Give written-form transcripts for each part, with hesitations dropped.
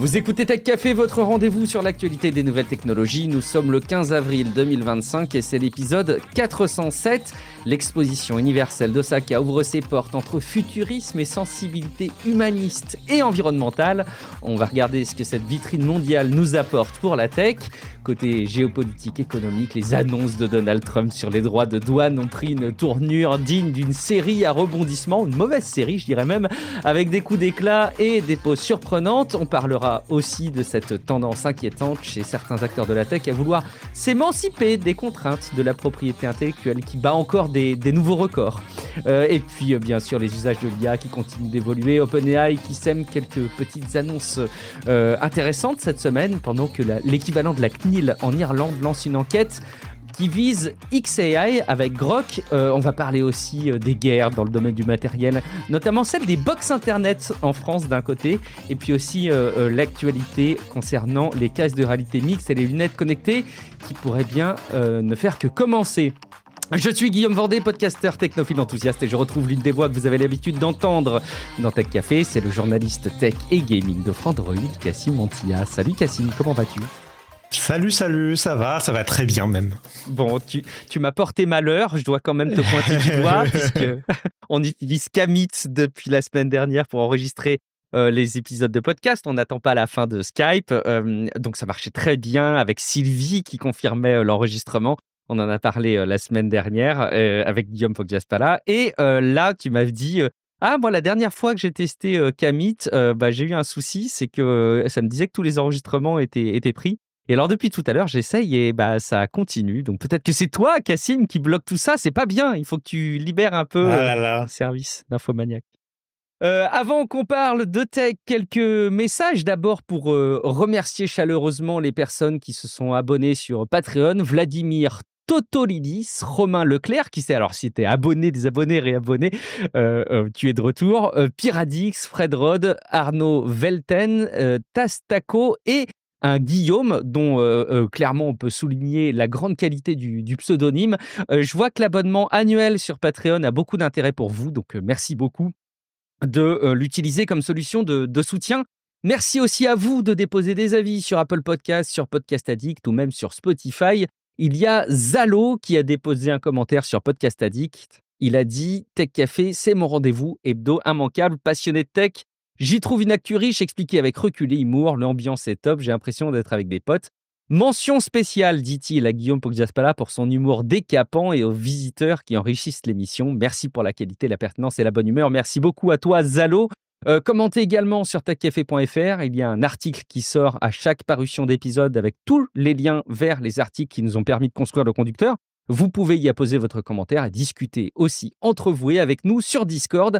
Vous écoutez Tech Café, votre rendez-vous sur l'actualité des nouvelles technologies. Nous sommes le 15 avril 2025 et c'est l'épisode 407. L'exposition universelle d'Osaka ouvre ses portes entre futurisme et sensibilité humaniste et environnementale. On va regarder ce que cette vitrine mondiale nous apporte pour la tech. Côté géopolitique, économique, les annonces de Donald Trump sur les droits de douane ont pris une tournure digne d'une série à rebondissements, une mauvaise série je dirais même, avec des coups d'éclat et des pauses surprenantes. On parlera aussi de cette tendance inquiétante chez certains acteurs de la tech à vouloir s'émanciper des contraintes de la propriété intellectuelle qui bat encore des nouveaux records. Et puis bien sûr les usages de l'IA qui continuent d'évoluer, OpenAI qui sème quelques petites annonces intéressantes cette semaine pendant que l'équivalent de la CNIL en Irlande lance une enquête qui vise XAI avec Grok. On va parler aussi des guerres dans le domaine du matériel, notamment celle des box internet en France d'un côté, et puis aussi l'actualité concernant les casques de réalité mixte et les lunettes connectées qui pourraient bien ne faire que commencer. Je suis Guillaume Vendée, podcasteur technophile enthousiaste et je retrouve l'une des voix que vous avez l'habitude d'entendre dans Tech Café, c'est le journaliste tech et gaming de Frandroid, Cassim Antilla. Salut Cassim, comment vas-tu ? Salut, ça va très bien même. Bon, tu m'as porté malheur, je dois quand même te pointer du doigt, puisque on utilise Kamit depuis la semaine dernière pour enregistrer les épisodes de podcast. On n'attend pas la fin de Skype, donc ça marchait très bien avec Sylvie qui confirmait l'enregistrement. On en a parlé la semaine dernière avec Guillaume Foggiaspala. Et là, tu m'as dit... moi, la dernière fois que j'ai testé Kamit, j'ai eu un souci, c'est que ça me disait que tous les enregistrements étaient pris. Et alors, depuis tout à l'heure, j'essaye et ça continue. Donc, peut-être que c'est toi, Cassim, qui bloque tout ça. C'est pas bien. Il faut que tu libères un peu le service d'Infomaniac. Avant qu'on parle de tech, quelques messages. D'abord, pour remercier chaleureusement les personnes qui se sont abonnées sur Patreon. Vladimir Totolidis, Romain Leclerc, qui sait, alors si tu es abonné, désabonné, réabonné, tu es de retour. Piradix, Fred Rod, Arnaud Velten, Tastaco et un Guillaume dont clairement on peut souligner la grande qualité du pseudonyme. Je vois que l'abonnement annuel sur Patreon a beaucoup d'intérêt pour vous, donc merci beaucoup de l'utiliser comme solution de soutien. Merci aussi à vous de déposer des avis sur Apple Podcasts, sur Podcast Addict ou même sur Spotify. Il y a Zalo qui a déposé un commentaire sur Podcast Addict. Il a dit « Tech Café, c'est mon rendez-vous hebdo immanquable, passionné de tech. J'y trouve une actu riche, expliquée avec recul et humour. L'ambiance est top, j'ai l'impression d'être avec des potes. Mention spéciale, dit-il à Guillaume Poggiaspala pour son humour décapant et aux visiteurs qui enrichissent l'émission. Merci pour la qualité, la pertinence et la bonne humeur. Merci beaucoup à toi, Zalo. Commentez également sur techcafé.fr. Il y a un article qui sort à chaque parution d'épisode avec tous les liens vers les articles qui nous ont permis de construire le conducteur. Vous pouvez y apposer votre commentaire et discuter aussi entre vous et avec nous sur Discord,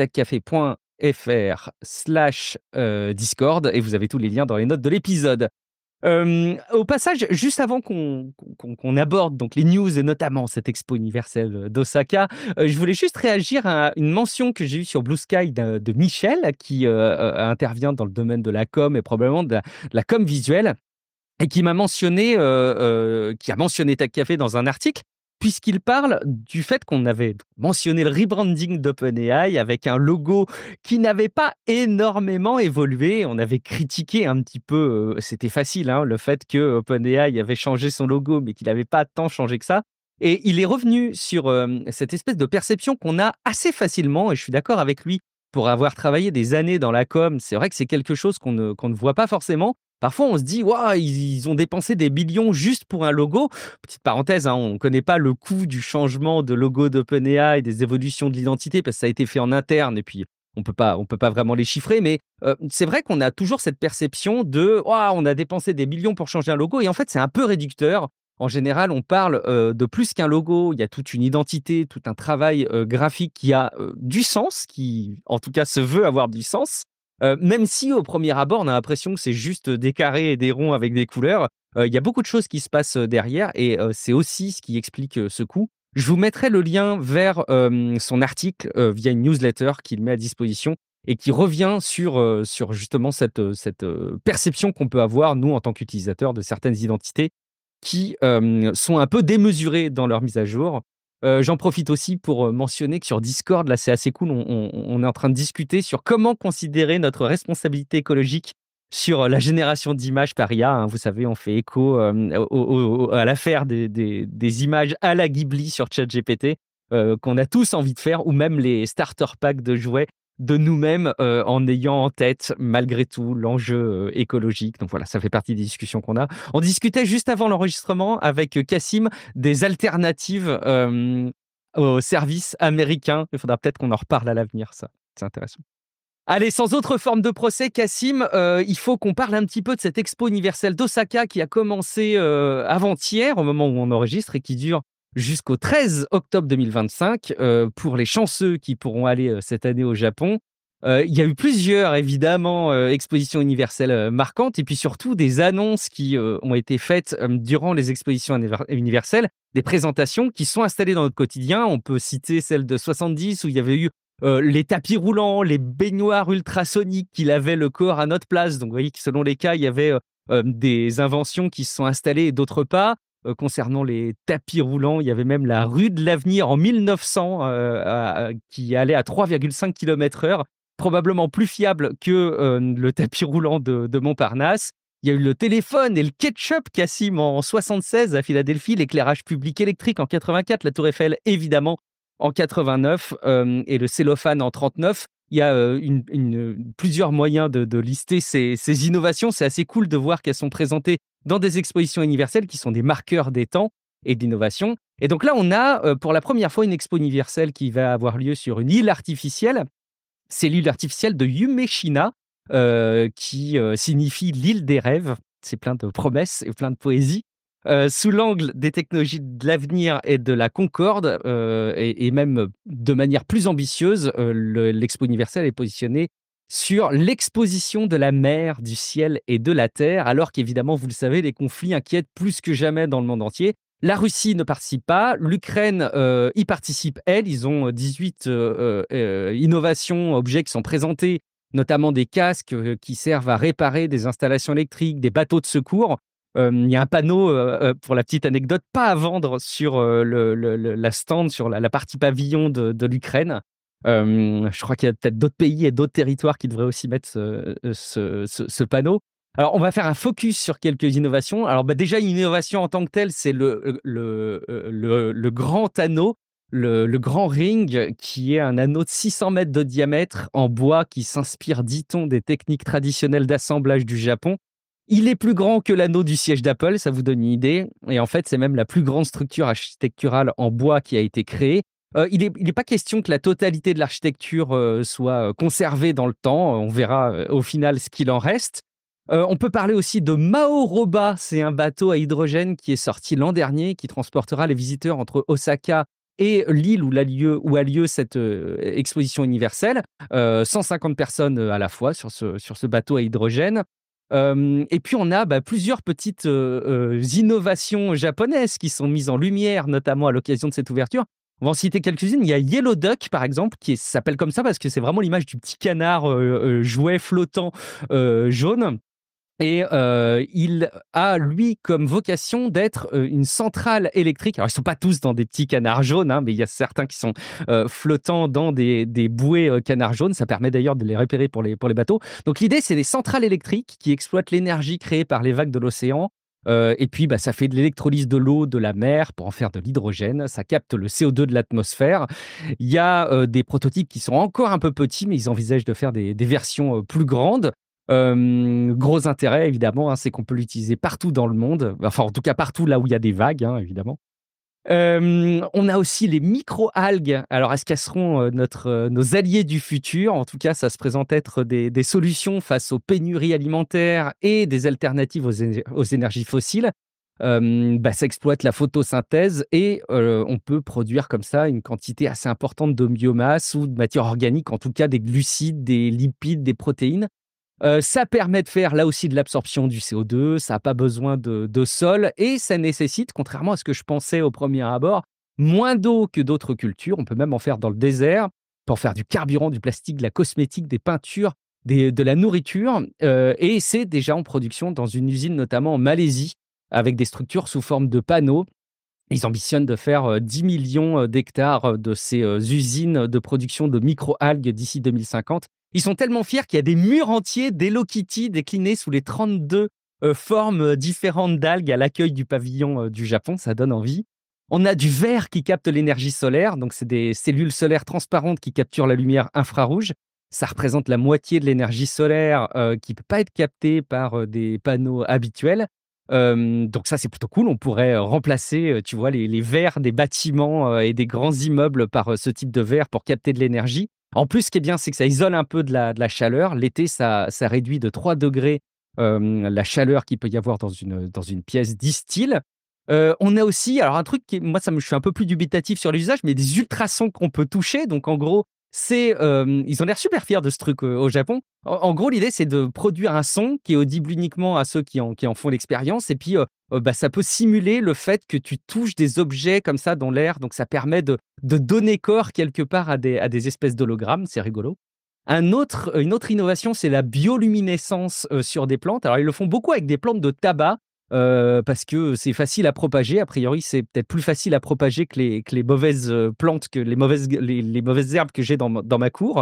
techcafé.fr/Discord, et vous avez tous les liens dans les notes de l'épisode. Au passage, juste avant qu'on aborde donc les news et notamment cette expo universelle d'Osaka, je voulais juste réagir à une mention que j'ai eue sur Blue Sky de Michel qui intervient dans le domaine de la com et probablement de la com visuelle et qui a mentionné Tech Café dans un article puisqu'il parle du fait qu'on avait mentionné le rebranding d'OpenAI avec un logo qui n'avait pas énormément évolué. On avait critiqué un petit peu, c'était facile, le fait que OpenAI avait changé son logo, mais qu'il n'avait pas tant changé que ça. Et il est revenu sur cette espèce de perception qu'on a assez facilement, et je suis d'accord avec lui, pour avoir travaillé des années dans la com, c'est vrai que c'est quelque chose qu'on ne voit pas forcément. Parfois, on se dit, waouh, ils ont dépensé des millions juste pour un logo. Petite parenthèse, on ne connaît pas le coût du changement de logo d'OpenAI, des évolutions de l'identité, parce que ça a été fait en interne, et puis on peut pas vraiment les chiffrer, mais c'est vrai qu'on a toujours cette perception de, waouh, on a dépensé des millions pour changer un logo, et en fait, c'est un peu réducteur. En général, on parle de plus qu'un logo, il y a toute une identité, tout un travail graphique qui a du sens, qui en tout cas se veut avoir du sens. Même si au premier abord, on a l'impression que c'est juste des carrés et des ronds avec des couleurs, il y a beaucoup de choses qui se passent derrière et c'est aussi ce qui explique ce coût. Je vous mettrai le lien vers son article via une newsletter qu'il met à disposition et qui revient sur justement cette perception qu'on peut avoir, nous, en tant qu'utilisateurs, de certaines identités qui sont un peu démesurées dans leur mise à jour. J'en profite aussi pour mentionner que sur Discord, là, c'est assez cool. On est en train de discuter sur comment considérer notre responsabilité écologique sur la génération d'images par IA, hein. Vous savez, on fait écho à l'affaire des images à la Ghibli sur ChatGPT, qu'on a tous envie de faire, ou même les starter packs de jouets de nous-mêmes, en ayant en tête, malgré tout, l'enjeu écologique. Donc voilà, ça fait partie des discussions qu'on a. On discutait juste avant l'enregistrement avec Cassim des alternatives aux services américains. Il faudra peut-être qu'on en reparle à l'avenir, ça. C'est intéressant. Allez, sans autre forme de procès, Cassim, il faut qu'on parle un petit peu de cette expo universelle d'Osaka qui a commencé avant-hier, au moment où on enregistre, et qui dure jusqu'au 13 octobre 2025. Pour les chanceux qui pourront aller cette année au Japon, il y a eu plusieurs, évidemment, expositions universelles marquantes, et puis surtout des annonces qui ont été faites durant les expositions universelles, des présentations qui sont installées dans notre quotidien. On peut citer celle de 70 où il y avait eu les tapis roulants, les baignoires ultrasoniques qui lavaient le corps à notre place. Donc, vous voyez que selon les cas, il y avait des inventions qui se sont installées et d'autres pas. Concernant les tapis roulants, il y avait même la rue de l'Avenir en 1900 qui allait à 3,5 km/h, probablement plus fiable que le tapis roulant de Montparnasse. Il y a eu le téléphone et le ketchup, Cassim, en 76 à Philadelphie, l'éclairage public électrique en 84, la Tour Eiffel, évidemment, en 89 et le cellophane en 39. Il y a plusieurs moyens de lister ces innovations. C'est assez cool de voir qu'elles sont présentées dans des expositions universelles qui sont des marqueurs des temps et d'innovation. Et donc là, on a pour la première fois une expo universelle qui va avoir lieu sur une île artificielle. C'est l'île artificielle de Yumeshina, qui signifie l'île des rêves. C'est plein de promesses et plein de poésie. Sous l'angle des technologies de l'avenir et de la concorde, et même de manière plus ambitieuse, l'Expo universelle est positionnée sur l'exposition de la mer, du ciel et de la terre, alors qu'évidemment, vous le savez, les conflits inquiètent plus que jamais dans le monde entier. La Russie ne participe pas, l'Ukraine y participe, elle. Ils ont 18 innovations, objets qui sont présentés, notamment des casques qui servent à réparer des installations électriques, des bateaux de secours. Il y a un panneau, pour la petite anecdote, pas à vendre sur la stand, sur la partie pavillon de l'Ukraine. Je crois qu'il y a peut-être d'autres pays et d'autres territoires qui devraient aussi mettre ce panneau. Alors, on va faire un focus sur quelques innovations. Alors, déjà, une innovation en tant que telle, c'est le grand anneau, le grand ring, qui est un anneau de 600 mètres de diamètre en bois qui s'inspire, dit-on, des techniques traditionnelles d'assemblage du Japon. Il est plus grand que l'anneau du siège d'Apple, ça vous donne une idée. Et en fait, c'est même la plus grande structure architecturale en bois qui a été créée. Il est pas question que la totalité de l'architecture soit conservée dans le temps. On verra au final ce qu'il en reste. On peut parler aussi de Maoroba. C'est un bateau à hydrogène qui est sorti l'an dernier, qui transportera les visiteurs entre Osaka et l'île où a lieu cette exposition universelle. 150 personnes à la fois sur ce bateau à hydrogène. Et puis on a plusieurs petites innovations japonaises qui sont mises en lumière, notamment à l'occasion de cette ouverture. On va en citer quelques-unes. Il y a Yellow Duck, par exemple, qui s'appelle comme ça parce que c'est vraiment l'image du petit canard jouet flottant jaune. Et il a, lui, comme vocation d'être une centrale électrique. Alors, ils ne sont pas tous dans des petits canards jaunes, hein, mais il y a certains qui sont flottants dans des bouées canards jaunes. Ça permet d'ailleurs de les repérer pour les bateaux. Donc, l'idée, c'est des centrales électriques qui exploitent l'énergie créée par les vagues de l'océan. Et puis, ça fait de l'électrolyse de l'eau, de la mer, pour en faire de l'hydrogène. Ça capte le CO2 de l'atmosphère. Il y a des prototypes qui sont encore un peu petits, mais ils envisagent de faire des versions plus grandes. Gros intérêt, évidemment, hein, c'est qu'on peut l'utiliser partout dans le monde. Enfin, en tout cas, partout là où il y a des vagues, hein, évidemment. On a aussi les micro-algues. Alors, est-ce qu'elles seront nos alliés du futur? En tout cas, ça se présente être des solutions face aux pénuries alimentaires et des alternatives aux énergies fossiles. Ça exploite la photosynthèse et on peut produire comme ça une quantité assez importante de biomasse ou de matière organique, en tout cas des glucides, des lipides, des protéines. Ça permet de faire là aussi de l'absorption du CO2, ça n'a pas besoin de sol et ça nécessite, contrairement à ce que je pensais au premier abord, moins d'eau que d'autres cultures. On peut même en faire dans le désert pour faire du carburant, du plastique, de la cosmétique, des peintures, de la nourriture. Et c'est déjà en production dans une usine, notamment en Malaisie, avec des structures sous forme de panneaux. Ils ambitionnent de faire 10 millions d'hectares de ces usines de production de micro-algues d'ici 2050. Ils sont tellement fiers qu'il y a des murs entiers d'Hello Kitty déclinés sous les 32 formes différentes d'algues à l'accueil du pavillon du Japon. Ça donne envie. On a du verre qui capte l'énergie solaire, donc c'est des cellules solaires transparentes qui capturent la lumière infrarouge. Ça représente la moitié de l'énergie solaire qui ne peut pas être captée par des panneaux habituels. Donc ça, c'est plutôt cool. On pourrait remplacer, tu vois, les verres des bâtiments et des grands immeubles par ce type de verre pour capter de l'énergie. En plus, ce qui est bien, c'est que ça isole un peu de la chaleur. L'été, ça réduit de 3 degrés la chaleur qu'il peut y avoir dans une pièce distille. On a aussi, alors un truc qui, moi, je suis un peu plus dubitatif sur l'usage, mais des ultrasons qu'on peut toucher. Donc, en gros, ils ont l'air super fiers de ce truc au Japon. En gros, l'idée, c'est de produire un son qui est audible uniquement à ceux qui en font l'expérience. Et puis, ça peut simuler le fait que tu touches des objets comme ça dans l'air. Donc, ça permet de donner corps quelque part à des espèces d'hologrammes. C'est rigolo. Une autre innovation, c'est la bioluminescence sur des plantes. Alors, ils le font beaucoup avec des plantes de tabac parce que c'est facile à propager. A priori, c'est peut-être plus facile à propager que les mauvaises plantes, que les mauvaises herbes que j'ai dans ma cour.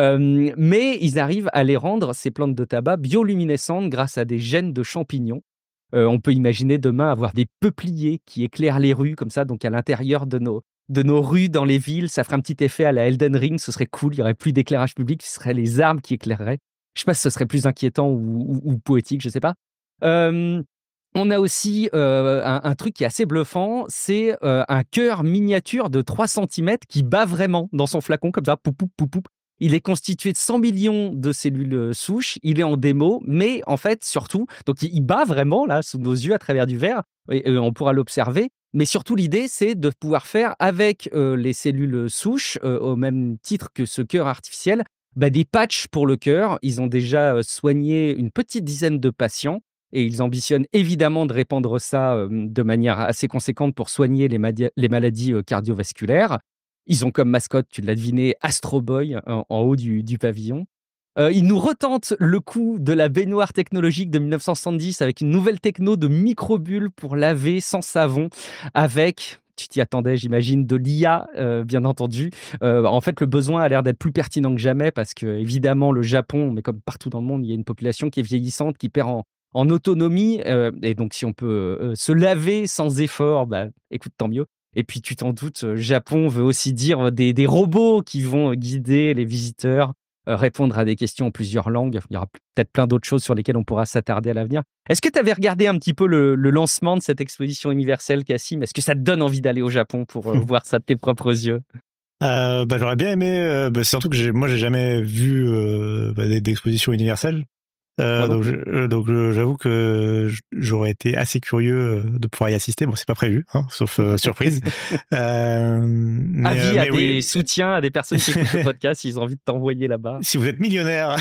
Mais ils arrivent à les rendre, ces plantes de tabac, bioluminescentes grâce à des gènes de champignons. On peut imaginer demain avoir des peupliers qui éclairent les rues comme ça, donc à l'intérieur de nos rues dans les villes. Ça ferait un petit effet à la Elden Ring, ce serait cool. Il n'y aurait plus d'éclairage public, ce seraient les arbres qui éclaireraient. Je ne sais pas si ce serait plus inquiétant ou poétique, je ne sais pas. Euh, on a aussi un truc qui est assez bluffant, c'est un cœur miniature de 3 centimètres qui bat vraiment dans son flacon, comme ça, poup, poup, poup, poup. Il est constitué de 100 millions de cellules souches, il est en démo, mais en fait, surtout, donc il bat vraiment là, sous nos yeux, à travers du verre, et on pourra l'observer. Mais surtout, l'idée, c'est de pouvoir faire avec les cellules souches, au même titre que ce cœur artificiel, des patchs pour le cœur. Ils ont déjà soigné une petite dizaine de patients et ils ambitionnent évidemment de répandre ça de manière assez conséquente pour soigner les maladies cardiovasculaires. Ils ont comme mascotte, tu l'as deviné, Astro Boy en haut du pavillon. Ils nous retentent le coup de la baignoire technologique de 1970 avec une nouvelle techno de microbulle pour laver sans savon avec, tu t'y attendais, j'imagine, de l'IA, bien entendu. En fait, le besoin a l'air d'être plus pertinent que jamais parce que, évidemment, le Japon, mais comme partout dans le monde, il y a une population qui est vieillissante, qui perd en autonomie. Et donc, si on peut se laver sans effort, écoute, tant mieux. Et puis, tu t'en doutes, Japon veut aussi dire des robots qui vont guider les visiteurs, répondre à des questions en plusieurs langues. Il y aura peut-être plein d'autres choses sur lesquelles on pourra s'attarder à l'avenir. Est-ce que tu avais regardé un petit peu le lancement de cette exposition universelle, Cassim? Est-ce que ça te donne envie d'aller au Japon pour voir ça de tes propres yeux? J'aurais bien aimé, surtout que moi j'ai jamais vu d'exposition universelle. J'avoue que j'aurais été assez curieux de pouvoir y assister. Bon, c'est pas prévu, hein, sauf surprise. Avis à des oui. soutiens, à des personnes qui écoutent le podcast, s'ils ont envie de t'envoyer là-bas. Si vous êtes millionnaire.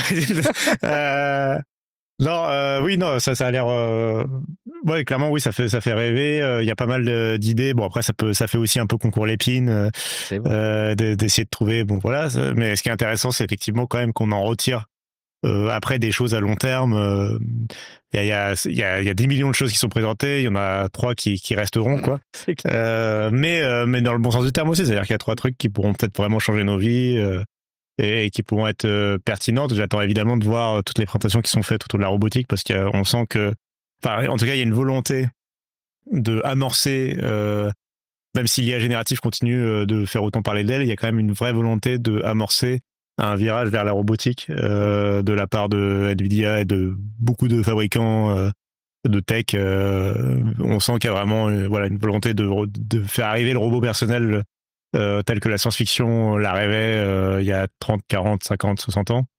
Non, oui, non, ça a l'air. Ouais, clairement, oui, ça fait rêver. Il y a pas mal d'idées. Bon, après, ça fait aussi un peu concours l'épine d'essayer de trouver. Bon, voilà. Mais ce qui est intéressant, c'est effectivement quand même qu'on en retire après des choses à long terme. Il y a 10 millions de choses qui sont présentées. Il y en a 3 qui resteront, quoi. Mais dans le bon sens du terme aussi, c'est-à-dire qu'il y a 3 trucs qui pourront peut-être vraiment changer nos vies. Et qui pourront être pertinentes. J'attends évidemment de voir toutes les présentations qui sont faites autour de la robotique parce qu'on sent que, enfin, en tout cas, il y a une volonté de amorcer, même si l'IA générative continue de faire autant parler d'elle, il y a quand même une vraie volonté de amorcer un virage vers la robotique de la part de Nvidia et de beaucoup de fabricants de tech. On sent qu'il y a vraiment une volonté de faire arriver le robot personnel tel que la science-fiction la rêvait il y a 30, 40, 50, 60 ans,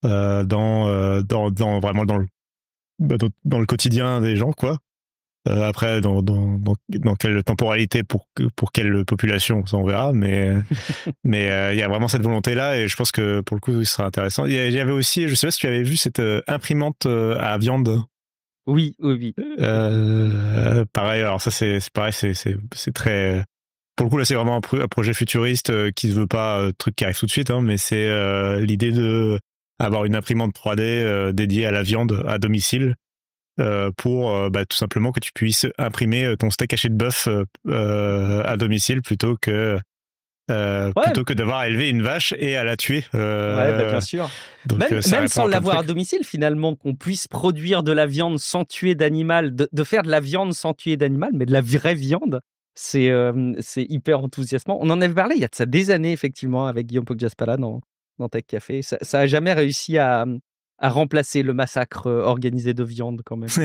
vraiment dans le quotidien des gens, quoi. Après, dans quelle temporalité, pour quelle population, ça on verra, mais il y a vraiment cette volonté-là, et je pense que pour le coup, ce sera intéressant. Il y avait aussi, je sais pas si tu avais vu cette imprimante à viande. Oui. Pareil, alors ça c'est pareil, c'est très. Pour le coup, là, c'est vraiment un projet futuriste qui ne veut pas truc qui arrive tout de suite, hein, mais c'est l'idée de avoir une imprimante 3D dédiée à la viande à domicile pour tout simplement que tu puisses imprimer ton steak haché de bœuf à domicile plutôt que Ouais, plutôt que d'avoir à élever une vache et à la tuer. ouais, bah, bien sûr. Donc ça Même répond sans à plein de l'avoir à trucs. domicile, finalement, qu'on puisse produire de la viande sans tuer d'animal, de faire de la viande sans tuer d'animal, mais de la vraie viande, c'est hyper enthousiasmant. On en avait parlé il y a de ça des années, effectivement, avec Guillaume Poggiaspala dans Tech Café. Ça a jamais réussi à remplacer le massacre organisé de viande, quand même.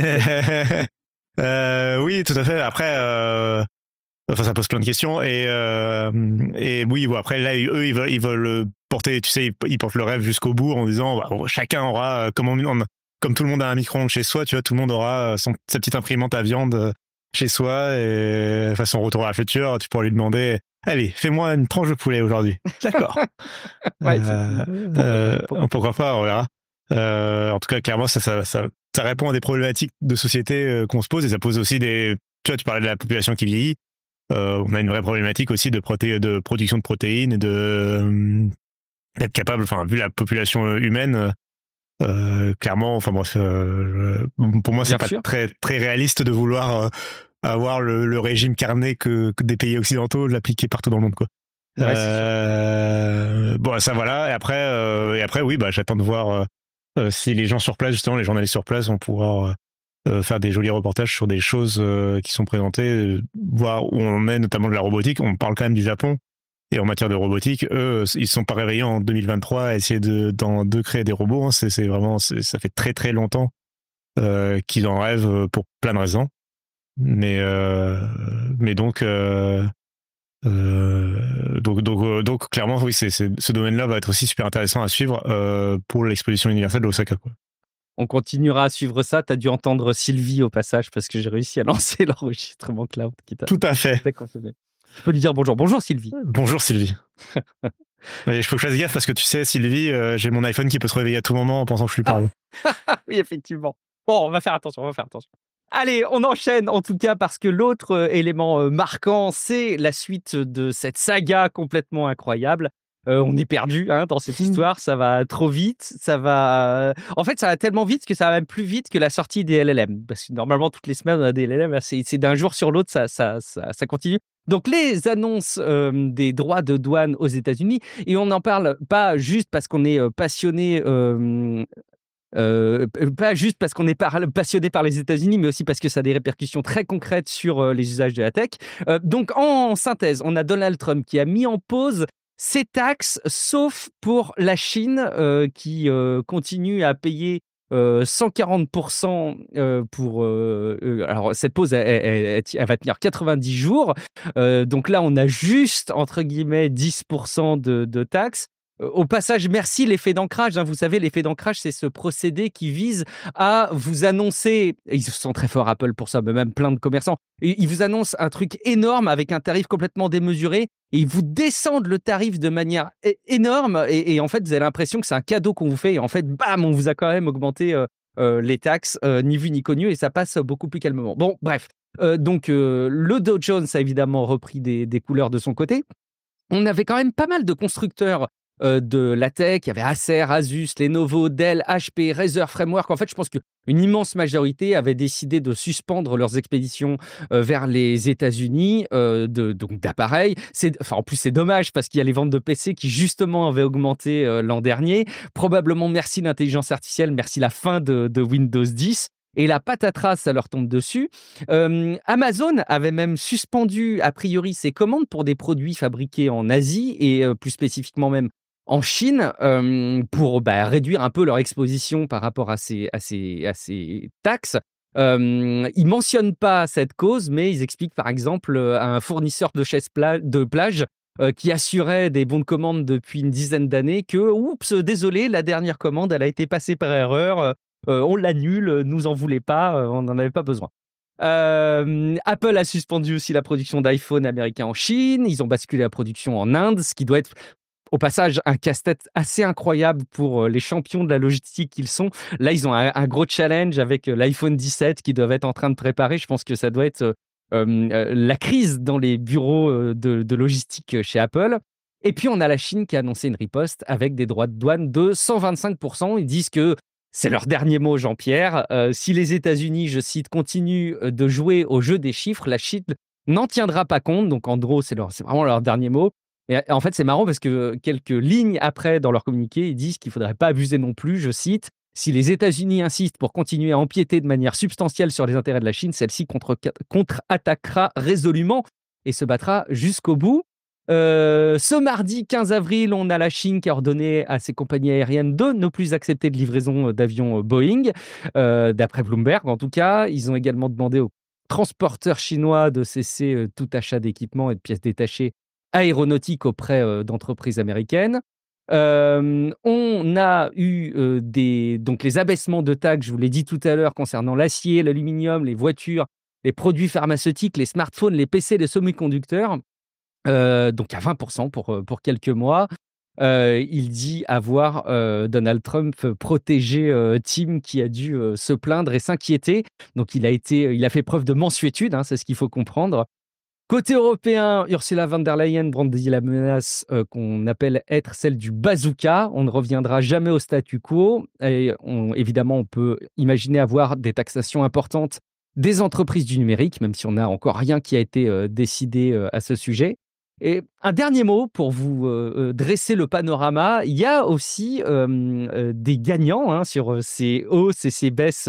Oui, tout à fait. Après, enfin, ça pose plein de questions et oui, bon, après là, eux, ils veulent porter, tu sais, ils portent le rêve jusqu'au bout en disant, bah, chacun aura, comme tout le monde a un micro-ondes chez soi, tu vois, tout le monde aura sa petite imprimante à viande chez soi et façon retour à la future, tu pourras lui demander, allez, fais-moi une tranche de poulet aujourd'hui. D'accord. Ouais, effectivement. Pourquoi pas, pourquoi pas. Pourquoi pas, on verra. En tout cas, clairement, ça répond à des problématiques de société qu'on se pose et ça pose aussi des. Tu vois, tu parlais de la population qui vieillit. On a une vraie problématique aussi de production de protéines et d'être capable, enfin, vu la population humaine, clairement, enfin bref, pour moi, c'est Bien pas sûr. très, très réaliste de vouloir avoir le régime carné que des pays occidentaux, l'appliquer partout dans le monde, quoi. Ouais, c'est sûr. Bon, ça voilà. Et après, oui, bah, j'attends de voir si les gens sur place, justement, les journalistes sur place vont pouvoir faire des jolis reportages sur des choses qui sont présentées, voir où on est, notamment de la robotique. On parle quand même du Japon. Et en matière de robotique, eux, ils sont pas réveillés en 2023 à essayer de créer des robots. Hein. C'est vraiment, ça fait très très longtemps qu'ils en rêvent pour plein de raisons. Mais donc clairement, oui, ce domaine-là va être aussi super intéressant à suivre pour l'exposition universelle de Osaka, quoi. On continuera à suivre ça. Tu as dû entendre Sylvie au passage parce que j'ai réussi à lancer l'enregistrement cloud Tout à fait. t'a confirmé. Je peux lui dire bonjour. Bonjour Sylvie. Bonjour Sylvie. Mais je faut que je fasse gaffe parce que tu sais, Sylvie, j'ai mon iPhone qui peut se réveiller à tout moment en pensant que je lui parle. Oui, effectivement. Bon, on va faire attention, on va faire attention. Allez, on enchaîne en tout cas parce que l'autre élément marquant, c'est la suite de cette saga complètement incroyable. On est perdu hein, dans cette histoire, ça va trop vite, En fait, ça va tellement vite que ça va même plus vite que la sortie des LLM. Parce que normalement, toutes les semaines, on a des LLM, c'est d'un jour sur l'autre, ça continue. Donc, les annonces des droits de douane aux États-Unis, et on n'en parle pas juste parce qu'on est passionné pas juste parce qu'on est passionné par les États-Unis, mais aussi parce que ça a des répercussions très concrètes sur les usages de la tech. Donc, en synthèse, on a Donald Trump qui a mis en pause ses taxes, sauf pour la Chine, qui continue à payer 140% alors, cette pause, elle va tenir 90 jours. Donc là, on a juste, entre guillemets, 10% de taxes. Au passage, merci l'effet d'ancrage. Hein. Vous savez, l'effet d'ancrage, c'est ce procédé qui vise à vous annoncer, et ils sont très forts Apple pour ça, mais même plein de commerçants, et ils vous annoncent un truc énorme avec un tarif complètement démesuré, et ils vous descendent le tarif de manière énorme, et en fait, vous avez l'impression que c'est un cadeau qu'on vous fait, et en fait, bam, on vous a quand même augmenté les taxes, ni vu ni connu, et ça passe beaucoup plus calmement. Bon, bref. Donc, le Dow Jones a évidemment repris des couleurs de son côté. On avait quand même pas mal de constructeurs de la tech. Il y avait Acer, Asus, Lenovo, Dell, HP, Razer Framework. En fait, je pense qu'une immense majorité avait décidé de suspendre leurs expéditions vers les États-Unis donc d'appareils. En plus, c'est dommage parce qu'il y a les ventes de PC qui, justement, avaient augmenté l'an dernier. Probablement merci l'intelligence artificielle, merci la fin de Windows 10. Et la patatras, ça leur tombe dessus. Amazon avait même suspendu, a priori, ses commandes pour des produits fabriqués en Asie et plus spécifiquement même en Chine pour réduire un peu leur exposition par rapport à ces taxes. Ils ne mentionnent pas cette cause, mais ils expliquent par exemple un fournisseur de chaises de plage qui assurait des bons de commande depuis une dizaine d'années que, oups, désolé, la dernière commande, elle a été passée par erreur. On l'annule, nous en voulez pas, on n'en avait pas besoin. Apple a suspendu aussi la production d'iPhone américains en Chine. Ils ont basculé la production en Inde, ce qui doit être au passage un casse-tête assez incroyable pour les champions de la logistique qu'ils sont. Là, ils ont un gros challenge avec l'iPhone 17 qu'ils doivent être en train de préparer. Je pense que ça doit être la crise dans les bureaux de logistique chez Apple. Et puis, on a la Chine qui a annoncé une riposte avec des droits de douane de 125%. Ils disent que c'est leur dernier mot, Jean-Pierre. Si les États-Unis, je cite, continuent de jouer au jeu des chiffres, la Chine n'en tiendra pas compte. Donc, en gros, c'est vraiment leur dernier mot. Et en fait, c'est marrant parce que quelques lignes après, dans leur communiqué, ils disent qu'il ne faudrait pas abuser non plus, je cite: «Si les États-Unis insistent pour continuer à empiéter de manière substantielle sur les intérêts de la Chine, celle-ci contre-attaquera résolument et se battra jusqu'au bout». Ce mardi 15 avril, on a la Chine qui a ordonné à ses compagnies aériennes de ne plus accepter de livraison d'avions Boeing, d'après Bloomberg en tout cas. Ils ont également demandé aux transporteurs chinois de cesser tout achat d'équipements et de pièces détachées aéronautique auprès d'entreprises américaines. On a eu donc les abaissements de taxes, je vous l'ai dit tout à l'heure, concernant l'acier, l'aluminium, les voitures, les produits pharmaceutiques, les smartphones, les PC, les semi-conducteurs, donc à 20% pour quelques mois. Il dit avoir, Donald Trump, protégé Tim qui a dû se plaindre et s'inquiéter. Donc il a fait preuve de mansuétude, hein, c'est ce qu'il faut comprendre. Côté européen, Ursula von der Leyen brandit la menace qu'on appelle être celle du bazooka. On ne reviendra jamais au statu quo. Et évidemment, on peut imaginer avoir des taxations importantes des entreprises du numérique, même si on n'a encore rien qui a été décidé à ce sujet. Et un dernier mot pour vous dresser le panorama. Il y a aussi des gagnants, hein, sur ces hausses et ces baisses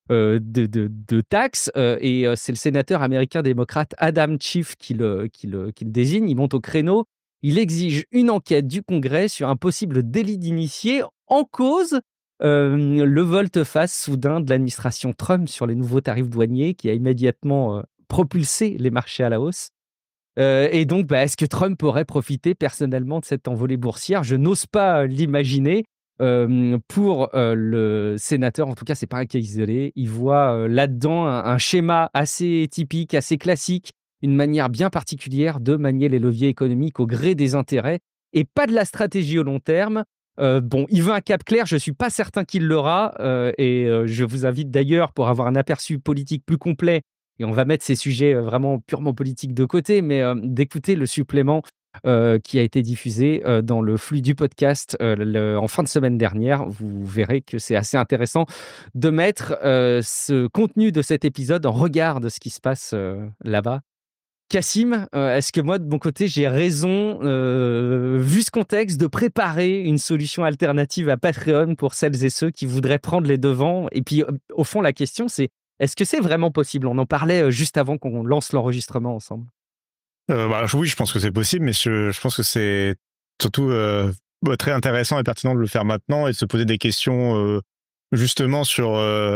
de taxes. Et c'est le sénateur américain démocrate Adam Schiff qui le désigne. Il monte au créneau. Il exige une enquête du Congrès sur un possible délit d'initié en cause le volte-face soudain de l'administration Trump sur les nouveaux tarifs douaniers qui a immédiatement propulsé les marchés à la hausse. Et donc, est-ce que Trump aurait profité personnellement de cette envolée boursière? Je n'ose pas l'imaginer. Pour le sénateur, en tout cas, c'est pas un cas isolé. Il voit là-dedans un schéma assez typique, assez classique, une manière bien particulière de manier les leviers économiques au gré des intérêts et pas de la stratégie au long terme. Bon, il veut un cap clair, je suis pas certain qu'il l'aura. Et je vous invite d'ailleurs, pour avoir un aperçu politique plus complet, et on va mettre ces sujets vraiment purement politiques de côté, mais d'écouter le supplément qui a été diffusé dans le flux du podcast en fin de semaine dernière. Vous verrez que c'est assez intéressant de mettre ce contenu de cet épisode en regard de ce qui se passe là-bas. Cassim, est-ce que moi, de mon côté, j'ai raison, vu ce contexte, de préparer une solution alternative à Patreon pour celles et ceux qui voudraient prendre les devants? Et puis, au fond, la question, c'est: est-ce que c'est vraiment possible? On en parlait juste avant qu'on lance l'enregistrement ensemble. Oui, je pense que c'est possible, mais je pense que c'est surtout très intéressant et pertinent de le faire maintenant et de se poser des questions justement sur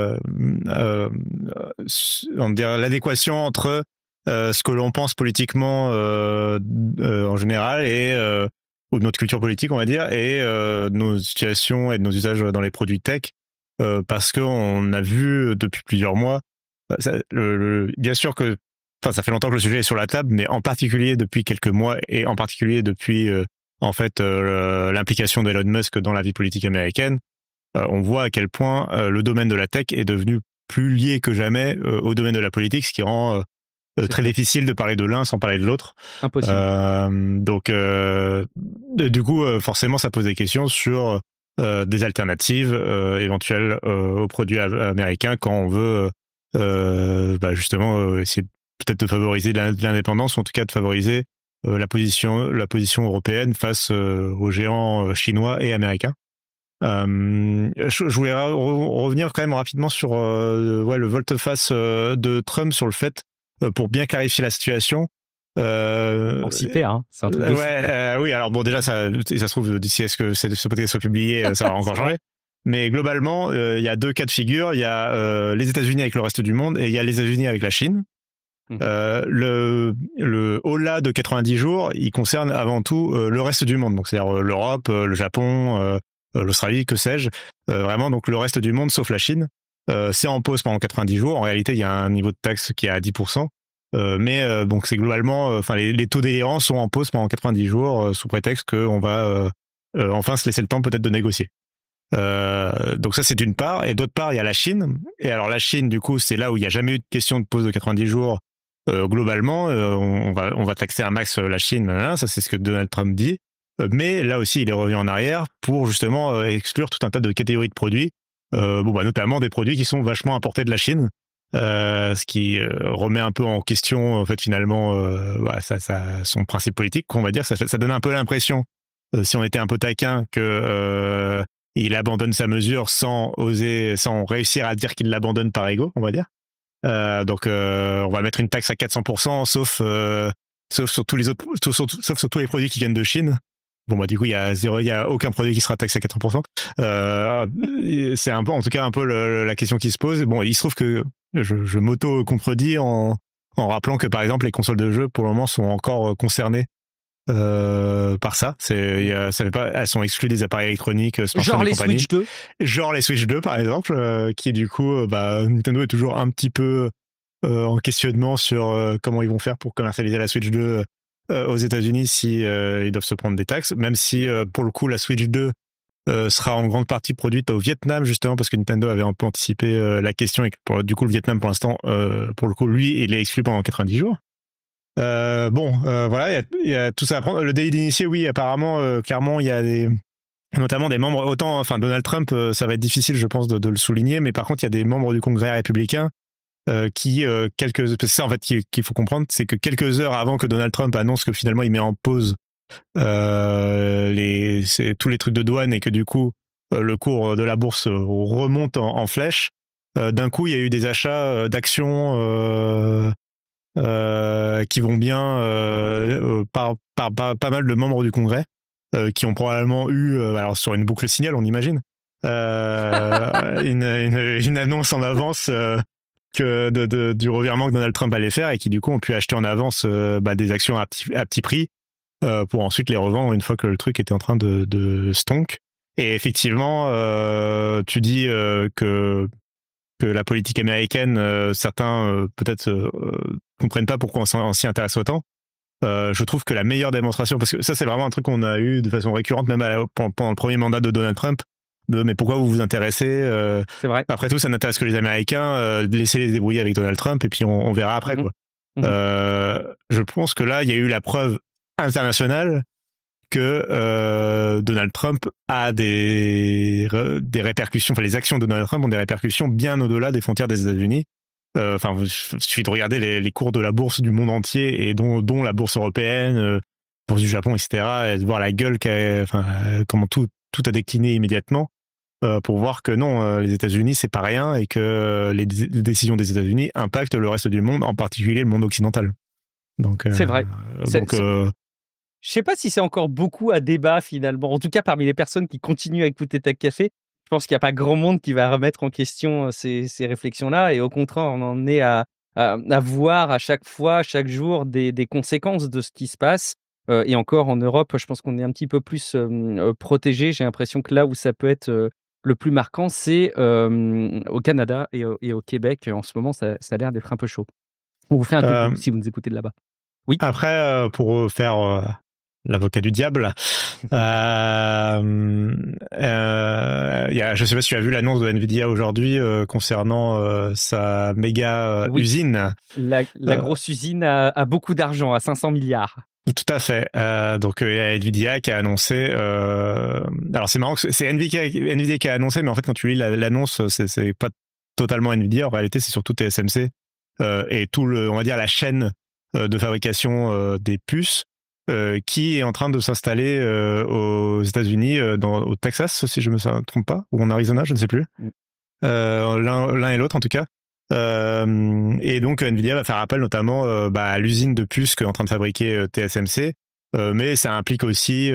on va dire l'adéquation entre ce que l'on pense politiquement en général et ou de notre culture politique, on va dire, et nos situations et de nos usages dans les produits tech, parce qu'on a vu depuis plusieurs mois, bien sûr que, enfin, ça fait longtemps que le sujet est sur la table, mais en particulier depuis quelques mois et en particulier depuis l'implication d'Elon Musk dans la vie politique américaine, on voit à quel point le domaine de la tech est devenu plus lié que jamais au domaine de la politique, ce qui rend très difficile de parler de l'un sans parler de l'autre. Impossible. Donc, du coup, forcément, ça pose des questions sur des alternatives éventuelles aux produits américains quand on veut justement essayer peut-être de favoriser l'indépendance, ou en tout cas de favoriser la position européenne face aux géants chinois et américains. Je voulais revenir quand même rapidement sur le volte-face de Trump, sur le fait, pour bien clarifier la situation. On s'y perd, hein. C'est un truc de fou. Oui, alors bon, déjà, ça se trouve, d'ici à ce que ce podcast soit publié, ça va encore changer. Mais globalement, il y a deux cas de figure. Il y a les États-Unis avec le reste du monde et il y a les États-Unis avec la Chine. Le au-delà de 90 jours, il concerne avant tout le reste du monde, donc c'est-à-dire l'Europe, le Japon, l'Australie, que sais-je, vraiment donc le reste du monde sauf la Chine. C'est en pause pendant 90 jours. En réalité, il y a un niveau de taxe qui est à 10%, mais donc c'est globalement, les taux délirants sont en pause pendant 90 jours sous prétexte qu'on va enfin se laisser le temps peut-être de négocier. Donc ça, c'est d'une part, et d'autre part, il y a la Chine. Et alors la Chine, du coup, c'est là où il n'y a jamais eu de question de pause de 90 jours. Globalement, on va taxer un max la Chine, ça c'est ce que Donald Trump dit. Mais là aussi, il est revenu en arrière pour justement exclure tout un tas de catégories de produits, notamment des produits qui sont vachement importés de la Chine, ce qui remet un peu en question en fait finalement son principe politique, on va dire. Ça donne un peu l'impression, si on était un peu taquin, que il abandonne sa mesure sans réussir à dire qu'il l'abandonne par ego, on va dire. Donc on va mettre une taxe à 400%, sauf sur tous les autres, sauf sur tous les produits qui viennent de Chine. Bon, bah, du coup, il y a aucun produit qui sera taxé à 400%. C'est un peu, en tout cas, un peu la question qui se pose. Bon, il se trouve que je m'auto-contredis en rappelant que, par exemple, les consoles de jeux, pour le moment, sont encore concernées par ça. Ça fait pas, elles sont exclues des appareils électroniques, smartphones Genre et les compagnie. Switch 2. Genre les Switch 2, par exemple, qui du coup, Nintendo est toujours un petit peu en questionnement sur comment ils vont faire pour commercialiser la Switch 2 aux États-Unis si ils doivent se prendre des taxes, même si pour le coup la Switch 2 sera en grande partie produite au Vietnam, justement parce que Nintendo avait un peu anticipé la question et que du coup le Vietnam pour l'instant pour le coup lui il est exclu pendant 90 jours. Voilà, il y a tout ça à prendre. Le délit d'initié, oui, apparemment clairement il y a notamment des membres, autant, enfin Donald Trump, ça va être difficile, je pense, de le souligner, mais par contre, il y a des membres du Congrès républicain qui, c'est ça en fait qu'il faut comprendre, c'est que quelques heures avant que Donald Trump annonce que finalement il met en pause tous les trucs de douane et que du coup le cours de la bourse remonte en flèche, d'un coup il y a eu des achats d'actions qui vont bien par pas mal de membres du Congrès qui ont probablement eu, alors sur une boucle signal, on imagine, une annonce en avance du revirement que Donald Trump allait faire et qui du coup ont pu acheter en avance des actions à petit prix pour ensuite les revendre une fois que le truc était en train de stonk. Et effectivement, tu dis que la politique américaine, certains peut-être comprennent pas pourquoi on s'y intéresse autant. Je trouve que la meilleure démonstration, parce que ça c'est vraiment un truc qu'on a eu de façon récurrente même pendant le premier mandat de Donald Trump, mais pourquoi vous vous intéressez C'est vrai. Après tout, ça n'intéresse que les Américains, laissez-les se débrouiller avec Donald Trump et puis on verra après quoi. Je pense que là il y a eu la preuve internationale que Donald Trump a des répercussions, enfin les actions de Donald Trump ont des répercussions bien au-delà des frontières des États-Unis. Enfin, il suffit de regarder les cours de la bourse du monde entier et dont la bourse européenne, bourse du Japon, etc. Et de voir la gueule comment tout a décliné immédiatement pour voir que non, les États-Unis c'est pas rien et que les décisions des États-Unis impactent le reste du monde, en particulier le monde occidental. Donc c'est vrai. Je sais pas si c'est encore beaucoup à débat finalement. En tout cas, parmi les personnes qui continuent à écouter Tech Café, je pense qu'il n'y a pas grand monde qui va remettre en question ces réflexions-là. Et au contraire, on en est à voir à chaque fois, chaque jour, des conséquences de ce qui se passe. Et encore en Europe, je pense qu'on est un petit peu plus protégé. J'ai l'impression que là où ça peut être le plus marquant, c'est au Canada et au Québec. En ce moment, ça a l'air d'être un peu chaud. On vous fait un coucou si vous nous écoutez de là-bas. Oui. Après, pour faire l'avocat du diable, je sais pas si tu as vu l'annonce de Nvidia aujourd'hui concernant sa méga usine. La grosse usine a beaucoup d'argent, à 500 milliards. Tout à fait. Donc il y a Nvidia qui a annoncé. Alors c'est marrant que c'est Nvidia qui a annoncé, mais en fait quand tu lis l'annonce, c'est pas totalement Nvidia. En réalité, c'est surtout TSMC et on va dire la chaîne de fabrication des puces qui est en train de s'installer aux États-Unis, au Texas, si je me trompe pas, ou en Arizona, je ne sais plus. L'un et l'autre en tout cas. Et donc Nvidia va faire appel notamment à l'usine de puces qu'est en train de fabriquer TSMC, mais ça implique aussi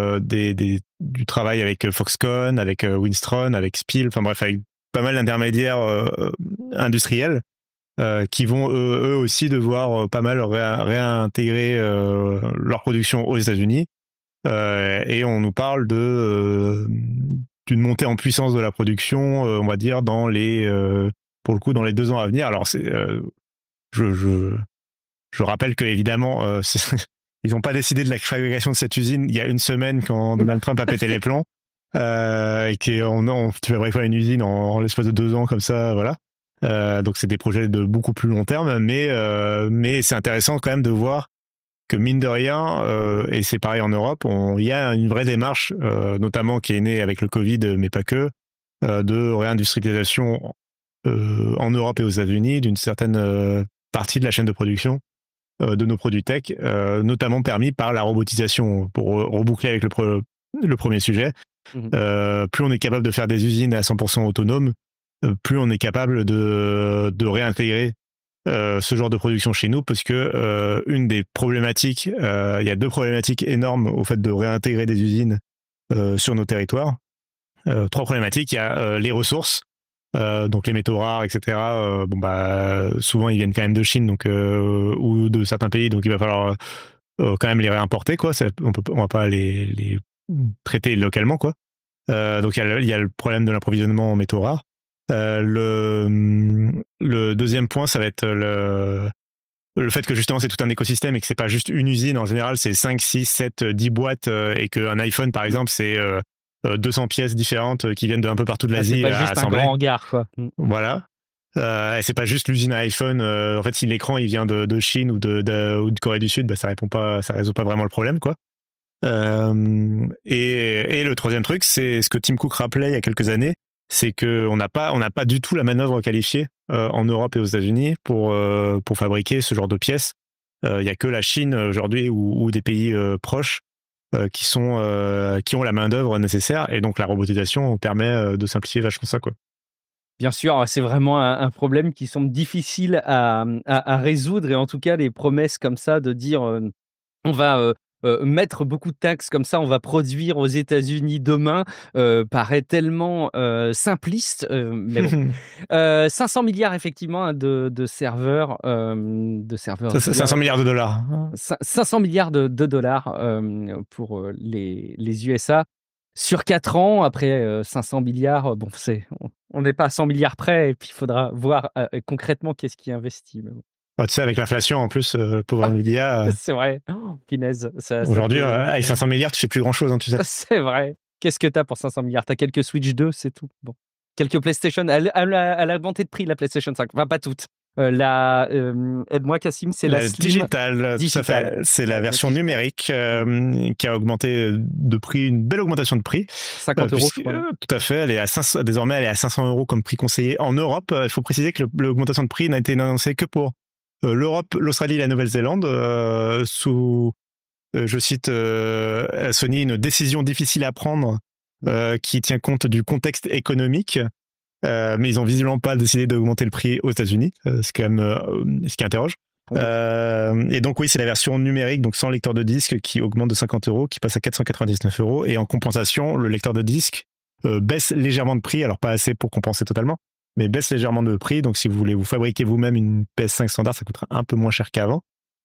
du travail avec Foxconn, avec Winstron, avec SPIL, enfin bref, avec pas mal d'intermédiaires industriels qui vont eux aussi devoir pas mal réintégrer leur production aux États-Unis. Et on nous parle d'une montée en puissance de la production, on va dire, pour le coup, dans les 2 ans à venir. Alors, je rappelle que évidemment, ils n'ont pas décidé de la fabrication de cette usine il y a une semaine quand Donald Trump a pété les plombs. Et tu fabriques pas une usine en l'espace de 2 ans comme ça, voilà. Donc c'est des projets de beaucoup plus long terme, mais c'est intéressant quand même de voir que mine de rien, et c'est pareil en Europe, il y a une vraie démarche, notamment qui est née avec le Covid, mais pas que, de réindustrialisation en Europe et aux États-Unis d'une certaine partie de la chaîne de production de nos produits tech, notamment permis par la robotisation. Pour reboucler avec le premier sujet, plus on est capable de faire des usines à 100% autonomes, plus on est capable de réintégrer ce genre de production chez nous, parce que une des problématiques, il y a 2 problématiques énormes au fait de réintégrer des usines sur nos territoires. 3 problématiques, il y a les ressources, donc les métaux rares, etc. Souvent ils viennent quand même de Chine, donc ou de certains pays, donc il va falloir quand même les réimporter, quoi. On va pas les traiter localement, quoi. Donc il y a le problème de l'approvisionnement en métaux rares. Le deuxième point, ça va être le fait que justement c'est tout un écosystème et que c'est pas juste une usine. En général, c'est 5, 6, 7, 10 boîtes, et qu'un iPhone, par exemple, c'est 200 pièces différentes qui viennent d'un peu partout de l'Asie c'est pas à juste un assembler. grand hangar, quoi. Voilà. Et c'est pas juste l'usine à iPhone. En fait, si l'écran il vient de Chine ou de Corée du Sud, ça résout pas vraiment le problème, quoi. Et le troisième truc, c'est ce que Tim Cook rappelait il y a quelques années, c'est qu'on n'a pas du tout la manœuvre qualifiée en Europe et aux États-Unis pour fabriquer ce genre de pièces. Il y a que la Chine aujourd'hui ou des pays proches qui ont la main-d'œuvre nécessaire, et donc la robotisation permet de simplifier vachement ça, quoi. Bien sûr, c'est vraiment un problème qui semble difficile à résoudre, et en tout cas, les promesses comme ça de dire, on va, mettre beaucoup de taxes comme ça, on va produire aux États-Unis demain, paraît tellement, simpliste, mais bon. 500 milliards effectivement, hein, de serveurs, Ça, d'IA. 500 milliards de dollars. 500 milliards de dollars, pour, les USA sur 4 ans. Après, 500 milliards, bon, on n'est pas à 100 milliards près, et puis il faudra voir, concrètement qu'est-ce qui est investi, mais bon. Tu sais, avec l'inflation en plus, pauvre Nvidia, C'est vrai. Oh, punaise, ça aujourd'hui, peut avec 500 milliards, tu fais plus grand-chose, hein, tu sais. c'est vrai. Qu'est-ce que tu as pour 500 milliards? Tu as quelques Switch 2, c'est tout. Bon. Quelques PlayStation. Elle a augmenté de prix, la PlayStation 5. Enfin, pas toutes. Aide-moi Cassim, c'est la La Slim digitale, tout à fait. C'est la version numérique qui a augmenté de prix, une belle augmentation de prix. 50 euros, je crois. Tout à fait. Elle est à 500, désormais, elle est à 500 euros comme prix conseillé en Europe. Il faut préciser que l'augmentation de prix n'a été annoncée que pour l'Europe, l'Australie et la Nouvelle-Zélande, sous, je cite Sony, une décision difficile à prendre qui tient compte du contexte économique. Mais ils ont visiblement pas décidé d'augmenter le prix aux États-Unis, c'est quand même ce qui interroge. Et donc oui, c'est la version numérique, donc sans lecteur de disque, qui augmente de 50 euros, qui passe à 499 euros. Et en compensation, le lecteur de disque baisse légèrement de prix, alors pas assez pour compenser totalement, mais baisse légèrement de prix. Donc si vous voulez vous fabriquer vous-même une PS5 standard, ça coûtera un peu moins cher qu'avant.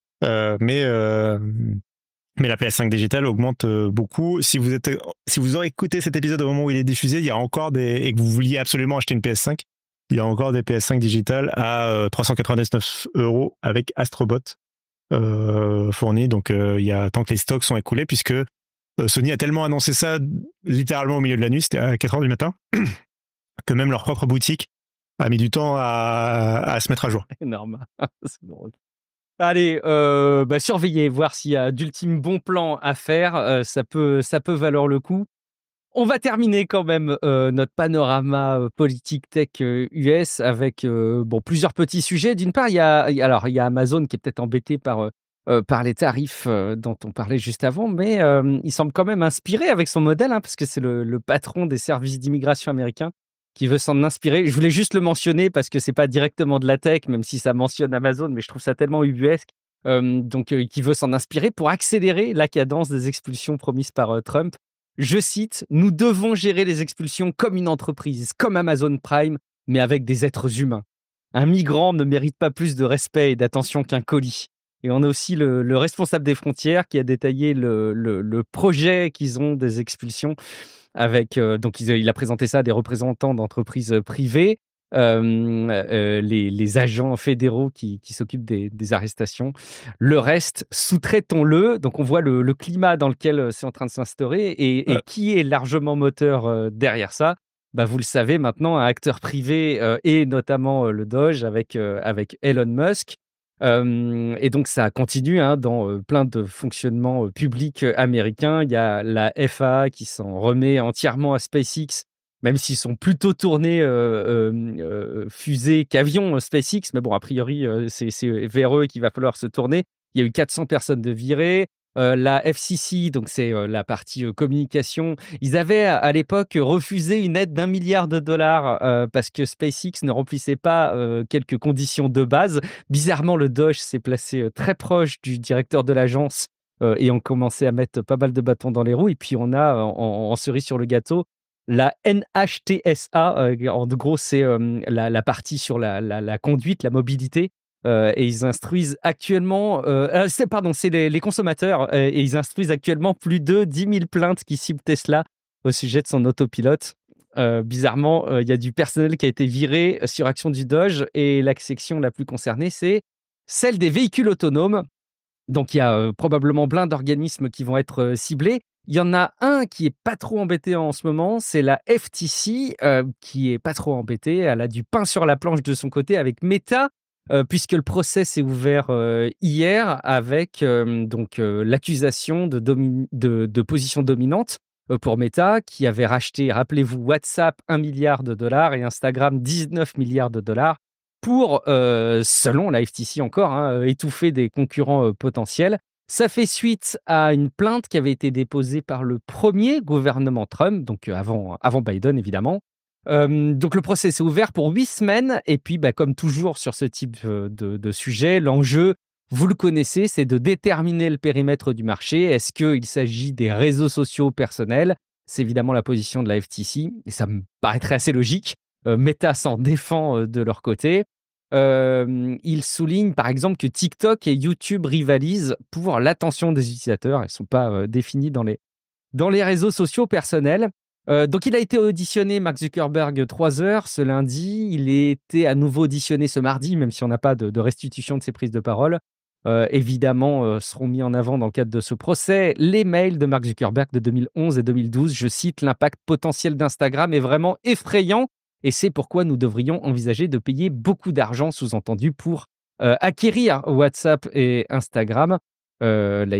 Mais la PS5 digitale augmente beaucoup. Si vous aurez écouté cet épisode au moment où il est diffusé, il y a encore et que vous vouliez absolument acheter une PS5, il y a encore des PS5 digitales à 399 euros avec Astrobot fourni. Donc il y a tant que les stocks sont écoulés, puisque Sony a tellement annoncé ça littéralement au milieu de la nuit, c'était à 4h du matin, que même leur propre boutique a mis du temps à se mettre à jour. Énorme. C'est drôle. Allez, surveillez, voir s'il y a d'ultimes bons plans à faire, ça peut valoir le coup. On va terminer quand même, notre panorama, politique tech, US avec, plusieurs petits sujets. D'une part, il y a Amazon qui est peut-être embêté par les tarifs, dont on parlait juste avant, mais il semble quand même inspiré avec son modèle, hein, parce que c'est le patron des services d'immigration américains qui veut s'en inspirer. Je voulais juste le mentionner parce que c'est pas directement de la tech, même si ça mentionne Amazon, mais je trouve ça tellement ubuesque. Qui veut s'en inspirer pour accélérer la cadence des expulsions promises par Trump. Je cite: «Nous devons gérer les expulsions comme une entreprise, comme Amazon Prime, mais avec des êtres humains. Un migrant ne mérite pas plus de respect et d'attention qu'un colis.» Et on a aussi le responsable des frontières qui a détaillé le projet qu'ils ont des expulsions avec, donc il a présenté ça à des représentants d'entreprises privées, les agents fédéraux qui s'occupent des arrestations. Le reste, sous-traitons-le. Donc on voit le climat dans lequel, c'est en train de s'instaurer, et qui est largement moteur, derrière ça? Bah, vous le savez maintenant, un acteur privé, et notamment, le Doge avec Elon Musk. Et donc ça continue, hein, dans, plein de fonctionnements, publics, américains. Il y a la FAA qui s'en remet entièrement à SpaceX, même s'ils sont plutôt tournés fusée qu'avion, SpaceX. Mais bon, a priori, c'est vers eux qu'il va falloir se tourner. Il y a eu 400 personnes de virées. La FCC, donc c'est la partie communication, ils avaient à l'époque refusé une aide d'1 milliard de dollars parce que SpaceX ne remplissait pas quelques conditions de base. Bizarrement, le Doge s'est placé très proche du directeur de l'agence et ont commencé à mettre pas mal de bâtons dans les roues. Et puis on a en cerise sur le gâteau la NHTSA. En gros, c'est la partie sur la conduite, la mobilité. Et ils instruisent actuellement, c'est les consommateurs, et ils instruisent actuellement plus de 10 000 plaintes qui ciblent Tesla au sujet de son autopilote. Bizarrement, il y a du personnel qui a été viré sur action du Doge, et la section la plus concernée, c'est celle des véhicules autonomes. Donc il y a probablement plein d'organismes qui vont être ciblés. Il y en a un qui est pas trop embêté en ce moment, c'est la FTC, qui est pas trop embêtée. Elle a du pain sur la planche de son côté avec Meta, puisque le procès s'est ouvert hier avec l'accusation de position dominante pour Meta, qui avait racheté, rappelez-vous, WhatsApp 1 milliard de dollars et Instagram 19 milliards de dollars pour, selon la FTC encore, étouffer des concurrents potentiels. Ça fait suite à une plainte qui avait été déposée par le premier gouvernement Trump, donc avant Biden évidemment. Donc le procès s'est ouvert pour 8 semaines et puis, comme toujours sur ce type de sujet, l'enjeu, vous le connaissez, c'est de déterminer le périmètre du marché. Est-ce qu'il s'agit des réseaux sociaux personnels? C'est évidemment la position de la FTC et ça me paraîtrait assez logique. Meta s'en défend de leur côté. Ils soulignent par exemple que TikTok et YouTube rivalisent pour l'attention des utilisateurs. Elles ne sont pas définies dans les réseaux sociaux personnels. Donc il a été auditionné, Mark Zuckerberg, 3 heures ce lundi. Il a été à nouveau auditionné ce mardi, même si on n'a pas de restitution de ses prises de parole. Évidemment, seront mis en avant dans le cadre de ce procès les mails de Mark Zuckerberg de 2011 et 2012. Je cite: «L'impact potentiel d'Instagram est vraiment effrayant et c'est pourquoi nous devrions envisager de payer beaucoup d'argent», sous-entendu, pour acquérir WhatsApp et Instagram. La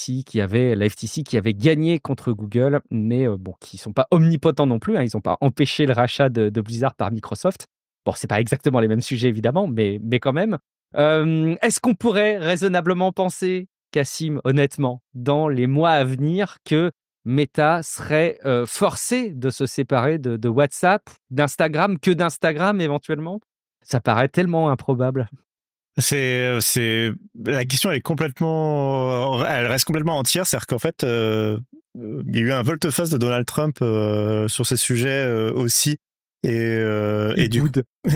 FTC qui avait gagné contre Google, mais qui ne sont pas omnipotents non plus, hein. Ils n'ont pas empêché le rachat de Blizzard par Microsoft. Bon, c'est pas exactement les mêmes sujets évidemment, mais quand même. Est-ce qu'on pourrait raisonnablement penser, Cassim, honnêtement, dans les mois à venir, que Meta serait forcé de se séparer de WhatsApp, d'Instagram, que d'Instagram éventuellement? Ça paraît tellement improbable. La question elle reste complètement entière. C'est-à-dire qu'en fait, il y a eu un volte-face de Donald Trump sur ces sujets aussi, et du coup,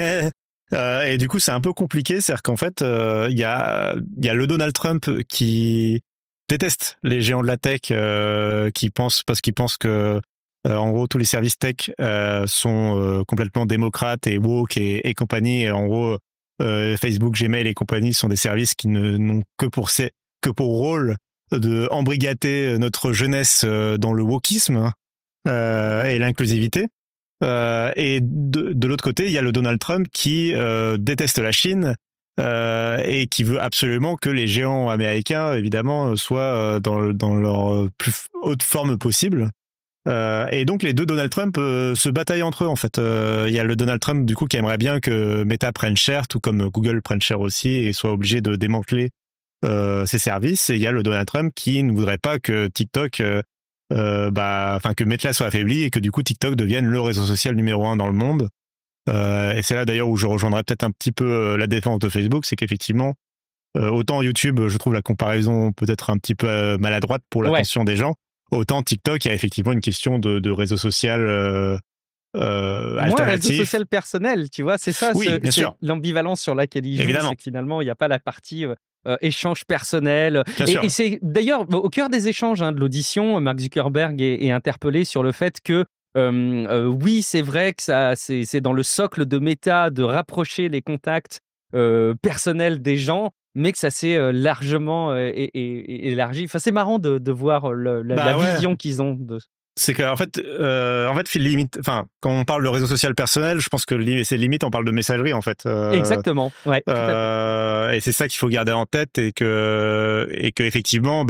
et du coup, c'est un peu compliqué. C'est-à-dire qu'en fait, il y a le Donald Trump qui déteste les géants de la tech, parce qu'il pense que en gros tous les services tech sont complètement démocrates et woke et compagnie. Et en gros, Facebook, Gmail et compagnie sont des services qui n'ont que pour rôle de embrigader notre jeunesse dans le wokisme et l'inclusivité. Et de l'autre côté, il y a le Donald Trump qui déteste la Chine et qui veut absolument que les géants américains, évidemment, soient dans leur plus haute forme possible. Et donc les deux Donald Trump se bataillent entre eux en fait. Il y a le Donald Trump du coup qui aimerait bien que Meta prenne cher, tout comme Google prenne cher aussi et soit obligé de démanteler ses services. Et il y a le Donald Trump qui ne voudrait pas que TikTok, que Meta soit affaibli et que du coup TikTok devienne le réseau social numéro 1 dans le monde. Et c'est là d'ailleurs où je rejoindrai peut-être un petit peu la défense de Facebook, c'est qu'effectivement autant YouTube, je trouve la comparaison peut-être un petit peu maladroite pour l'attention des gens. Autant TikTok, il y a effectivement une question de réseau social alternatif. Réseau social personnel, tu vois, c'est ça, Oui, bien sûr. l'ambivalence sur laquelle il joue, Évidemment. c'est que finalement, il n'y a pas la partie échange personnel. Bien sûr. Et c'est d'ailleurs au cœur des échanges de l'audition, Mark Zuckerberg est interpellé sur le fait que oui, c'est vrai que c'est dans le socle de Meta de rapprocher les contacts personnels des gens, mais que ça s'est largement élargi. Enfin, c'est marrant de voir la vision qu'ils ont de. C'est qu'en fait, limite, enfin, quand on parle de réseau social personnel, je pense que c'est limite, on parle de messagerie en fait. Exactement. Ouais. Et c'est ça qu'il faut garder en tête et que effectivement,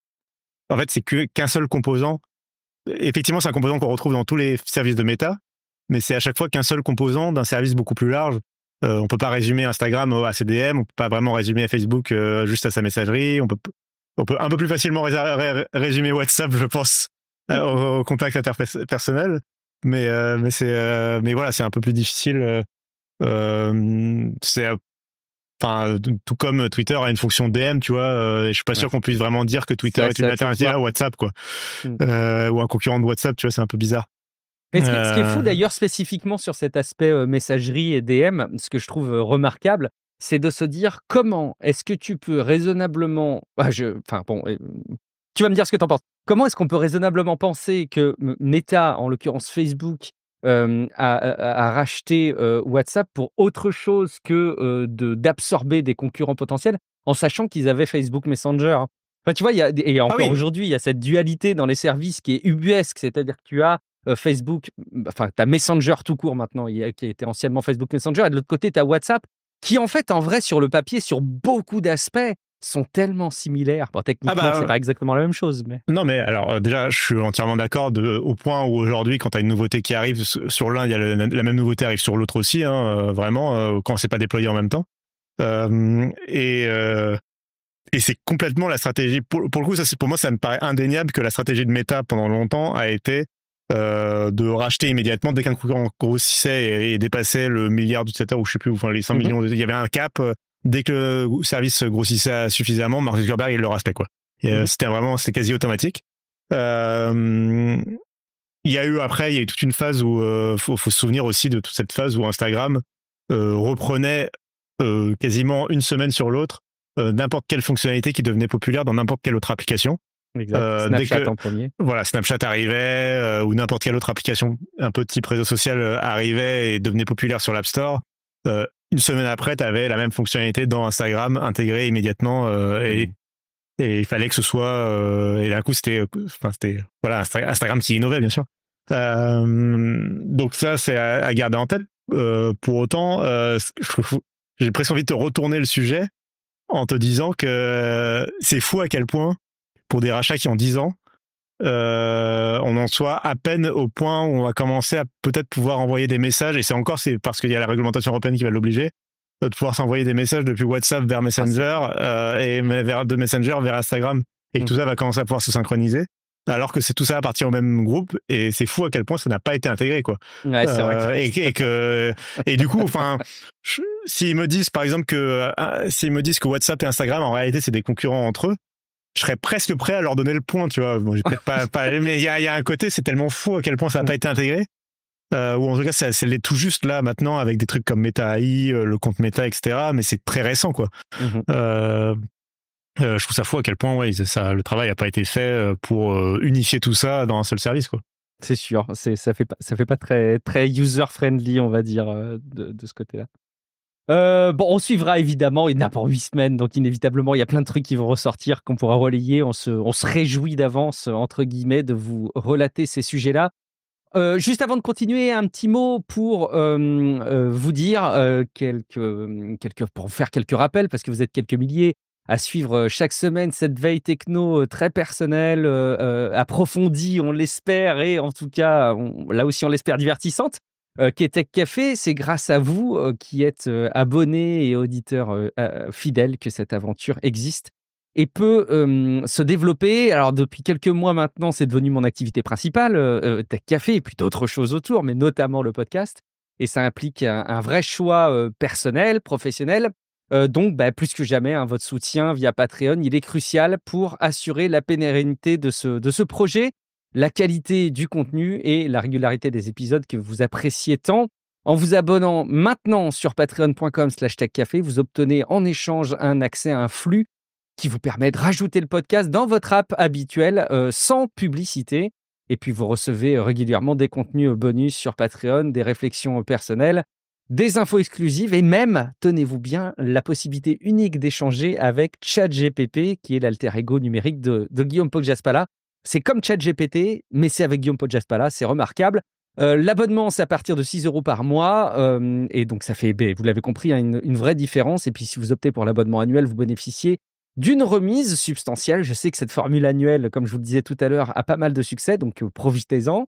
en fait, c'est qu'un seul composant. Effectivement, c'est un composant qu'on retrouve dans tous les services de Meta, mais c'est à chaque fois qu'un seul composant d'un service beaucoup plus large. On peut pas résumer Instagram à ses DM, on peut pas vraiment résumer Facebook juste à sa messagerie, on peut un peu plus facilement résumer WhatsApp, je pense, au contact interpersonnel, mais voilà, c'est un peu plus difficile. C'est Enfin, tout comme Twitter a une fonction DM, tu vois, je suis pas sûr qu'on puisse vraiment dire que Twitter est une alternative à WhatsApp, quoi, ou un concurrent de WhatsApp, tu vois, c'est un peu bizarre. Et ce qui est fou d'ailleurs spécifiquement sur cet aspect messagerie et DM, ce que je trouve remarquable, c'est de se dire comment est-ce que tu peux raisonnablement, enfin bon, tu vas me dire ce que tu en penses. Comment est-ce qu'on peut raisonnablement penser que Meta, en l'occurrence Facebook, a racheté WhatsApp pour autre chose que d'absorber des concurrents potentiels, en sachant qu'ils avaient Facebook Messenger, hein. Enfin, tu vois, et Ah encore oui. aujourd'hui, il y a cette dualité dans les services qui est ubuesque, c'est-à-dire que tu as Facebook, enfin, tu as Messenger tout court maintenant, qui était anciennement Facebook Messenger, et de l'autre côté, tu as WhatsApp, qui en fait, en vrai, sur le papier, sur beaucoup d'aspects, sont tellement similaires. Bon, Ah techniquement, c'est bah pas exactement la même chose, mais non, mais alors déjà, je suis entièrement d'accord au point où aujourd'hui, quand tu as une nouveauté qui arrive sur l'un, il y a la même nouveauté arrive sur l'autre aussi, hein, vraiment, quand c'est pas déployé en même temps. Euh, et, euh, et c'est complètement la stratégie. Pour le coup, pour moi, ça me paraît indéniable que la stratégie de Meta pendant longtemps a été de racheter immédiatement dès qu'un concurrent grossissait et dépassait le milliard d'utilisateurs, ou je sais plus, enfin les 100 millions, il y avait un cap. Dès que le service grossissait suffisamment, Mark Zuckerberg il le rachetait, quoi. C'était quasi automatique. Il y a eu toute une phase où faut se souvenir aussi de toute cette phase où Instagram reprenait quasiment une semaine sur l'autre n'importe quelle fonctionnalité qui devenait populaire dans n'importe quelle autre application. exact. Dès Snapchat que en premier. voilà, Snapchat arrivait ou n'importe quelle autre application un peu type réseau social arrivait et devenait populaire sur l'App Store, une semaine après, tu avais la même fonctionnalité dans Instagram intégrée immédiatement et il fallait que ce soit et d'un coup c'était voilà Instagram qui innovait bien sûr. Donc ça c'est à garder en tête. Pour autant, j'ai presque envie de te retourner le sujet en te disant que c'est fou à quel point pour des rachats qui ont 10 ans, on en soit à peine au point où on va commencer à peut-être pouvoir envoyer des messages, et c'est parce qu'il y a la réglementation européenne qui va l'obliger, de pouvoir s'envoyer des messages depuis WhatsApp vers Messenger de Messenger vers Instagram, et que tout ça va commencer à pouvoir se synchroniser, alors que c'est tout ça appartient au même groupe, et c'est fou à quel point ça n'a pas été intégré, quoi. Ouais, c'est vrai. Et du coup, enfin, s'ils me disent par exemple s'ils me disent que WhatsApp et Instagram en réalité c'est des concurrents entre eux, je serais presque prêt à leur donner le point, tu vois. Bon, j'ai peut-être pas mais il y a un côté, c'est tellement fou à quel point ça n'a pas été intégré. Ou en tout cas, c'est l'est tout juste là maintenant avec des trucs comme Meta AI, le compte Meta, etc. Mais c'est très récent, quoi. Je trouve ça fou à quel point le travail n'a pas été fait pour unifier tout ça dans un seul service, quoi. C'est sûr, ça fait pas très, très user-friendly, on va dire, de ce côté-là. Bon, on suivra évidemment, il n'y en a pour 8 semaines, donc inévitablement, il y a plein de trucs qui vont ressortir, qu'on pourra relayer. On se réjouit d'avance, entre guillemets, de vous relater ces sujets-là. Juste avant de continuer, un petit mot pour vous dire pour faire quelques rappels, parce que vous êtes quelques milliers à suivre chaque semaine cette veille techno très personnelle, approfondie, on l'espère, et en tout cas, là aussi on l'espère divertissante, qui est Tech Café. C'est grâce à vous qui êtes abonnés et auditeurs fidèles que cette aventure existe et peut se développer. Alors, depuis quelques mois maintenant, c'est devenu mon activité principale, Tech Café, et puis d'autres choses autour, mais notamment le podcast. Et ça implique un vrai choix personnel, professionnel. Donc, plus que jamais, hein, votre soutien via Patreon, il est crucial pour assurer la pérennité de ce projet, la qualité du contenu et la régularité des épisodes que vous appréciez tant. En vous abonnant maintenant sur patreon.com/techcafé, vous obtenez en échange un accès à un flux qui vous permet de rajouter le podcast dans votre app habituelle sans publicité. Et puis, vous recevez régulièrement des contenus bonus sur Patreon, des réflexions personnelles, des infos exclusives et même, tenez-vous bien, la possibilité unique d'échanger avec ChatGPT, qui est l'alter ego numérique de Guillaume Poggiaspala. C'est comme ChatGPT, mais c'est avec Guillaume Poggiaspala, c'est remarquable. L'abonnement, c'est à partir de 6 € par mois. Et donc, ça fait, vous l'avez compris, hein, une vraie différence. Et puis, si vous optez pour l'abonnement annuel, vous bénéficiez d'une remise substantielle. Je sais que cette formule annuelle, comme je vous le disais tout à l'heure, a pas mal de succès, donc profitez-en.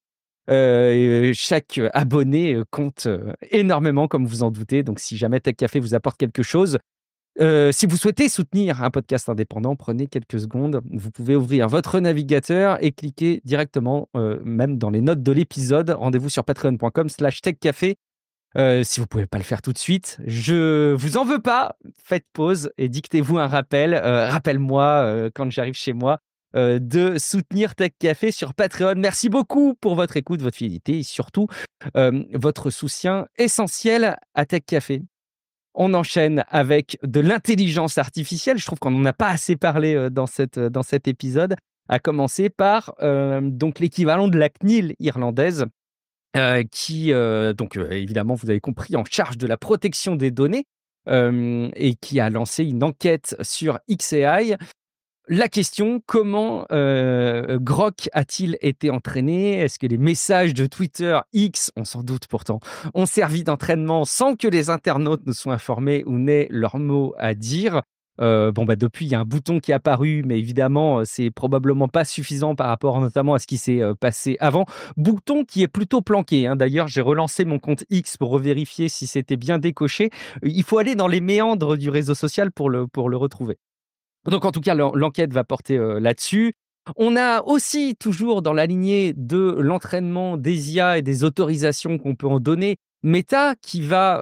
Chaque abonné compte énormément, comme vous en doutez. Donc, si jamais Tech Café vous apporte quelque chose, si vous souhaitez soutenir un podcast indépendant, prenez quelques secondes. Vous pouvez ouvrir votre navigateur et cliquer directement, même dans les notes de l'épisode. Rendez-vous sur patreon.com/techcafé. Si vous ne pouvez pas le faire tout de suite, je vous en veux pas. Faites pause et dictez-vous un rappel. Rappelle-moi, quand j'arrive chez moi, de soutenir Tech Café sur Patreon. Merci beaucoup pour votre écoute, votre fidélité et surtout votre soutien essentiel à Tech Café. On enchaîne avec de l'intelligence artificielle. Je trouve qu'on n'en a pas assez parlé dans cet épisode, à commencer par donc l'équivalent de la CNIL irlandaise, qui, évidemment, vous avez compris, en charge de la protection des données, et qui a lancé une enquête sur xAI. La question, comment Grok a-t-il été entraîné? Est-ce que les messages de Twitter X, on s'en doute pourtant, ont servi d'entraînement sans que les internautes ne soient informés ou n'aient leur mot à dire? Depuis, il y a un bouton qui est apparu, mais évidemment, c'est probablement pas suffisant par rapport notamment à ce qui s'est passé avant. Bouton qui est plutôt planqué, hein. D'ailleurs, j'ai relancé mon compte X pour revérifier si c'était bien décoché. Il faut aller dans les méandres du réseau social pour le retrouver. Donc, en tout cas, l'enquête va porter là-dessus. On a aussi, toujours dans la lignée de l'entraînement des IA et des autorisations qu'on peut en donner, Meta qui va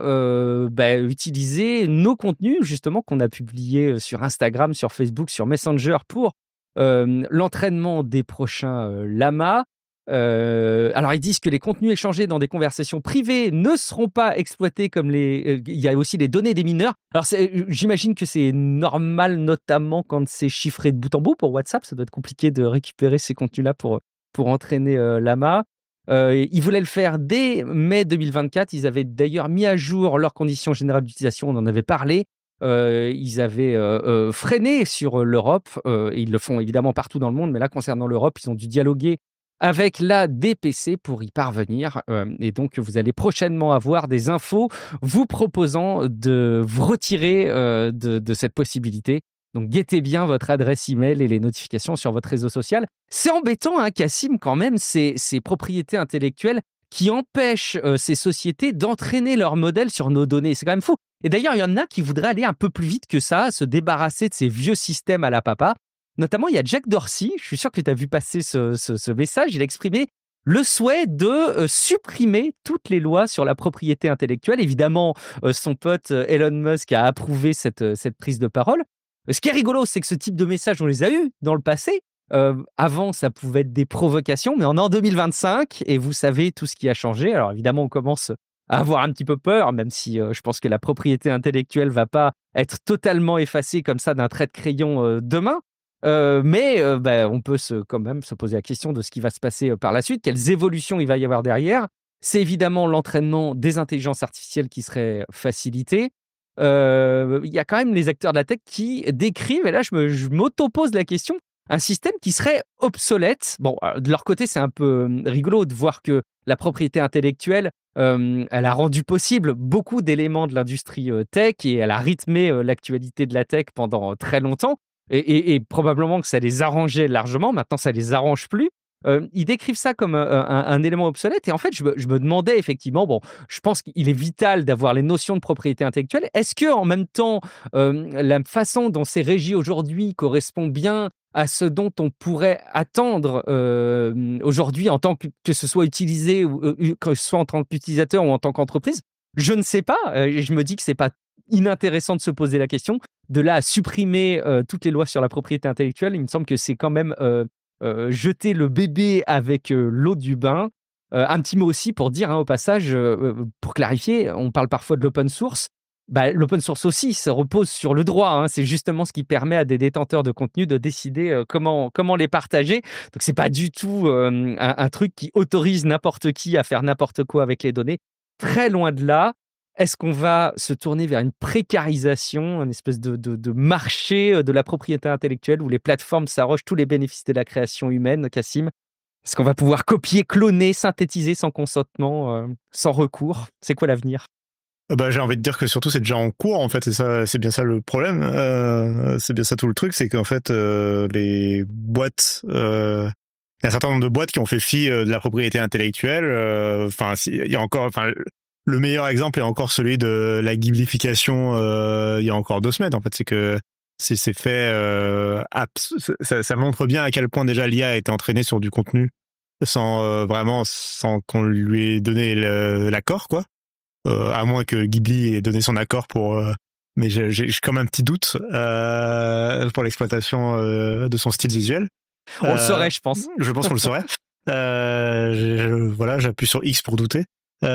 utiliser nos contenus, justement, qu'on a publiés sur Instagram, sur Facebook, sur Messenger pour l'entraînement des prochains Llama. Alors, ils disent que les contenus échangés dans des conversations privées ne seront pas exploités comme il y a aussi les données des mineurs. Alors, j'imagine que c'est normal, notamment quand c'est chiffré de bout en bout pour WhatsApp. Ça doit être compliqué de récupérer ces contenus-là pour entraîner Llama. Ils voulaient le faire dès mai 2024. Ils avaient d'ailleurs mis à jour leurs conditions générales d'utilisation. On en avait parlé. Ils avaient freiné sur l'Europe. Et ils le font évidemment partout dans le monde. Mais là, concernant l'Europe, ils ont dû dialoguer avec la DPC pour y parvenir. Et donc, vous allez prochainement avoir des infos vous proposant de vous retirer de cette possibilité. Donc, guettez bien votre adresse email et les notifications sur votre réseau social. C'est embêtant, hein, Cassim, quand même, ces propriétés intellectuelles qui empêchent ces sociétés d'entraîner leur modèle sur nos données. C'est quand même fou. Et d'ailleurs, il y en a qui voudraient aller un peu plus vite que ça, se débarrasser de ces vieux systèmes à la papa. Notamment, il y a Jack Dorsey, je suis sûr que tu as vu passer ce message, il a exprimé le souhait de supprimer toutes les lois sur la propriété intellectuelle. Évidemment, son pote Elon Musk a approuvé cette prise de parole. Ce qui est rigolo, c'est que ce type de message, on les a eus dans le passé. Avant, ça pouvait être des provocations, mais on est en 2025 et vous savez tout ce qui a changé. Alors évidemment, on commence à avoir un petit peu peur, même si je pense que la propriété intellectuelle ne va pas être totalement effacée comme ça d'un trait de crayon demain. On peut quand même se poser la question de ce qui va se passer par la suite, quelles évolutions il va y avoir derrière. C'est évidemment l'entraînement des intelligences artificielles qui serait facilité. Il y a quand même les acteurs de la tech qui décrivent, et là je m'auto-pose la question, un système qui serait obsolète. Bon, de leur côté, c'est un peu rigolo de voir que la propriété intellectuelle, elle a rendu possible beaucoup d'éléments de l'industrie tech et elle a rythmé l'actualité de la tech pendant très longtemps. Et probablement que ça les arrangeait largement. Maintenant, ça les arrange plus. Ils décrivent ça comme un élément obsolète. Et en fait, je me demandais effectivement, bon, je pense qu'il est vital d'avoir les notions de propriété intellectuelle. Est-ce que en même temps, la façon dont c'est régi aujourd'hui correspond bien à ce dont on pourrait attendre aujourd'hui en tant que ce soit utilisé, ou que ce soit en tant qu'utilisateur ou en tant qu'entreprise? Je ne sais pas. Je me dis que c'est pas inintéressant de se poser la question. De là à supprimer toutes les lois sur la propriété intellectuelle, il me semble que c'est quand même jeter le bébé avec l'eau du bain. Un petit mot aussi pour dire, hein, au passage, pour clarifier, on parle parfois de l'open source. L'open source aussi, ça repose sur le droit, hein. C'est justement ce qui permet à des détenteurs de contenu de décider comment les partager. Donc, c'est pas du tout un truc qui autorise n'importe qui à faire n'importe quoi avec les données. Très loin de là. Est-ce qu'on va se tourner vers une précarisation, une espèce de marché de la propriété intellectuelle où les plateformes s'arrogent tous les bénéfices de la création humaine, Cassim? Est-ce qu'on va pouvoir copier, cloner, synthétiser sans consentement, sans recours? C'est quoi l'avenir? J'ai envie de dire que surtout c'est déjà en cours en fait, et ça c'est bien ça le problème, c'est bien ça tout le truc, c'est qu'en fait les boîtes y a un certain nombre de boîtes qui ont fait fi de la propriété intellectuelle. Enfin, il y a encore, enfin, le meilleur exemple est encore celui de la ghiblification il y a encore 2 semaines. En fait, c'est que c'est fait. Ça montre bien à quel point déjà l'IA a été entraînée sur du contenu sans qu'on lui ait donné l'accord, quoi. À moins que Ghibli ait donné son accord pour. Mais j'ai comme un petit doute pour l'exploitation de son style visuel. On le saurait, je pense. Je pense qu'on le saurait. Voilà, j'appuie sur X pour douter.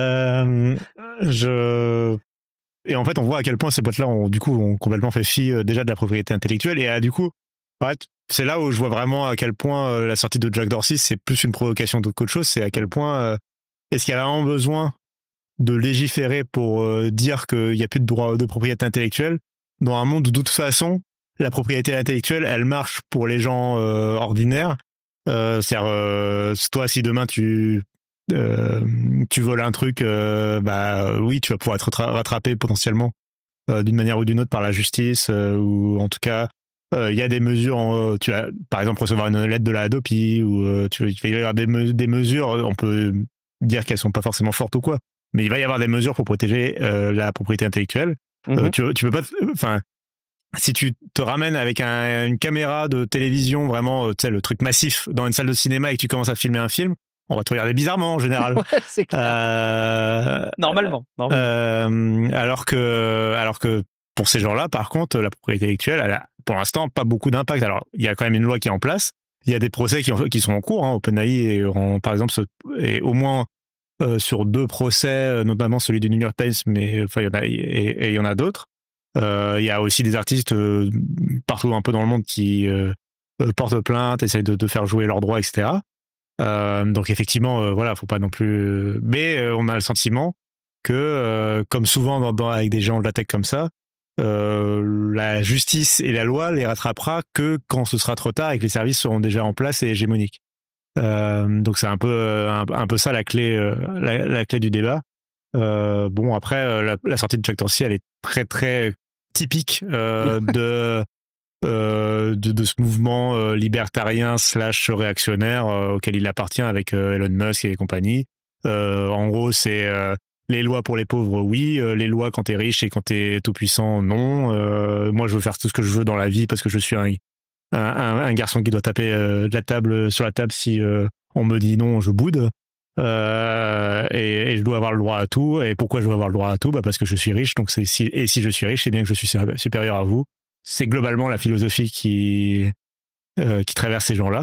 Et en fait, on voit à quel point ces boîtes-là ont complètement fait fi déjà de la propriété intellectuelle. Et du coup, ouais, c'est là où je vois vraiment à quel point la sortie de Jack Dorsey, c'est plus une provocation qu'autre chose. C'est à quel point est-ce qu'il y a vraiment besoin de légiférer pour dire qu'il n'y a plus de droit de propriété intellectuelle dans un monde où de toute façon, la propriété intellectuelle, elle marche pour les gens ordinaires. C'est-à-dire, toi, si demain tu voles un truc, bah oui, tu vas pouvoir être rattrapé potentiellement d'une manière ou d'une autre par la justice, ou en tout cas, il y a des mesures. Tu vas, par exemple, recevoir une lettre de la Hadopi, ou il va y avoir des mesures. On peut dire qu'elles sont pas forcément fortes ou quoi, mais il va y avoir des mesures pour protéger la propriété intellectuelle. Tu peux pas, enfin, si tu te ramènes avec une caméra de télévision, vraiment, tu sais, le truc massif dans une salle de cinéma et que tu commences à filmer un film, on va te regarder bizarrement en général. Ouais, c'est clair. Normalement. Alors que pour ces gens-là, par contre, la propriété intellectuelle, elle a pour l'instant pas beaucoup d'impact. Alors, il y a quand même une loi qui est en place. Il y a des procès qui sont en cours. OpenAI, par exemple, est au moins sur 2 procès, notamment celui du New York Times, mais enfin, il y en a d'autres. Il y a aussi des artistes partout un peu dans le monde qui portent plainte, essayent de faire jouer leurs droits, etc. Donc effectivement, voilà, faut pas non plus. Mais on a le sentiment que, comme souvent avec des gens de la tech comme ça, la justice et la loi les rattrapera que quand ce sera trop tard et que les services seront déjà en place et hégémoniques. Donc c'est un peu ça la clé, la clé du débat. Bon, après, la sortie de Jack Dorsey, elle est très très typique de ce mouvement libertarien / réactionnaire auquel il appartient avec Elon Musk et compagnie. En gros, c'est les lois pour les pauvres, oui. Les lois quand t'es riche et quand t'es tout puissant, non. Moi, je veux faire tout ce que je veux dans la vie parce que je suis un garçon qui doit taper sur la table si on me dit non, je boude. Et je dois avoir le droit à tout. Et pourquoi je dois avoir le droit à tout? Parce que je suis riche. Donc et si je suis riche, c'est bien que je suis supérieur à vous. C'est globalement la philosophie qui traverse ces gens-là.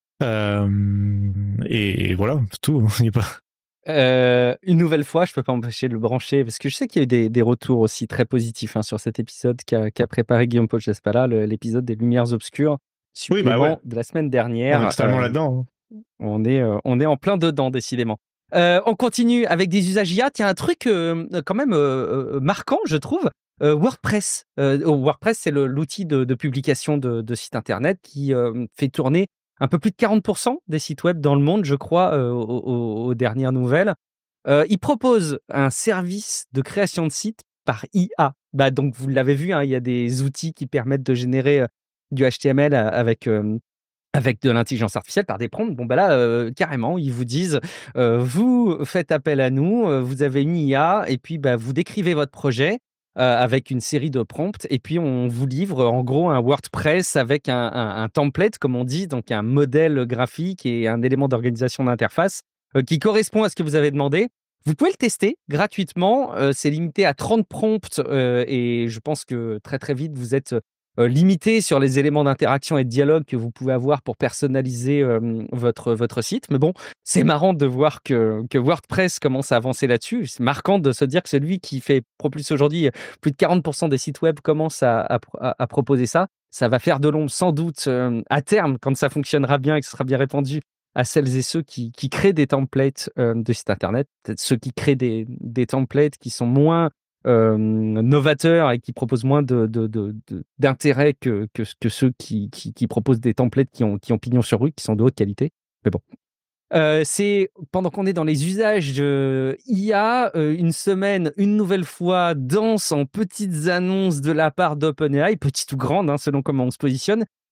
Et voilà, c'est tout. Il y a pas... Une nouvelle fois, je peux pas m'empêcher de le brancher parce que je sais qu'il y a eu des retours aussi très positifs sur cet épisode qu'a préparé Guillaume Podjespala, l'épisode des Lumières Obscures, Oui, bah ouais. de la semaine On dernière. est totalement là-dedans. On est en plein dedans, décidément. On continue avec des usages IA. Tiens, un truc quand même marquant, je trouve. WordPress. WordPress, c'est l'outil de publication de sites internet qui fait tourner un peu plus de 40% des sites web dans le monde, je crois, aux dernières nouvelles. Il propose un service de création de sites par IA. Bah, donc, vous l'avez vu, il y a des outils qui permettent de générer du HTML avec de l'intelligence artificielle par des prompts. Bon, bah là, carrément, ils vous disent, vous faites appel à nous, vous avez une IA et puis bah, vous décrivez votre projet avec une série de prompts et puis on vous livre en gros un WordPress avec un template, comme on dit, donc un modèle graphique et un élément d'organisation d'interface qui correspond à ce que vous avez demandé. Vous pouvez le tester gratuitement, c'est limité à 30 prompts et je pense que très très vite, vous êtes limité sur les éléments d'interaction et de dialogue que vous pouvez avoir pour personnaliser votre site. Mais bon, c'est marrant de voir que WordPress commence à avancer là-dessus. C'est marquant de se dire que celui qui fait propulser aujourd'hui plus de 40% des sites web commence à proposer ça. Ça va faire de l'ombre sans doute à terme, quand ça fonctionnera bien et que ce sera bien répandu, à celles et ceux qui créent des templates de sites internet, peut-être ceux qui créent des templates qui sont moins novateurs et qui proposent moins d'intérêt que ceux qui proposent des templates qui ont pignon sur rue, qui sont de haute qualité. Mais bon. C'est pendant qu'on est dans les usages IA, une semaine, une nouvelle fois, dense en petites annonces de la part d'OpenAI, petites ou grandes, selon comment on se positionne,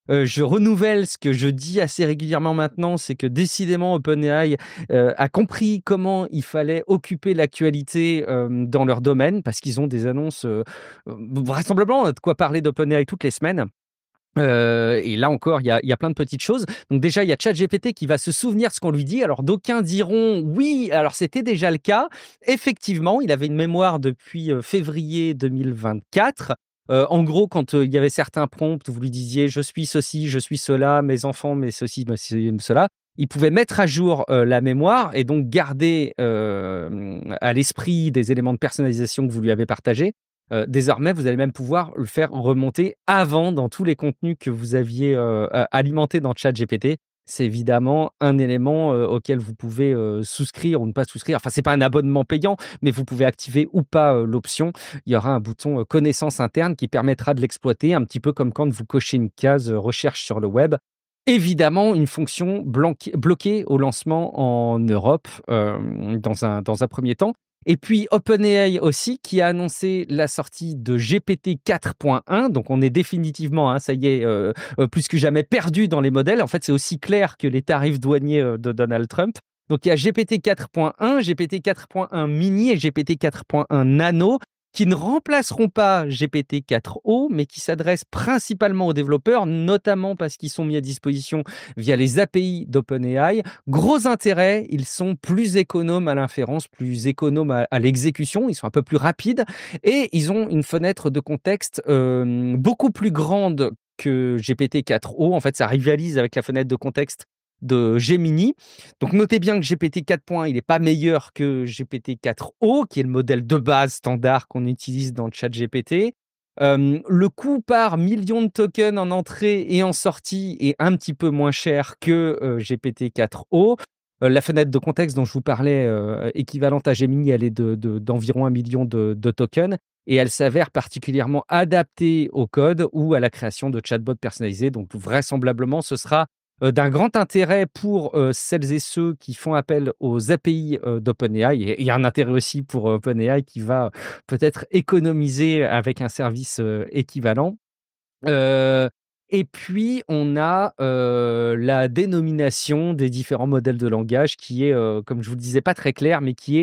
je renouvelle ce que je dis assez régulièrement maintenant, c'est que décidément OpenAI a compris comment il fallait occuper l'actualité dans leur domaine, parce qu'ils ont des annonces vraisemblablement de quoi parler d'OpenAI toutes les semaines. Et là encore, il y a plein de petites choses. Donc déjà, il y a ChatGPT qui va se souvenir ce qu'on lui dit. Alors d'aucuns diront: «Oui, alors c'était déjà le cas». Effectivement, il avait une mémoire depuis, février 2024. En gros, quand, il y avait certains prompts où vous lui disiez: «Je suis ceci, je suis cela, mes enfants, mes ceci, mes cela», il pouvait mettre à jour, la mémoire et donc garder, à l'esprit des éléments de personnalisation que vous lui avez partagés. Désormais, vous allez même pouvoir le faire remonter avant dans tous les contenus que vous aviez, alimentés dans ChatGPT. C'est évidemment un élément, auquel vous pouvez, souscrire ou ne pas souscrire. Enfin, c'est pas un abonnement payant, mais vous pouvez activer ou pas, l'option. Il y aura un bouton, connaissance interne qui permettra de l'exploiter, un petit peu comme quand vous cochez une case, recherche sur le web. Évidemment, une fonction bloquée au lancement en Europe, dans un 1er temps. Et puis OpenAI aussi qui a annoncé la sortie de GPT 4.1, donc on est définitivement, hein, ça y est, plus que jamais perdu dans les modèles. En fait, c'est aussi clair que les tarifs douaniers, de Donald Trump. Donc il y a GPT 4.1, GPT 4.1 mini et GPT 4.1 nano qui ne remplaceront pas GPT 4o, mais qui s'adressent principalement aux développeurs, notamment parce qu'ils sont mis à disposition via les API d'OpenAI. Gros intérêt, ils sont plus économes à l'inférence, plus économes à l'exécution, ils sont un peu plus rapides et ils ont une fenêtre de contexte beaucoup plus grande que GPT-4o. En fait, ça rivalise avec la fenêtre de contexte de Gemini. Donc, notez bien que GPT 4.1, il n'est pas meilleur que GPT-4o, qui est le modèle de base standard qu'on utilise dans le chat GPT. Le coût par million de tokens en entrée et en sortie est un petit peu moins cher que GPT-4o. La fenêtre de contexte dont je vous parlais, équivalente à Gemini, elle est d'environ 1 million de tokens et elle s'avère particulièrement adaptée au code ou à la création de chatbots personnalisés. Donc vraisemblablement, ce sera d'un grand intérêt pour celles et ceux qui font appel aux API d'OpenAI. Et il y a un intérêt aussi pour OpenAI qui va peut-être économiser avec un service équivalent. Heu et puis on a, la dénomination des différents modèles de langage qui est, comme je vous le disais, pas très claire, mais qui est,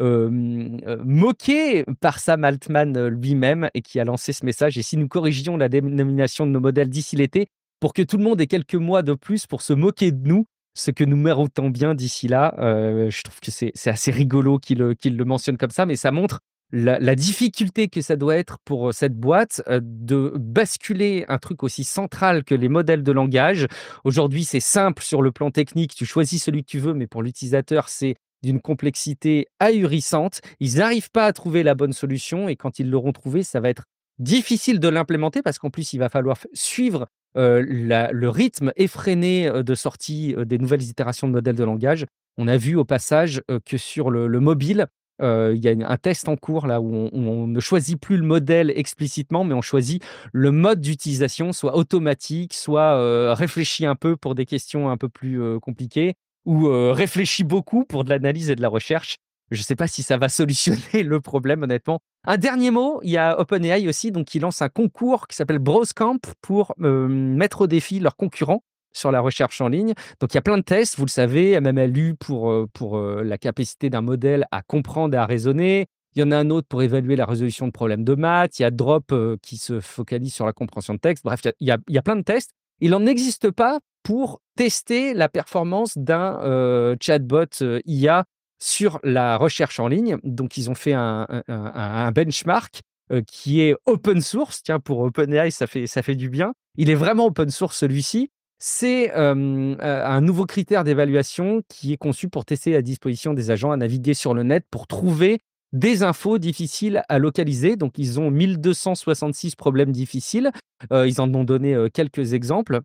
moquée par Sam Altman, lui-même et qui a lancé ce message. Et si nous corrigions la dénomination de nos modèles d'ici l'été, pour que tout le monde ait quelques mois de plus pour se moquer de nous, ce que nous méritons bien d'ici là, je trouve que c'est assez rigolo qu'il le mentionne comme ça, mais ça montre la difficulté que ça doit être pour, cette boîte, de basculer un truc aussi central que les modèles de langage. Aujourd'hui, c'est simple sur le plan technique, tu choisis celui que tu veux, mais pour l'utilisateur, c'est d'une complexité ahurissante. Ils n'arrivent pas à trouver la bonne solution et quand ils l'auront trouvée, ça va être difficile de l'implémenter parce qu'en plus, il va falloir suivre, le rythme effréné, de sortie, des nouvelles itérations de modèles de langage. On a vu au passage, que sur le mobile, il y a un test en cours là où on ne choisit plus le modèle explicitement, mais on choisit le mode d'utilisation, soit automatique, soit réfléchi un peu pour des questions un peu plus compliquées, ou réfléchi beaucoup pour de l'analyse et de la recherche. Je ne sais pas si ça va solutionner le problème, honnêtement. Un dernier mot, il y a OpenAI aussi, donc qui lance un concours qui s'appelle Broscamp pour mettre au défi leurs concurrents sur la recherche en ligne. Donc il y a plein de tests, vous le savez, MMLU pour la capacité d'un modèle à comprendre et à raisonner. Il y en a un autre pour évaluer la résolution de problèmes de maths. Il y a Drop qui se focalise sur la compréhension de texte. Bref, il y a plein de tests. Il n'en existe pas pour tester la performance d'un chatbot IA sur la recherche en ligne. Donc, ils ont fait un benchmark qui est open source. Tiens, pour OpenAI, ça fait du bien. Il est vraiment open source, celui-ci. C'est un nouveau critère d'évaluation qui est conçu pour tester la disposition des agents à naviguer sur le net pour trouver des infos difficiles à localiser. Donc, ils ont 1266 problèmes difficiles. Ils en ont donné quelques exemples.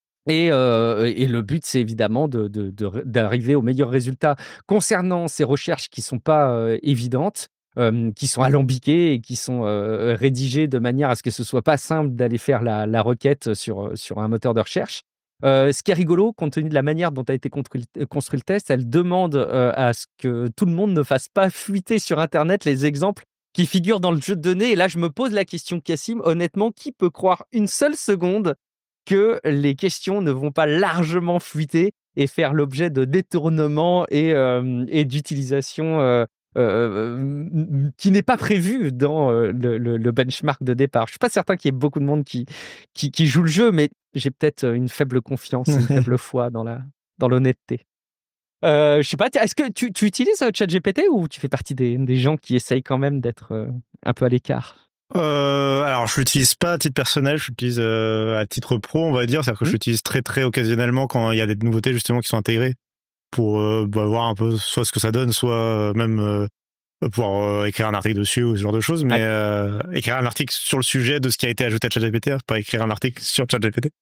Et le but, c'est évidemment d'arriver au meilleur résultat concernant ces recherches qui ne sont pas évidentes, qui sont alambiquées et qui sont rédigées de manière à ce que ce ne soit pas simple d'aller faire la requête sur un moteur de recherche. Ce qui est rigolo, compte tenu de la manière dont a été construit le test, elle demande à ce que tout le monde ne fasse pas fuiter sur Internet les exemples qui figurent dans le jeu de données. Et là, je me pose la question, Cassim, honnêtement, qui peut croire une seule seconde que les questions ne vont pas largement fuiter et faire l'objet de détournements et d'utilisation qui n'est pas prévu dans le benchmark de départ. Je suis pas certain qu'il y ait beaucoup de monde qui joue le jeu, mais j'ai peut-être une faible confiance, une faible foi dans l'honnêteté. Je sais pas, est-ce que tu utilises ChatGPT ou tu fais partie des gens qui essayent quand même d'être un peu à l'écart? Alors, je l'utilise pas à titre personnel, je l'utilise à titre pro, on va dire. C'est-à-dire que je l'utilise très très occasionnellement quand il y a des nouveautés justement qui sont intégrées pour voir un peu soit ce que ça donne, soit même pouvoir écrire un article dessus ou ce genre de choses. Mais écrire un article sur le sujet de ce qui a été ajouté à ChatGPT, hein, pas écrire un article sur ChatGPT.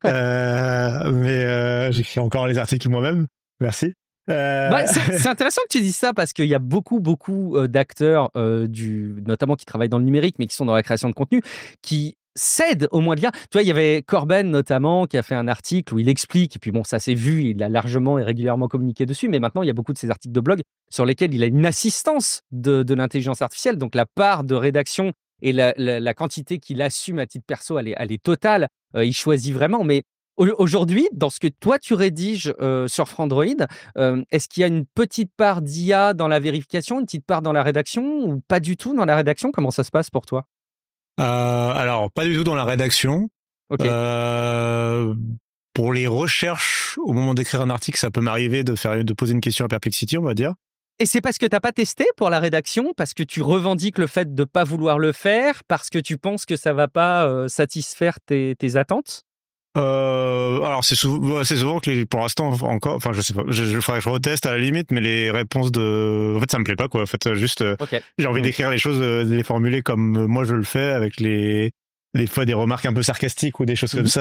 Mais j'écris encore les articles moi-même. Merci. C'est intéressant que tu dises ça parce qu'il y a beaucoup d'acteurs, notamment qui travaillent dans le numérique, mais qui sont dans la création de contenu, qui cèdent au moins de l'IA. Tu vois, il y avait Corben notamment qui a fait un article où il explique, et puis bon, ça s'est vu, il a largement et régulièrement communiqué dessus, mais maintenant il y a beaucoup de ces articles de blog sur lesquels il a une assistance de l'intelligence artificielle, donc la part de rédaction et la quantité qu'il assume à titre perso, elle est totale. Il choisit vraiment, mais aujourd'hui, dans ce que toi tu rédiges sur Frandroid, est-ce qu'il y a une petite part d'IA dans la vérification, une petite part dans la rédaction ou pas du tout dans la rédaction? Comment ça se passe pour toi? Alors, pas du tout dans la rédaction. Ok. Pour les recherches, au moment d'écrire un article, ça peut m'arriver de poser une question à Perplexity, on va dire. Et c'est parce que tu n'as pas testé pour la rédaction, parce que tu revendiques le fait de ne pas vouloir le faire, parce que tu penses que ça ne va pas satisfaire tes attentes? Alors c'est souvent que pour l'instant encore, enfin je sais pas, faudrait que je reteste à la limite, mais les réponses en fait ça me plaît pas quoi. En fait juste Ok. j'ai envie d'écrire les choses, de les formuler comme moi je le fais, avec des fois des remarques un peu sarcastiques ou des choses comme Mhm. ça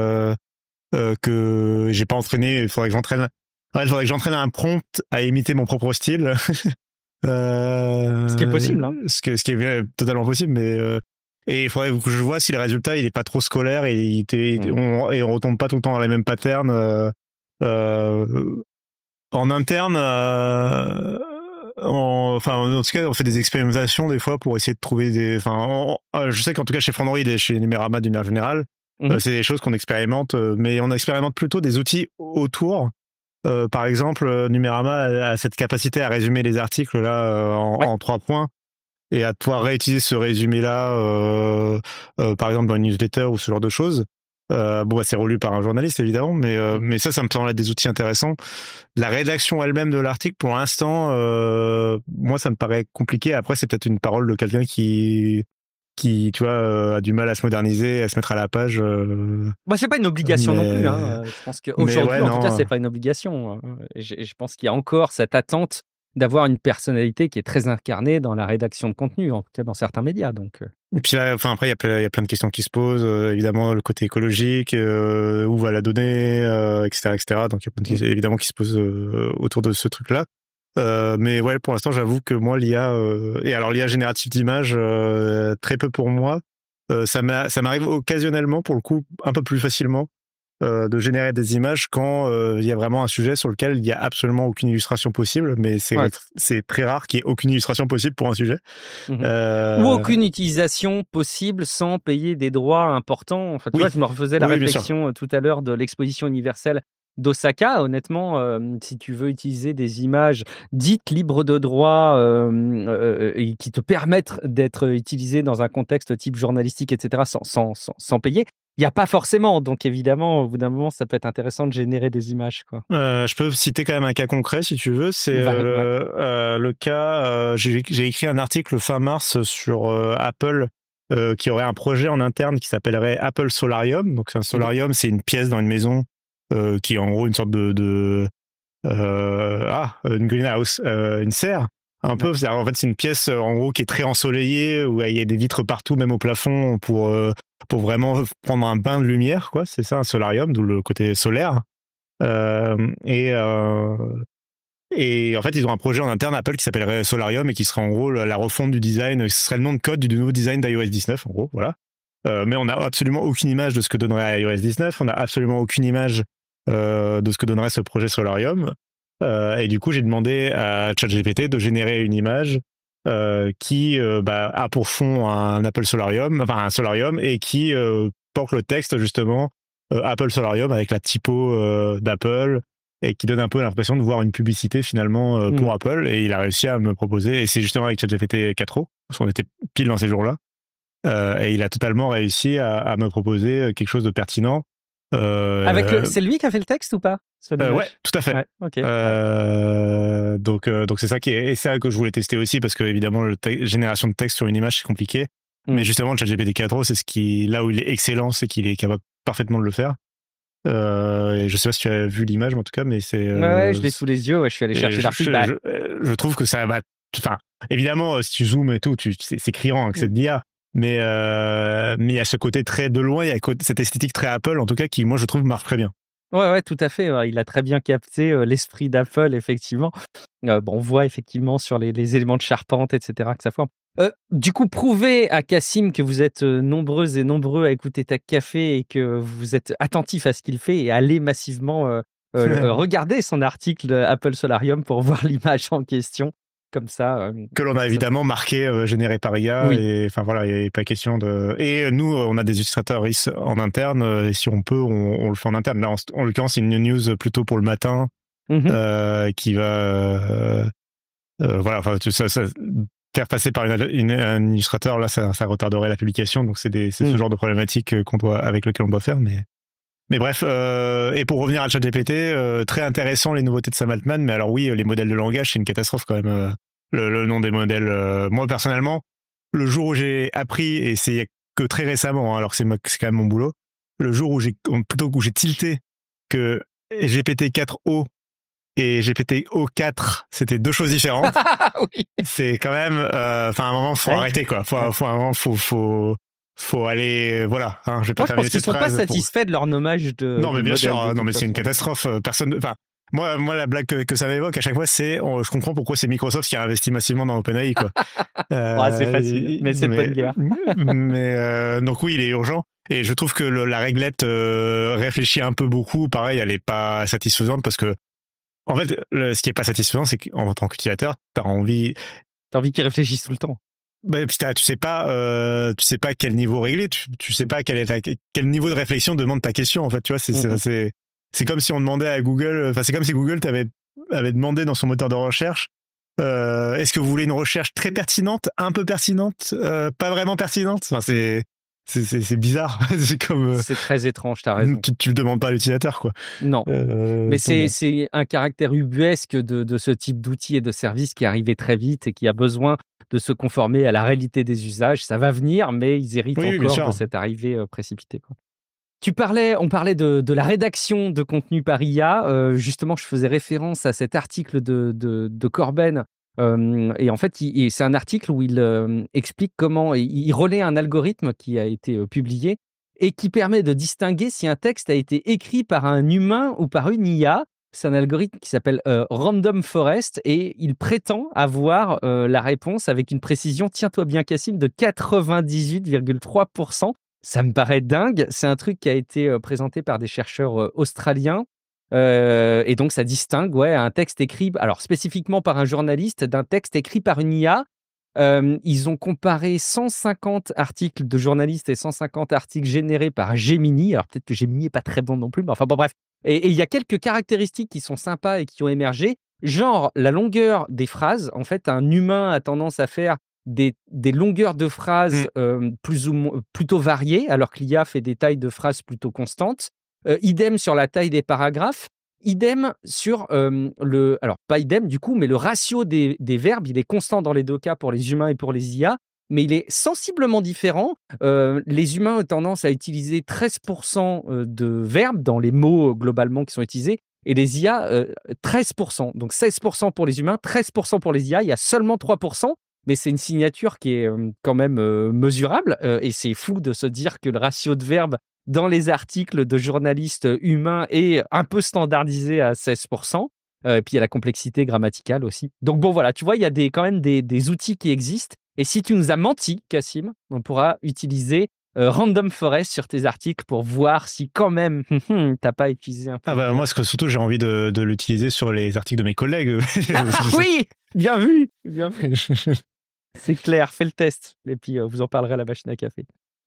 que j'ai pas entraîné. Il faudrait que j'entraîne. Ouais, il faudrait que j'entraîne un prompt à imiter mon propre style. Ce qui est possible, hein. Ce qui est totalement possible, mais et il faudrait que je vois si le résultat il est pas trop scolaire et on retombe pas tout le temps dans les mêmes patterns. En interne, enfin en tout cas on fait des expérimentations des fois pour essayer de trouver je sais qu'en tout cas chez Frandroid et chez Numérama d'une manière générale, Mhm. c'est des choses qu'on expérimente, mais on expérimente plutôt des outils autour. Par exemple, Numérama a cette capacité à résumer les articles là Ouais. en 3 points et à pouvoir réutiliser ce résumé-là, par exemple dans une newsletter ou ce genre de choses. C'est relu par un journaliste évidemment, mais ça me semble être des outils intéressants. La rédaction elle-même de l'article, pour l'instant, moi ça me paraît compliqué. Après, c'est peut-être une parole de quelqu'un qui tu vois, a du mal à se moderniser, à se mettre à la page. C'est pas une obligation non plus, Mais, hein. Je pense mais qu'aujourd'hui, ouais, en tout cas, non. c'est pas une obligation. Je pense qu'il y a encore cette attente d'avoir une personnalité qui est très incarnée dans la rédaction de contenu, en tout cas dans certains médias. Donc, Et puis là, enfin après, il y a plein de questions qui se posent. Évidemment, le côté écologique, où va la donnée, etc., etc. Donc il y a plein de questions évidemment qui se posent autour de ce truc-là. Mais ouais, pour l'instant, j'avoue que moi, l'IA et alors l'IA générative d'images, très peu pour moi. Ça m'arrive occasionnellement, pour le coup, un peu plus facilement, de générer des images quand il y a vraiment un sujet sur lequel il y a absolument aucune illustration possible. Mais ouais. c'est très rare qu'il y ait aucune illustration possible pour un sujet. Mhm. Ou Euh, aucune utilisation possible sans payer des droits importants. Enfin, tu vois, oui, je me refaisais la oui, bien sûr. réflexion tout à l'heure de l'exposition universelle d'Osaka. Honnêtement, si tu veux utiliser des images dites libres de droit et qui te permettent d'être utilisées dans un contexte type journalistique, etc., sans payer, il n'y a pas forcément. Donc, évidemment, au bout d'un moment, ça peut être intéressant de générer des images, quoi. Je peux citer quand même un cas concret si tu veux. C'est Ouais. le cas. J'ai écrit un article fin mars sur Apple qui aurait un projet en interne qui s'appellerait Apple Solarium. Donc un Mhm. solarium, c'est une pièce dans une maison qui est en gros une sorte une greenhouse, une serre. Un Ouais. peu. En fait, c'est une pièce en gros qui est très ensoleillée où il y a des vitres partout, même au plafond, pour vraiment prendre un bain de lumière, quoi. C'est ça un solarium, d'où le côté solaire. Euh, et, euh, et en fait, ils ont un projet en interne Apple qui s'appellerait Solarium et qui serait en gros la refonte du design. Ce serait le nom de code du nouveau design d'iOS 19, en gros, voilà. Mais on n'a absolument aucune image de ce que donnerait iOS 19. On n'a absolument aucune image de ce que donnerait ce projet Solarium. Et du coup, j'ai demandé à ChatGPT de générer une image qui a pour fond un Apple Solarium, enfin un Solarium, et qui porte le texte justement Apple Solarium avec la typo d'Apple et qui donne un peu l'impression de voir une publicité finalement pour Apple, et il a réussi à me proposer, et c'est justement avec ChatGPT 4o, parce qu'on était pile dans ces jours-là, et il a totalement réussi à me proposer quelque chose de pertinent. C'est lui qui a fait le texte ou pas? Ouais, tout à fait. Ouais, ok. Donc c'est ça et c'est ça que je voulais tester aussi, parce que évidemment, génération de texte sur une image, c'est compliqué. Mais justement, le ChatGPT 4o, c'est là où il est excellent, c'est qu'il est capable parfaitement de le faire. Et je sais pas si tu as vu l'image, mais en tout cas, mais c'est. Ouais, je l'ai sous les yeux. Ouais, je suis allé chercher l'article. Je trouve que ça va. Enfin, évidemment, si tu zoomes et tout, c'est criant avec cette IA. Mais il y a ce côté très de loin, il y a cette esthétique très Apple, en tout cas, qui, moi, je trouve, marche très bien. Ouais, tout à fait. Il a très bien capté l'esprit d'Apple, effectivement. On voit effectivement sur les éléments de charpente, etc., que ça forme. Du coup, prouvez à Cassim que vous êtes nombreuses et nombreux à écouter Tech Café et que vous êtes attentifs à ce qu'il fait, et allez massivement regarder son article Apple Solarium pour voir l'image en question. Comme ça. Que l'on a évidemment marqué généré par IA. Oui. Et enfin voilà, il n'y a pas question de. Et nous, on a des illustrateurs en interne, et si on peut, on le fait en interne. Là, en l'occurrence, c'est une news plutôt pour le matin qui va. Voilà, enfin, ça, faire passer par un illustrateur, là, ça retarderait la publication. Donc, c'est ce genre de problématique avec lequel on doit faire. Mais bref, et pour revenir à ChatGPT, très intéressant les nouveautés de Sam Altman, mais alors oui, les modèles de langage, c'est une catastrophe quand même. Le nom des modèles. Moi, personnellement, le jour où j'ai appris, et c'est que très récemment, hein, alors que c'est quand même mon boulot, le jour où j'ai tilté que GPT-4o et GPT-O4, c'était deux choses différentes. Oui. C'est quand même, enfin, à un moment, faut arrêter, quoi. Faut aller, voilà. Hein, je vais pas Moi, je pense qu'ils sont pas satisfaits de leur nommage de. Non, mais bien sûr. Non, mais c'est une catastrophe. Personne. Enfin, moi, la blague que ça m'évoque à chaque fois, c'est, je comprends pourquoi c'est Microsoft qui a investi massivement dans OpenAI, quoi. C'est facile, mais c'est pas une guerre. Mais donc oui, il est urgent. Et je trouve que la réglette réfléchit un peu beaucoup. Pareil, elle est pas satisfaisante, parce que, en fait, ce qui est pas satisfaisant, c'est qu'en tant qu'utilisateur, t'as envie qu'ils réfléchissent tout le temps. Bah, tu sais pas quel niveau régler, tu sais pas quel niveau de réflexion demande ta question, en fait, tu vois. C'est comme si on demandait à Google, enfin, c'est comme si Google avait demandé dans son moteur de recherche, est-ce que vous voulez une recherche très pertinente, un peu pertinente, pas vraiment pertinente. Enfin, c'est bizarre. C'est très étrange, t'as raison. Tu le demandes pas à l'utilisateur, quoi. Non. Mais c'est un caractère ubuesque de ce type d'outils et de services qui est arrivé très vite et qui a besoin de se conformer à la réalité des usages. Ça va venir, mais ils héritent encore de cette arrivée précipitée, quoi. On parlait de la rédaction de contenu par IA. Justement, je faisais référence à cet article de Corben. Et en fait, c'est un article où il explique comment il relaie un algorithme qui a été publié et qui permet de distinguer si un texte a été écrit par un humain ou par une IA. C'est un algorithme qui s'appelle Random Forest, et il prétend avoir la réponse avec une précision, tiens-toi bien Cassim, de 98,3%. Ça me paraît dingue. C'est un truc qui a été présenté par des chercheurs australiens. Et donc, ça distingue un texte écrit, alors spécifiquement par un journaliste, d'un texte écrit par une IA. Ils ont comparé 150 articles de journalistes et 150 articles générés par Gemini. Alors, peut-être que Gemini n'est pas très bon non plus, mais enfin, bon, bref. Et il y a quelques caractéristiques qui sont sympas et qui ont émergé, genre la longueur des phrases. En fait, un humain a tendance à faire des longueurs de phrases plutôt variées, alors que l'IA fait des tailles de phrases plutôt constantes. Idem sur la taille des paragraphes. Idem sur alors pas idem du coup, mais le ratio des verbes, il est constant dans les deux cas pour les humains et pour les IA, mais il est sensiblement différent. Les humains ont tendance à utiliser 13% de verbes dans les mots globalement qui sont utilisés, et les IA 13%. Donc 16% pour les humains, 13% pour les IA. Il y a seulement 3%, mais c'est une signature qui est quand même mesurable, et c'est fou de se dire que le ratio de verbes dans les articles de journalistes humains est un peu standardisé à 16%. Et puis il y a la complexité grammaticale aussi. Donc bon, voilà, tu vois, il y a quand même des outils qui existent. Et si tu nous as menti, Cassim, on pourra utiliser Random Forest sur tes articles pour voir si quand même t'as pas utilisé un peu. Ah bah moi, surtout, j'ai envie de l'utiliser sur les articles de mes collègues. Oui, bien vu, bien vu. C'est clair, fais le test. Et puis vous en parlerez à la machine à café.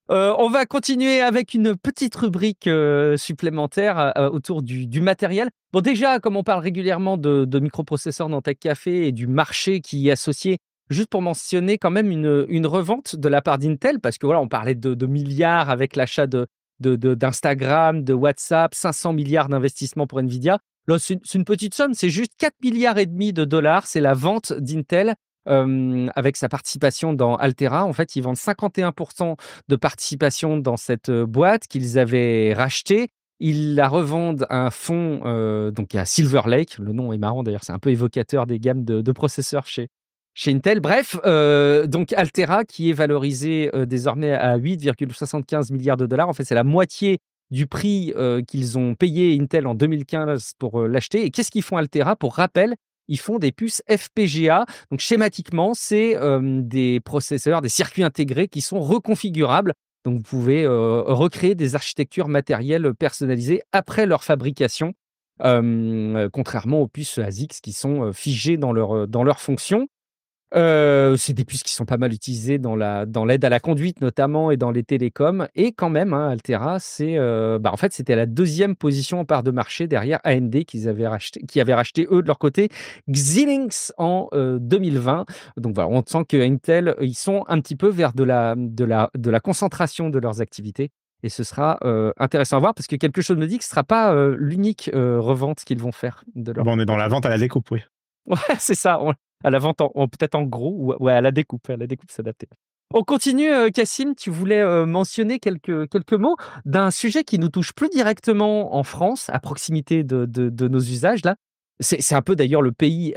On va continuer avec une petite rubrique supplémentaire autour du matériel. Bon, déjà, comme on parle régulièrement de microprocesseurs dans Tech Café et du marché qui y est associé, juste pour mentionner quand même une revente de la part d'Intel, parce que voilà, on parlait de milliards avec l'achat d'Instagram, de WhatsApp, 500 milliards d'investissements pour Nvidia. Là, c'est une petite somme, c'est juste 4 milliards et demi de dollars. C'est la vente d'Intel avec sa participation dans Altera. En fait, ils vendent 51% de participation dans cette boîte qu'ils avaient rachetée. Ils la revendent à un fonds, donc à Silver Lake. Le nom est marrant d'ailleurs, c'est un peu évocateur des gammes de processeurs chez Intel. Bref, donc Altera qui est valorisé désormais à 8,75 milliards de dollars. En fait, c'est la moitié du prix qu'ils ont payé Intel en 2015 pour l'acheter. Et qu'est-ce qu'ils font Altera? Pour rappel, ils font des puces FPGA. Donc schématiquement, c'est des processeurs, des circuits intégrés qui sont reconfigurables. Donc vous pouvez recréer des architectures matérielles personnalisées après leur fabrication, contrairement aux puces ASICS qui sont figées dans leur fonction. C'est des puces qui sont pas mal utilisées dans l'aide à la conduite notamment et dans les télécoms et quand même, hein, Altera, en fait, c'était la 2e position en part de marché derrière AMD qui avaient racheté eux de leur côté Xilinx en 2020. Donc voilà, on sent que Intel, ils sont un petit peu vers de la concentration de leurs activités et ce sera, intéressant à voir parce que quelque chose me dit que ce sera pas, l'unique, revente qu'ils vont faire de leur Bon, on est dans la vente à la découpe, oui. Ouais, c'est ça, à la vente peut-être en gros ou ouais, à la découpe s'adapter. On continue, Cassim, tu voulais, mentionner quelques mots d'un sujet qui nous touche plus directement en France, à proximité de nos usages là. C'est un peu d'ailleurs le pays,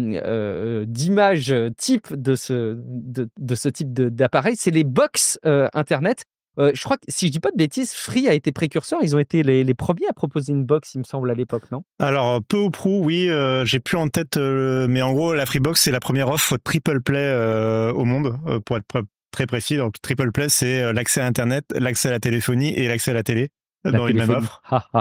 d'image, type de ce type d'appareil, c'est les box, internet. Je crois que si je dis pas de bêtises, Free a été précurseur, ils ont été les premiers à proposer une box, il me semble à l'époque, non? Alors, peu ou prou, oui, j'ai plus en tête, mais en gros, la Freebox, c'est la première offre triple play au monde, pour être très précis. Donc, triple play, c'est l'accès à Internet, l'accès à la téléphonie et l'accès à la télé La dans une même téléphonie. offre. Ha, ha.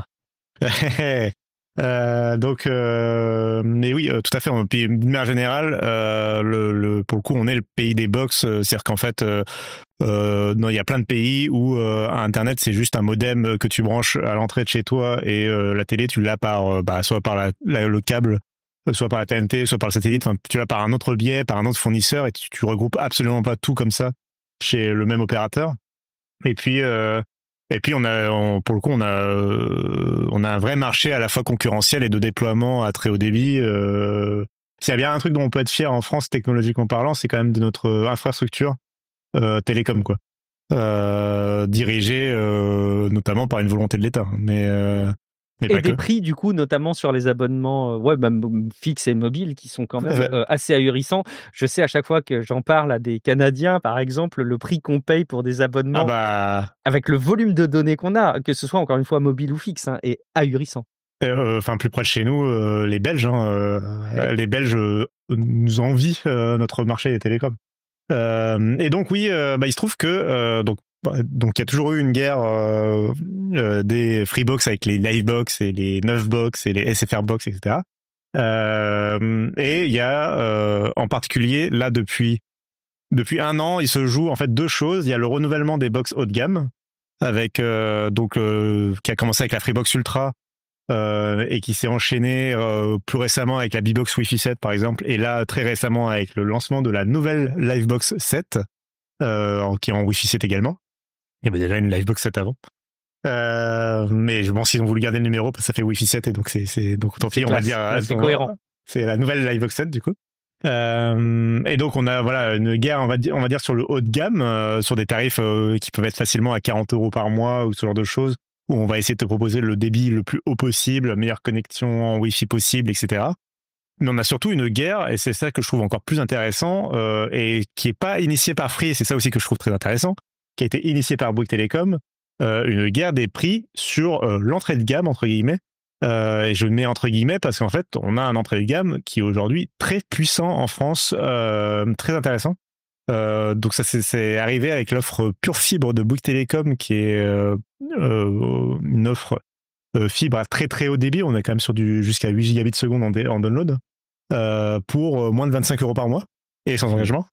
Mais oui, tout à fait. Puis, d'une manière générale, pour le coup, on est le pays des box. C'est-à-dire qu'en fait, non, il y a plein de pays où Internet, c'est juste un modem que tu branches à l'entrée de chez toi et la télé, tu l'as soit par le câble, soit par la TNT, soit par le satellite. Enfin, tu l'as par un autre biais, par un autre fournisseur et tu regroupes absolument pas tout comme ça chez le même opérateur. Et puis, pour le coup, on a un vrai marché à la fois concurrentiel et de déploiement à très haut débit. S'il y a bien un truc dont on peut être fier en France, technologiquement parlant, c'est quand même de notre infrastructure télécom, quoi. Dirigée notamment par une volonté de l'État. Mais Et pas des que. prix, du coup, notamment sur les abonnements, ouais, même fixes et mobiles qui sont quand même, Ouais. assez ahurissants. Je sais à chaque fois que j'en parle à des Canadiens, par exemple, le prix qu'on paye pour des Ah abonnements bah, avec le volume de données qu'on a, que ce soit encore une fois mobile ou fixe, hein, est ahurissant. enfin plus près de chez nous, les Belges, hein, Ouais. les Belges nous envient notre marché des télécoms. Et donc oui, il se trouve que donc il y a toujours eu une guerre des Freebox avec les Livebox et les 9box et les SFR box, etc. Et il y a en particulier là depuis un an, il se joue en fait deux choses. Il y a le renouvellement des box haut de gamme avec qui a commencé avec la Freebox Ultra et qui s'est enchaîné plus récemment avec la B-Box Wi-Fi 7 par exemple, et là très récemment avec le lancement de la nouvelle Livebox 7 qui est en Wi-Fi 7 également. Il y avait déjà une Livebox 7 avant. Mais je pense qu'ils ont voulu garder le numéro parce que ça fait Wi-Fi 7 et donc donc tant C'est pis, on va classe, dire ouais, c'est cohérent. c'est la nouvelle Livebox 7 du coup. Et donc on a voilà une guerre on va dire sur le haut de gamme sur des tarifs qui peuvent être facilement à 40 € par mois ou ce genre de choses, où on va essayer de te proposer le débit le plus haut possible, la meilleure connexion en Wi-Fi possible, etc. Mais on a surtout une guerre, et c'est ça que je trouve encore plus intéressant, et qui est pas initiée par Free, et c'est ça aussi que je trouve très intéressant, qui a été initiée par Bouygues Telecom, une guerre des prix sur l'entrée de gamme, entre guillemets. Et je le mets entre guillemets parce qu'en fait, on a un entrée de gamme qui est aujourd'hui très puissant en France, très intéressant. Donc ça c'est arrivé avec l'offre pure fibre de Bouygues Telecom, qui est une offre fibre à très très haut débit. On est quand même sur du jusqu'à 8 gigabits seconde en download pour moins de 25 € par mois et sans Mmh. engagement.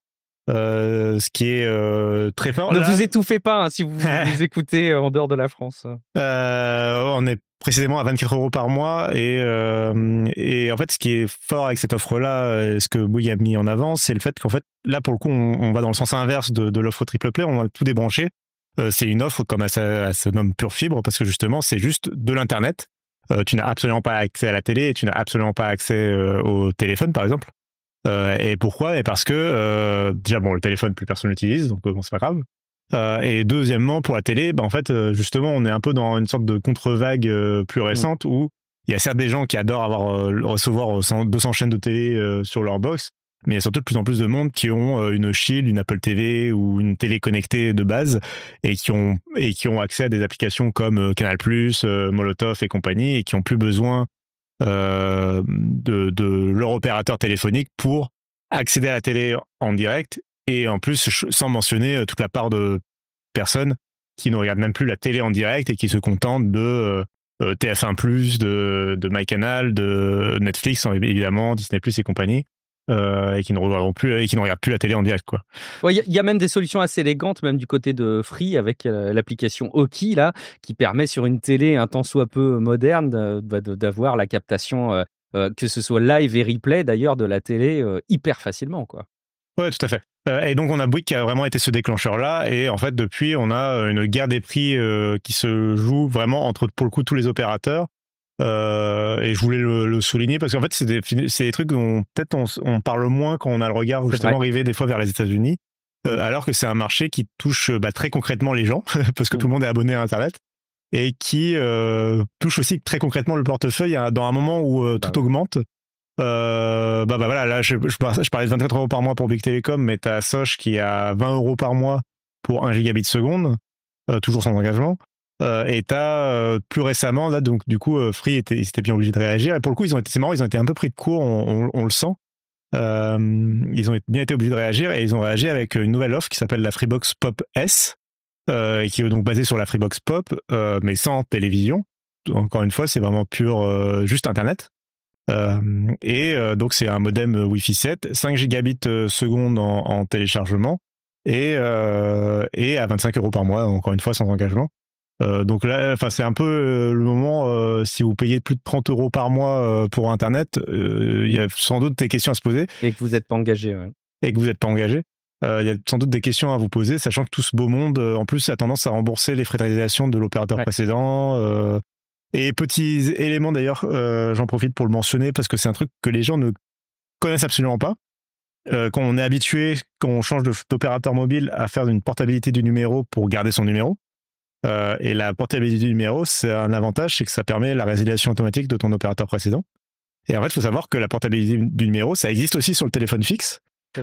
ce qui est très fort. Ne Là, vous étouffez pas si vous écoutez en dehors de la France. on est précisément à 24 € par mois et en fait, ce qui est fort avec cette offre-là, ce que Bouygues a mis en avant, c'est le fait qu'en fait, là, pour le coup, on va dans le sens inverse de l'offre triple play, on va tout débrancher. C'est une offre comme elle se nomme pure fibre parce que justement, c'est juste de l'internet. Tu n'as absolument pas accès à la télé et tu n'as absolument pas accès au téléphone, par exemple. Et pourquoi? Et parce que déjà, bon, le téléphone, plus personne l'utilise, donc bon, c'est pas grave. Et deuxièmement, pour la télé, en fait, justement, on est un peu dans une sorte de contre-vague plus récente où il y a certes des gens qui adorent recevoir 200 chaînes de télé sur leur box, mais il y a surtout de plus en plus de monde qui ont une Shield, une Apple TV ou une télé connectée de base et qui ont accès à des applications comme Canal+, Molotov et compagnie et qui ont plus besoin de leur opérateur téléphonique pour accéder à la télé en direct et en plus sans mentionner toute la part de personnes qui ne regardent même plus la télé en direct et qui se contentent de TF1+, de MyCanal, de Netflix évidemment, Disney+ et compagnie. Et qui ne regardent plus la télé en direct, quoi. Ouais, il y a même des solutions assez élégantes, même du côté de Free, avec l'application Oki, là, qui permet sur une télé un tant soit peu moderne d'avoir la captation, que ce soit live et replay d'ailleurs de la télé hyper facilement, quoi. Ouais, tout à fait. Et donc on a Bouygues qui a vraiment été ce déclencheur-là, et en fait depuis on a une guerre des prix qui se joue vraiment entre pour le coup tous les opérateurs. Et je voulais le souligner parce qu'en fait c'est des trucs dont peut-être on parle moins quand on a le regard justement arrivé des fois vers les États-Unis, alors que c'est un marché qui touche très concrètement les gens parce que tout le monde est abonné à Internet et qui touche aussi très concrètement le portefeuille dans un moment où tout augmente. Voilà, là je parlais de 24 € par mois pour Bouygues Telecom, mais t'as Soch qui a 20 € par mois pour 1 gigabit seconde, toujours sans engagement. Et t'as plus récemment, là, donc du coup, Free ils étaient bien obligés de réagir. Et pour le coup, c'est marrant, ils ont été un peu pris de court, on le sent. Ils ont bien été obligés de réagir et ils ont réagi avec une nouvelle offre qui s'appelle la Freebox Pop S, et qui est donc basée sur la Freebox Pop, mais sans télévision. Encore une fois, c'est vraiment pur, juste Internet. Donc c'est un modem Wi-Fi 7, 5 gigabits seconde en téléchargement et à 25 € par mois, encore une fois sans engagement. Donc là, enfin c'est un peu le moment, si vous payez plus de 30 € par mois pour Internet, il y a sans doute des questions à se poser. Et que vous n'êtes pas engagé, ouais. Et que vous n'êtes pas engagé. Il y a sans doute des questions à vous poser, sachant que tout ce beau monde, en plus, a tendance à rembourser les frais de réalisation de l'opérateur précédent. Et petit élément d'ailleurs, j'en profite pour le mentionner parce que c'est un truc que les gens ne connaissent absolument pas. Quand on est habitué, quand on change d'opérateur mobile, à faire une portabilité du numéro pour garder son numéro. Et la portabilité du numéro, c'est un avantage, c'est que ça permet la résiliation automatique de ton opérateur précédent. Et en fait, il faut savoir que la portabilité du numéro, ça existe aussi sur le téléphone fixe.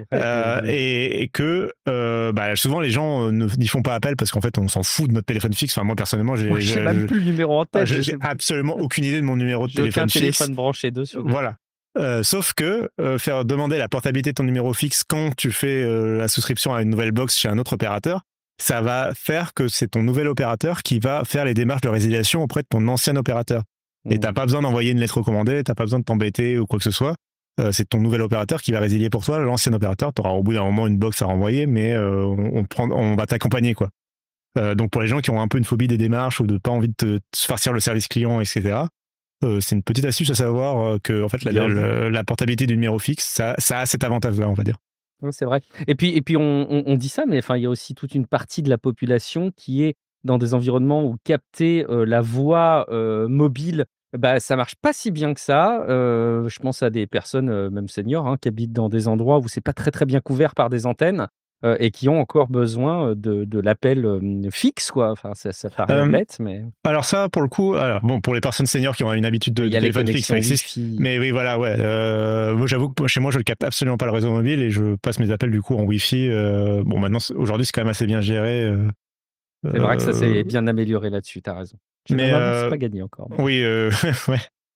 Et que souvent les gens n'y font pas appel parce qu'en fait on s'en fout de notre téléphone fixe. Enfin moi personnellement j'ai même plus le numéro en tête. J'ai absolument aucune idée de mon numéro de téléphone fixe. Téléphone branché dessus. Voilà. Sauf que faire demander la portabilité de ton numéro fixe quand tu fais la souscription à une nouvelle box chez un autre opérateur, ça va faire que c'est ton nouvel opérateur qui va faire les démarches de résiliation auprès de ton ancien opérateur. Et t'as pas besoin d'envoyer une lettre recommandée, t'as pas besoin de t'embêter ou quoi que ce soit. C'est ton nouvel opérateur qui va résilier pour toi. L'ancien opérateur, tu auras au bout d'un moment une box à renvoyer, mais on va t'accompagner, quoi. Donc pour les gens qui ont un peu une phobie des démarches ou de pas envie de se farcir le service client, etc., c'est une petite astuce à savoir que en fait la portabilité du numéro fixe, ça a cet avantage-là, on va dire. C'est vrai. Et puis on dit ça, mais enfin il y a aussi toute une partie de la population qui est dans des environnements où capter la voix mobile, ça marche pas si bien que ça. Je pense à des personnes même seniors, hein, qui habitent dans des endroits où c'est pas très, très bien couvert par des antennes, et qui ont encore besoin de l'appel fixe, quoi. Enfin ça paraît bête, mais alors ça, pour le coup, pour les personnes seniors qui ont une habitude de téléphone fixe, ça existe. Mais oui, voilà, ouais. Moi, j'avoue que chez moi, je ne capte absolument pas le réseau mobile et je passe mes appels du coup en Wi-Fi. Maintenant, aujourd'hui, c'est quand même assez bien géré. C'est vrai que ça s'est bien amélioré là-dessus, tu as raison. Mais c'est pas gagné encore. Oui, ouais.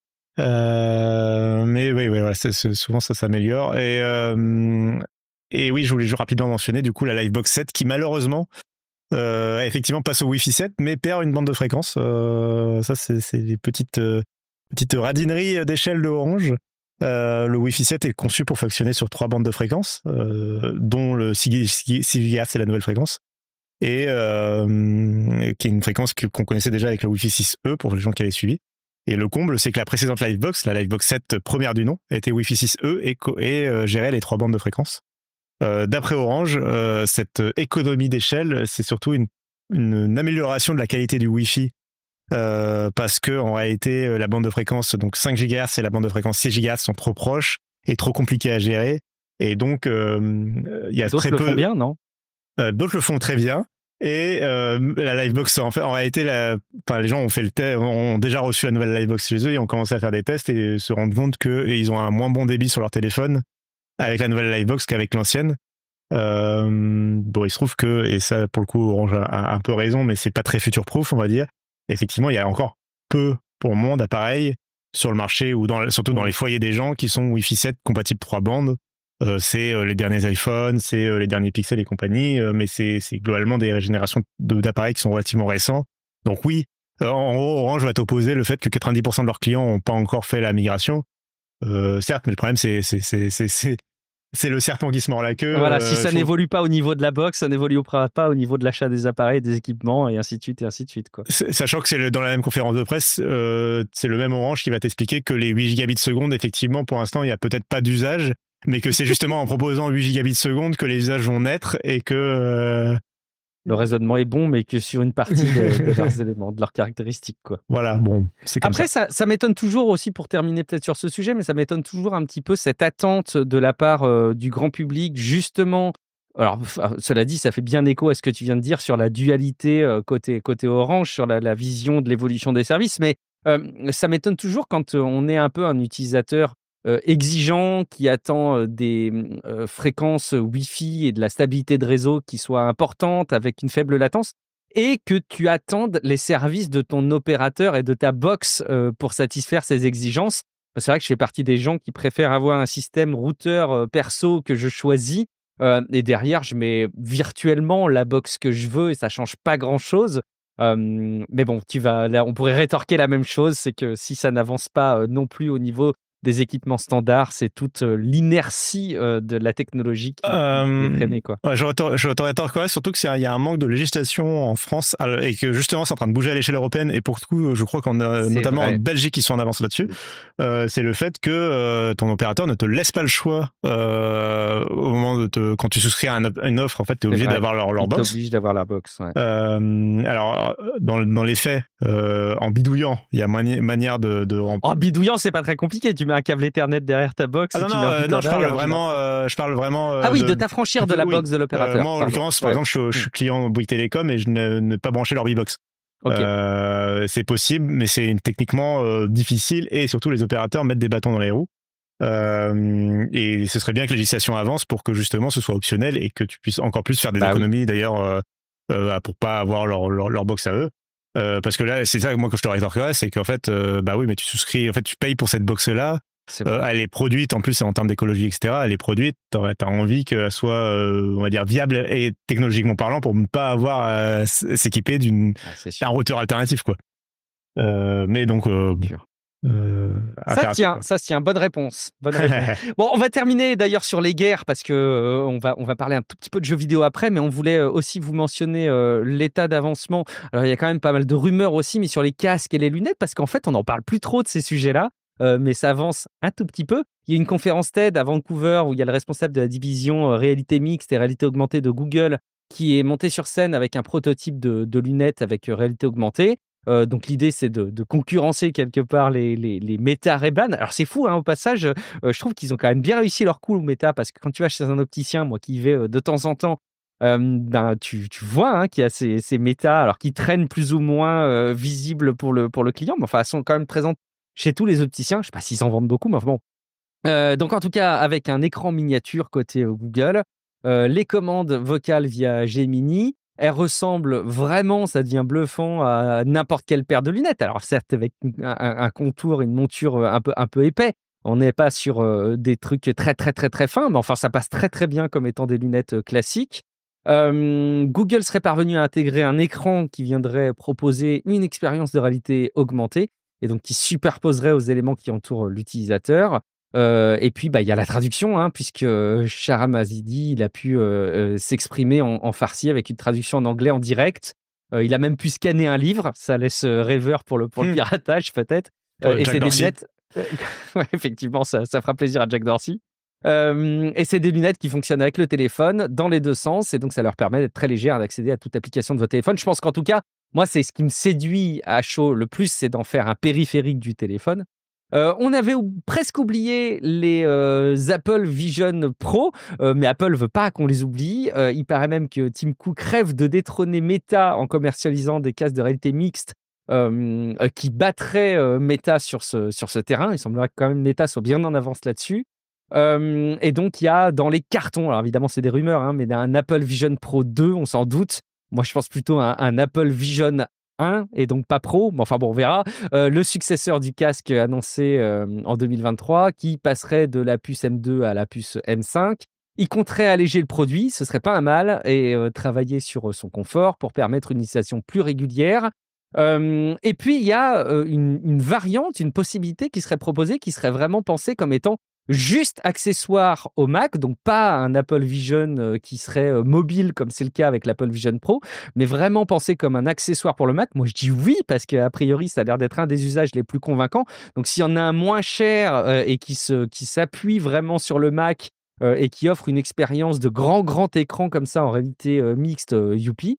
Mais oui, voilà, souvent ça s'améliore. Et oui, je voulais juste rapidement mentionner du coup la Livebox 7 qui malheureusement effectivement passe au Wi-Fi 7 mais perd une bande de fréquence. Ça c'est des petites radineries d'échelle de Orange. Le Wi-Fi 7 est conçu pour fonctionner sur 3 bandes de fréquences, dont le 6 GHz, c'est la nouvelle fréquence, et qui est une fréquence qu'on connaissait déjà avec le Wi-Fi 6E pour les gens qui avaient suivi. Et le comble, c'est que la précédente Livebox, la Livebox 7 première du nom, était Wi-Fi 6E et gérait les 3 bandes de fréquences. D'après Orange, cette économie d'échelle, c'est surtout une amélioration de la qualité du Wi-Fi, parce que en réalité, la bande de fréquence, donc 5 GHz et la bande de fréquence 6 GHz sont trop proches et trop compliquées à gérer. Et donc, il y a D'autres très le peu. font bien, non? D'autres le font très bien. Et la Livebox, en réalité, les gens ont déjà reçu la nouvelle Livebox chez eux et ont commencé à faire des tests et se rendent compte qu'ils ont un moins bon débit sur leur téléphone avec la nouvelle Livebox qu'avec l'ancienne. Bon, il se trouve que, et ça, pour le coup, Orange a un peu raison, mais c'est pas très future-proof, on va dire. Effectivement, il y a encore peu, pour moins, d'appareils sur le marché ou surtout dans les foyers des gens qui sont Wi-Fi 7 compatibles 3 bandes. C'est les derniers iPhones, c'est les derniers Pixel et compagnie, mais c'est globalement des générations d'appareils qui sont relativement récents. Donc oui, en gros, Orange va t'opposer le fait que 90% de leurs clients n'ont pas encore fait la migration. Certes, mais le problème, c'est le serpent qui se mord la queue. Voilà, si ça n'évolue pas au niveau de la box, ça n'évoluera pas au niveau de l'achat des appareils, des équipements, et ainsi de suite, et ainsi de suite, quoi. Sachant que c'est dans la même conférence de presse, c'est le même Orange qui va t'expliquer que les 8 gigabits seconde, effectivement, pour l'instant, il n'y a peut-être pas d'usage, mais que c'est justement en proposant 8 gigabits seconde que les usages vont naître et que... Le raisonnement est bon, mais que sur une partie de leurs éléments, de leurs caractéristiques, quoi. Voilà, bon, c'est comme Après, ça. ça m'étonne toujours aussi, pour terminer peut-être sur ce sujet, mais ça m'étonne toujours un petit peu cette attente de la part du grand public, justement. Alors, cela dit, ça fait bien écho à ce que tu viens de dire sur la dualité côté Orange, sur la vision de l'évolution des services, mais ça m'étonne toujours quand on est un peu un utilisateur exigeant, qui attend des fréquences Wi-Fi et de la stabilité de réseau qui soient importantes, avec une faible latence, et que tu attendes les services de ton opérateur et de ta box pour satisfaire ces exigences. C'est vrai que je fais partie des gens qui préfèrent avoir un système routeur perso que je choisis, et derrière, je mets virtuellement la box que je veux et ça change pas grand-chose. Mais bon, là, on pourrait rétorquer la même chose, c'est que si ça n'avance pas non plus au niveau des équipements standards, c'est toute l'inertie de la technologie qui fait freiner, quoi. Ouais, je t'aurais tort, surtout qu'il y a un manque de législation en France et que justement c'est en train de bouger à l'échelle européenne, et pour le coup je crois notamment en Belgique ils sont en avance là-dessus. C'est le fait que ton opérateur ne te laisse pas le choix au moment quand tu souscris à une offre, en fait tu es obligé d'avoir leur box. T'oblige d'avoir la box, ouais. Alors dans les faits, en bidouillant, il y a manière de En bidouillant, c'est pas très compliqué, tu mets un câble Ethernet derrière ta box. Non, je parle vraiment. Ah oui, de t'affranchir de la box de l'opérateur. Moi, en l'occurrence, par exemple, je suis client Bouygues Télécom et je ne pas brancher leur B-Box. Okay. C'est possible, mais c'est techniquement difficile, et surtout les opérateurs mettent des bâtons dans les roues. Et ce serait bien que la législation avance pour que justement ce soit optionnel et que tu puisses encore plus faire des économies, d'ailleurs, pour pas avoir leur box à eux. Parce que là, c'est ça, moi, que je te rétorquerais, c'est qu'en fait, oui, mais tu souscris, en fait, tu payes pour cette box-là. Elle est produite, en plus, en termes d'écologie, etc. Elle est produite, t'as envie qu'elle soit, on va dire, viable et technologiquement parlant, pour ne pas avoir à s'équiper d'un routeur alternatif, quoi. Mais donc, ça tient, bonne réponse. Bon, on va terminer d'ailleurs sur les guerres, parce que on va parler un tout petit peu de jeux vidéo après, mais on voulait aussi vous mentionner l'état d'avancement. Alors, il y a quand même pas mal de rumeurs aussi, mais sur les casques et les lunettes, parce qu'en fait, on n'en parle plus trop de ces sujets-là. Mais ça avance un tout petit peu. Il y a une conférence TED à Vancouver où il y a le responsable de la division réalité mixte et réalité augmentée de Google qui est monté sur scène avec un prototype de lunettes avec réalité augmentée. Donc l'idée, c'est de concurrencer quelque part les Meta Ray-Ban. Alors c'est fou, hein, au passage, je trouve qu'ils ont quand même bien réussi leur coup, Meta, parce que quand tu vas chez un opticien, moi qui y vais de temps en temps, tu vois qu'il y a ces Meta, alors qui traînent plus ou moins visibles pour le client, mais enfin, elles sont quand même présentes chez tous les opticiens. Je ne sais pas s'ils en vendent beaucoup, mais enfin bon. Donc en tout cas, avec un écran miniature côté Google, les commandes vocales via Gemini, elles ressemblent vraiment, ça devient bluffant, à n'importe quelle paire de lunettes. Alors certes, avec un contour, une monture un peu épais. On n'est pas sur des trucs très, très, très, très fins, mais enfin, ça passe très, très bien comme étant des lunettes classiques. Google serait parvenu à intégrer un écran qui viendrait proposer une expérience de réalité augmentée, et donc qui superposerait aux éléments qui entourent l'utilisateur. Et puis, il y a la traduction, hein, puisque Shahram Azidi, il a pu s'exprimer en farsi avec une traduction en anglais en direct. Il a même pu scanner un livre. Ça laisse rêveur pour le piratage, peut-être. Et Jack c'est des Dorsey. lunettes. Ouais, effectivement, ça fera plaisir à Jack Dorsey. Et c'est des lunettes qui fonctionnent avec le téléphone dans les deux sens. Et donc, ça leur permet d'être très légères, d'accéder à toute application de votre téléphone. Je pense qu'en tout cas, moi, c'est ce qui me séduit à chaud le plus, c'est d'en faire un périphérique du téléphone. On avait presque oublié les Apple Vision Pro, mais Apple ne veut pas qu'on les oublie. Il paraît même que Tim Cook rêve de détrôner Meta en commercialisant des casques de réalité mixte qui battraient Meta sur ce terrain. Il semblerait que quand même Meta soit bien en avance là-dessus. Et donc, il y a dans les cartons, alors évidemment, c'est des rumeurs, hein, mais un Apple Vision Pro 2, on s'en doute. Moi, je pense plutôt à un Apple Vision 1 et donc pas Pro. Mais enfin, bon, on verra. Le successeur du casque annoncé en 2023 qui passerait de la puce M2 à la puce M5. Il compterait alléger le produit, ce serait pas un mal, et travailler sur son confort pour permettre une utilisation plus régulière. Et puis, il y a une variante, une possibilité qui serait proposée, qui serait vraiment pensée comme étant juste accessoire au Mac, donc pas un Apple Vision qui serait mobile comme c'est le cas avec l'Apple Vision Pro, mais vraiment pensé comme un accessoire pour le Mac. Moi, je dis oui parce qu'a priori, ça a l'air d'être un des usages les plus convaincants. Donc, s'il y en a un moins cher et qui s'appuie vraiment sur le Mac et qui offre une expérience de grand écran comme ça en réalité mixte, youpi.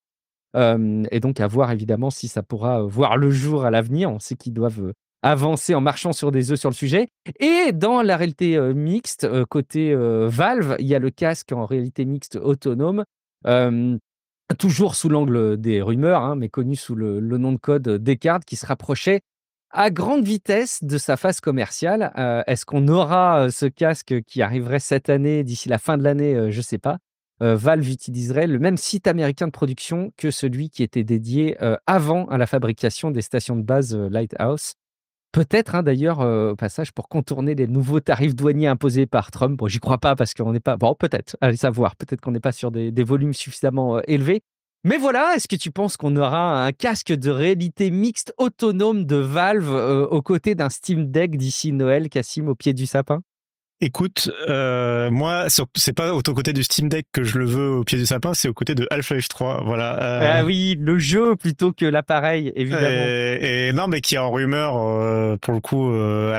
Et donc à voir évidemment si ça pourra voir le jour à l'avenir. On sait qu'ils doivent avancer en marchant sur des œufs sur le sujet. Et dans la réalité mixte, côté Valve, il y a le casque en réalité mixte autonome, euh, toujours sous l'angle des rumeurs, hein, mais connu sous le nom de code Descartes, qui se rapprochait à grande vitesse de sa phase commerciale. Est-ce qu'on aura ce casque qui arriverait cette année, d'ici la fin de l'année? Je ne sais pas. Valve utiliserait le même site américain de production que celui qui était dédié avant à la fabrication des stations de base Lighthouse. Peut-être, hein, d'ailleurs, au passage, pour contourner les nouveaux tarifs douaniers imposés par Trump. Bon, j'y crois pas parce qu'on n'est pas. Bon, peut-être, allez savoir. Peut-être qu'on n'est pas sur des volumes suffisamment élevés. Mais voilà, est-ce que tu penses qu'on aura un casque de réalité mixte autonome de Valve aux côtés d'un Steam Deck d'ici Noël, Cassim, au pied du sapin? Écoute, moi, c'est pas au côté du Steam Deck que je le veux au pied du sapin, c'est au côté de Half-Life 3. Voilà. Ah oui, le jeu plutôt que l'appareil, évidemment. Et non, mais qui est en rumeur pour le coup.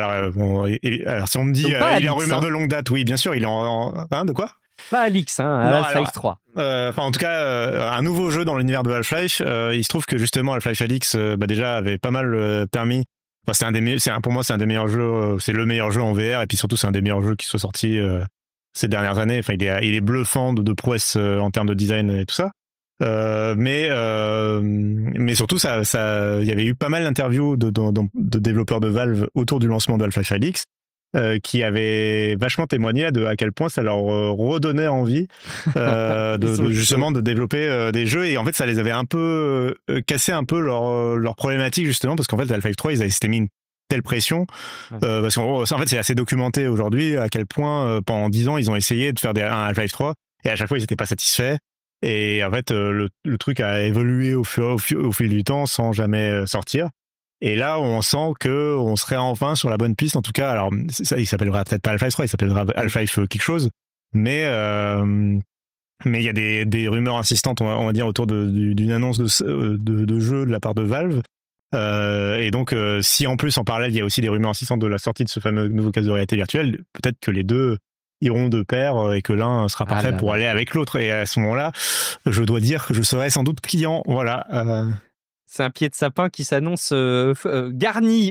Alors si on me dit il est en rumeur de longue date, oui, bien sûr, il est hein, de quoi? Pas Alix, hein, Half-Life 3. En tout cas, un nouveau jeu dans l'univers de Half-Life. Il se trouve que justement Half-Life Alyx déjà avait pas mal permis. Enfin, pour moi, c'est un des meilleurs jeux. C'est le meilleur jeu en VR, et puis surtout, c'est un des meilleurs jeux qui soit sorti ces dernières années. Enfin, il est bluffant de prouesse en termes de design et tout ça. Mais surtout, il y avait eu pas mal d'interviews de développeurs de Valve autour du lancement de Half-Life Alyx. Qui avaient vachement témoigné à quel point ça leur redonnait envie justement de développer des jeux, et en fait ça les avait un peu cassé un peu leur problématique, justement parce qu'en fait Half-Life 3 ils s'étaient mis une telle pression parce qu'en fait c'est assez documenté aujourd'hui à quel point pendant 10 ans ils ont essayé de faire un Half-Life 3 et à chaque fois ils n'étaient pas satisfaits, et en fait le truc a évolué au fil du temps sans jamais sortir. Et là, on sent que on serait enfin sur la bonne piste. En tout cas, alors ça, il s'appellera peut-être pas Half-Life 3, il s'appellera Half-Life quelque chose. Mais il y a des rumeurs insistantes, on va dire, autour d'une annonce de jeu de la part de Valve. Et donc, si en plus, en parallèle, il y a aussi des rumeurs insistantes de la sortie de ce fameux nouveau casque de réalité virtuelle, peut-être que les deux iront de pair et que l'un sera parfait pour aller avec l'autre. Et à ce moment-là, je dois dire que je serai sans doute client. Voilà. C'est un pied de sapin qui s'annonce garni.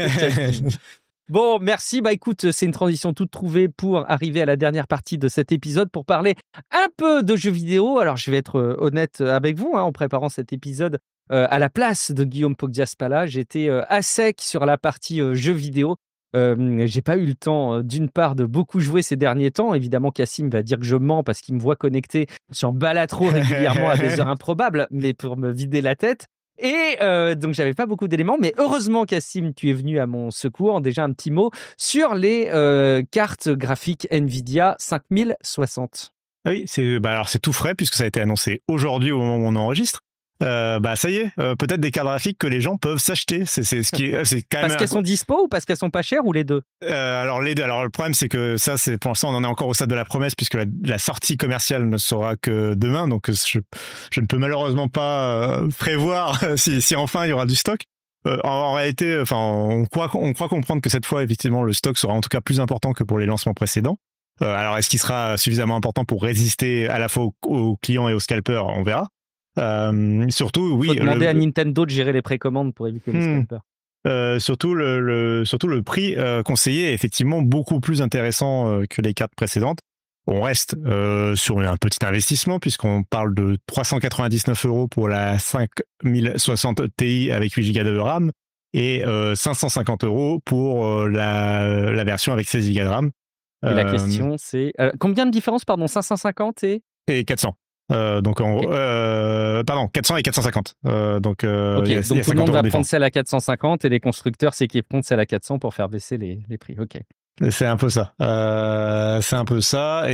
Bon, merci. Écoute, c'est une transition toute trouvée pour arriver à la dernière partie de cet épisode pour parler un peu de jeux vidéo. Alors, je vais être honnête avec vous, hein, en préparant cet épisode à la place de Guillaume Poggiaspala. J'étais à sec sur la partie jeux vidéo. J'ai pas eu le temps, d'une part, de beaucoup jouer ces derniers temps. Évidemment, Cassim va dire que je mens parce qu'il me voit connecté sur Balatro régulièrement à des heures improbables, mais pour me vider la tête. Et donc, j'avais pas beaucoup d'éléments, mais heureusement, Cassim, tu es venu à mon secours. Déjà, un petit mot sur les cartes graphiques NVIDIA 5060. Oui, alors c'est tout frais puisque ça a été annoncé aujourd'hui au moment où on enregistre. Bah ça y est, peut-être des cartes graphiques que les gens peuvent s'acheter. C'est ce qui c'est quand Parce même. qu'elles sont dispo ou parce qu'elles sont pas chères ou les deux? Alors les deux. Alors le problème c'est que ça c'est pour l'instant on en est encore au stade de la promesse puisque la sortie commerciale ne sera que demain, donc je ne peux malheureusement pas prévoir si enfin il y aura du stock. En réalité, enfin on croit comprendre que cette fois effectivement le stock sera en tout cas plus important que pour les lancements précédents. Alors est-ce qu'il sera suffisamment important pour résister à la fois aux clients et aux scalpers? On verra. Surtout, Faut oui, demander à Nintendo de gérer les précommandes pour éviter les Hmm. scalpers. Surtout surtout le prix conseillé est effectivement beaucoup plus intéressant que les cartes précédentes. On reste sur un petit investissement puisqu'on parle de 399 € pour la 5060 Ti avec 8 Go de RAM et 550 € pour la version avec 16 Go de RAM. Et la question, c'est combien de différence, pardon, 550 Et 400. Donc Ok. pardon, 400 et 450. Donc Ok, il y a donc tout le 50 monde € de va prendre différence. celle à 450 et les constructeurs s'équiperont de celle à 400 pour faire baisser les prix. Ok. C'est un peu ça. C'est un peu ça.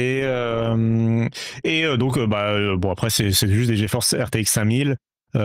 Et donc, bon, après, c'est juste des GeForce RTX 5000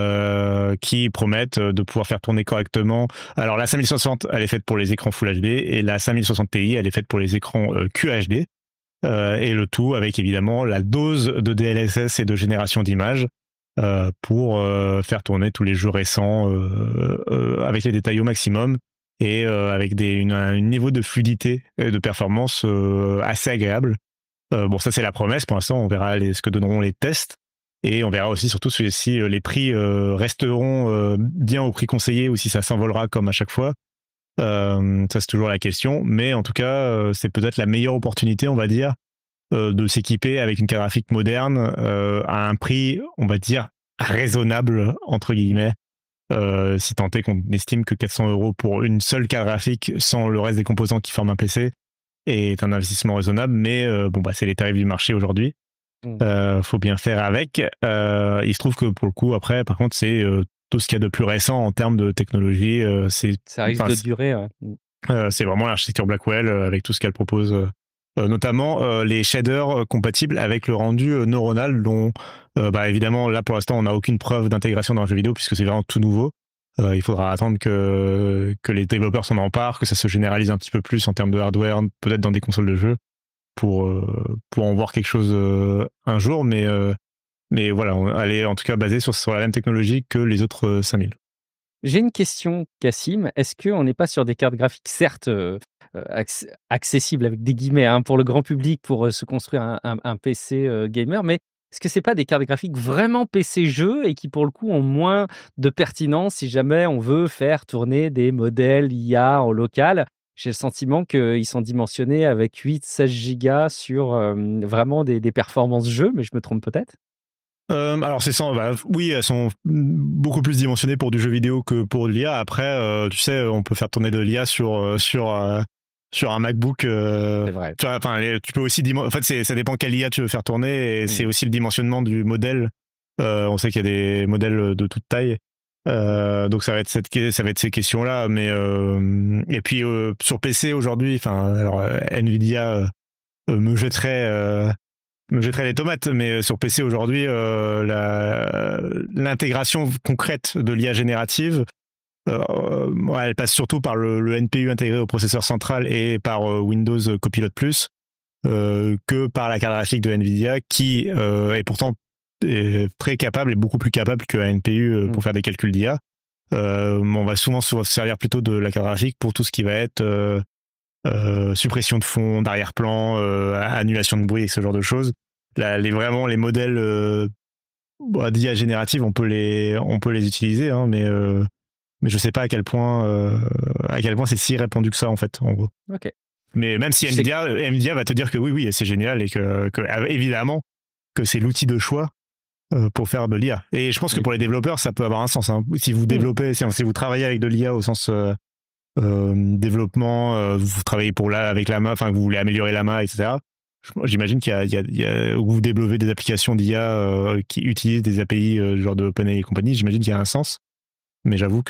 qui promettent de pouvoir faire tourner correctement. Alors, la 5060, elle est faite pour les écrans Full HD et la 5060 Ti, elle est faite pour les écrans QHD. Et le tout avec évidemment la dose de DLSS et de génération d'images pour faire tourner tous les jeux récents avec les détails au maximum et avec un niveau de fluidité et de performance assez agréable. Bon, ça c'est la promesse. Pour l'instant, on verra ce que donneront les tests. Et on verra aussi surtout si les prix resteront bien au prix conseillé ou si ça s'envolera comme à chaque fois. Ça c'est toujours la question. Mais en tout cas, c'est peut-être la meilleure opportunité, on va dire, de s'équiper avec une carte graphique moderne à un prix, on va dire, raisonnable, entre guillemets. Si tant est qu'on estime que 400 € pour une seule carte graphique sans le reste des composants qui forment un PC est un investissement raisonnable, mais bon, bah, c'est les tarifs du marché aujourd'hui. Mm. Faut bien faire avec. Il se trouve que pour le coup, après, par contre, c'est tout ce qu'il y a de plus récent en termes de technologie. Ça risque de durer. Ouais. C'est vraiment l'architecture Blackwell avec tout ce qu'elle propose, notamment les shaders compatibles avec le rendu neuronal dont, bah, évidemment, là pour l'instant, on n'a aucune preuve d'intégration dans un jeu vidéo puisque c'est vraiment tout nouveau. Il faudra attendre que les développeurs s'en emparent, que ça se généralise un petit peu plus en termes de hardware, peut-être dans des consoles de jeu, pour en voir quelque chose un jour. Mais voilà, elle est en tout cas basée sur la même technologie que les autres 5000. J'ai une question, Cassim. Est-ce qu'on n'est pas sur des cartes graphiques, certes accessibles avec des guillemets hein, pour le grand public, pour se construire un PC gamer, mais est-ce que c'est pas des cartes graphiques vraiment PC jeu et qui, pour le coup, ont moins de pertinence si jamais on veut faire tourner des modèles IA en local? J'ai le sentiment qu'ils sont dimensionnés avec 8-16 gigas sur vraiment des performances jeu, mais je me trompe peut-être? Alors c'est ça, bah, oui, elles sont beaucoup plus dimensionnées pour du jeu vidéo que pour de l'IA. Après, tu sais, on peut faire tourner de l'IA sur un MacBook. C'est vrai. Tu vois, enfin, tu peux aussi en fait, ça dépend quelle IA tu veux faire tourner et Mmh. c'est aussi le dimensionnement du modèle. On sait qu'il y a des modèles de toute taille. Donc ça va être ça va être ces questions-là. Mais et puis sur PC aujourd'hui, enfin, alors Nvidia me jetterait les tomates, mais sur PC aujourd'hui, l'intégration concrète de l'IA générative, elle passe surtout par le NPU intégré au processeur central et par Windows Copilot Plus, que par la carte graphique de Nvidia, qui est pourtant très capable et beaucoup plus capable qu'un NPU Mmh. pour faire des calculs d'IA. On va souvent se servir plutôt de la carte graphique pour tout ce qui va être suppression de fond, d'arrière-plan, annulation de bruit et ce genre de choses. Là, vraiment les modèles d'IA générative, on peut les utiliser, hein, mais je sais pas à quel point c'est si répandu que ça en fait, en gros. Ok. Mais même si Je sais Nvidia va te dire que oui, c'est génial et que évidemment que c'est l'outil de choix pour faire de l'IA. Et je pense que que- pour les développeurs, ça peut avoir un sens. Hein. Si vous Mmh. développez, si vous travaillez avec de l'IA au sens développement, vous travaillez avec Lama, enfin vous voulez améliorer Lama, etc. J'imagine que vous développez des applications d'IA qui utilisent des API genre de OpenAI et compagnie. J'imagine qu'il y a un sens, mais j'avoue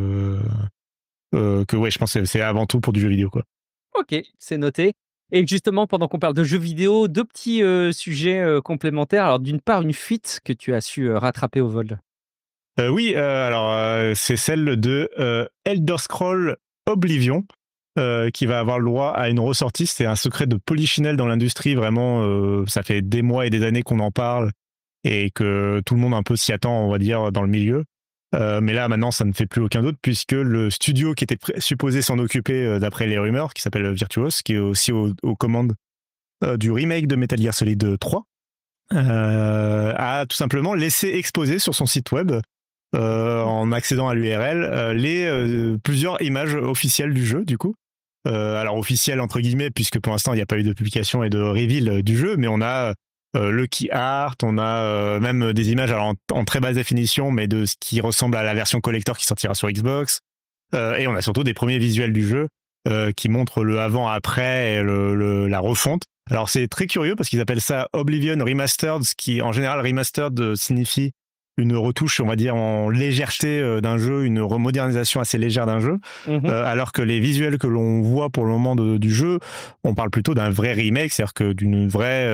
que ouais, je pense que c'est avant tout pour du jeu vidéo quoi. OK, c'est noté et justement, pendant qu'on parle de jeux vidéo, 2 petits, sujets, complémentaires. Alors d'une part, une fuite que tu as su, rattraper au vol. Oui, alors c'est celle de Elder Scrolls Oblivion, qui va avoir le droit à une ressortie. C'est un secret de polichinelle dans l'industrie, vraiment, ça fait des mois et des années qu'on en parle et que tout le monde un peu s'y attend, on va dire, dans le milieu. Mais là, maintenant, ça ne fait plus aucun doute puisque le studio qui était supposé s'en occuper, d'après les rumeurs, qui s'appelle Virtuos, qui est aussi aux commandes du remake de Metal Gear Solid 3, a tout simplement laissé exposer sur son site web, en accédant à l'URL, plusieurs images officielles du jeu, du coup. Alors officielles entre guillemets, puisque pour l'instant il n'y a pas eu de publication et de reveal du jeu, mais on a le key art, on a même des images alors en très basse définition, mais de ce qui ressemble à la version collector qui sortira sur Xbox. Et on a surtout des premiers visuels du jeu qui montrent le avant-après et la refonte. Alors c'est très curieux parce qu'ils appellent ça Oblivion Remastered, ce qui en général Remastered signifie une retouche, on va dire, en légèreté d'un jeu, une remodernisation assez légère d'un jeu, alors que les visuels que l'on voit pour le moment du jeu, on parle plutôt d'un vrai remake, c'est-à-dire que d'une vraie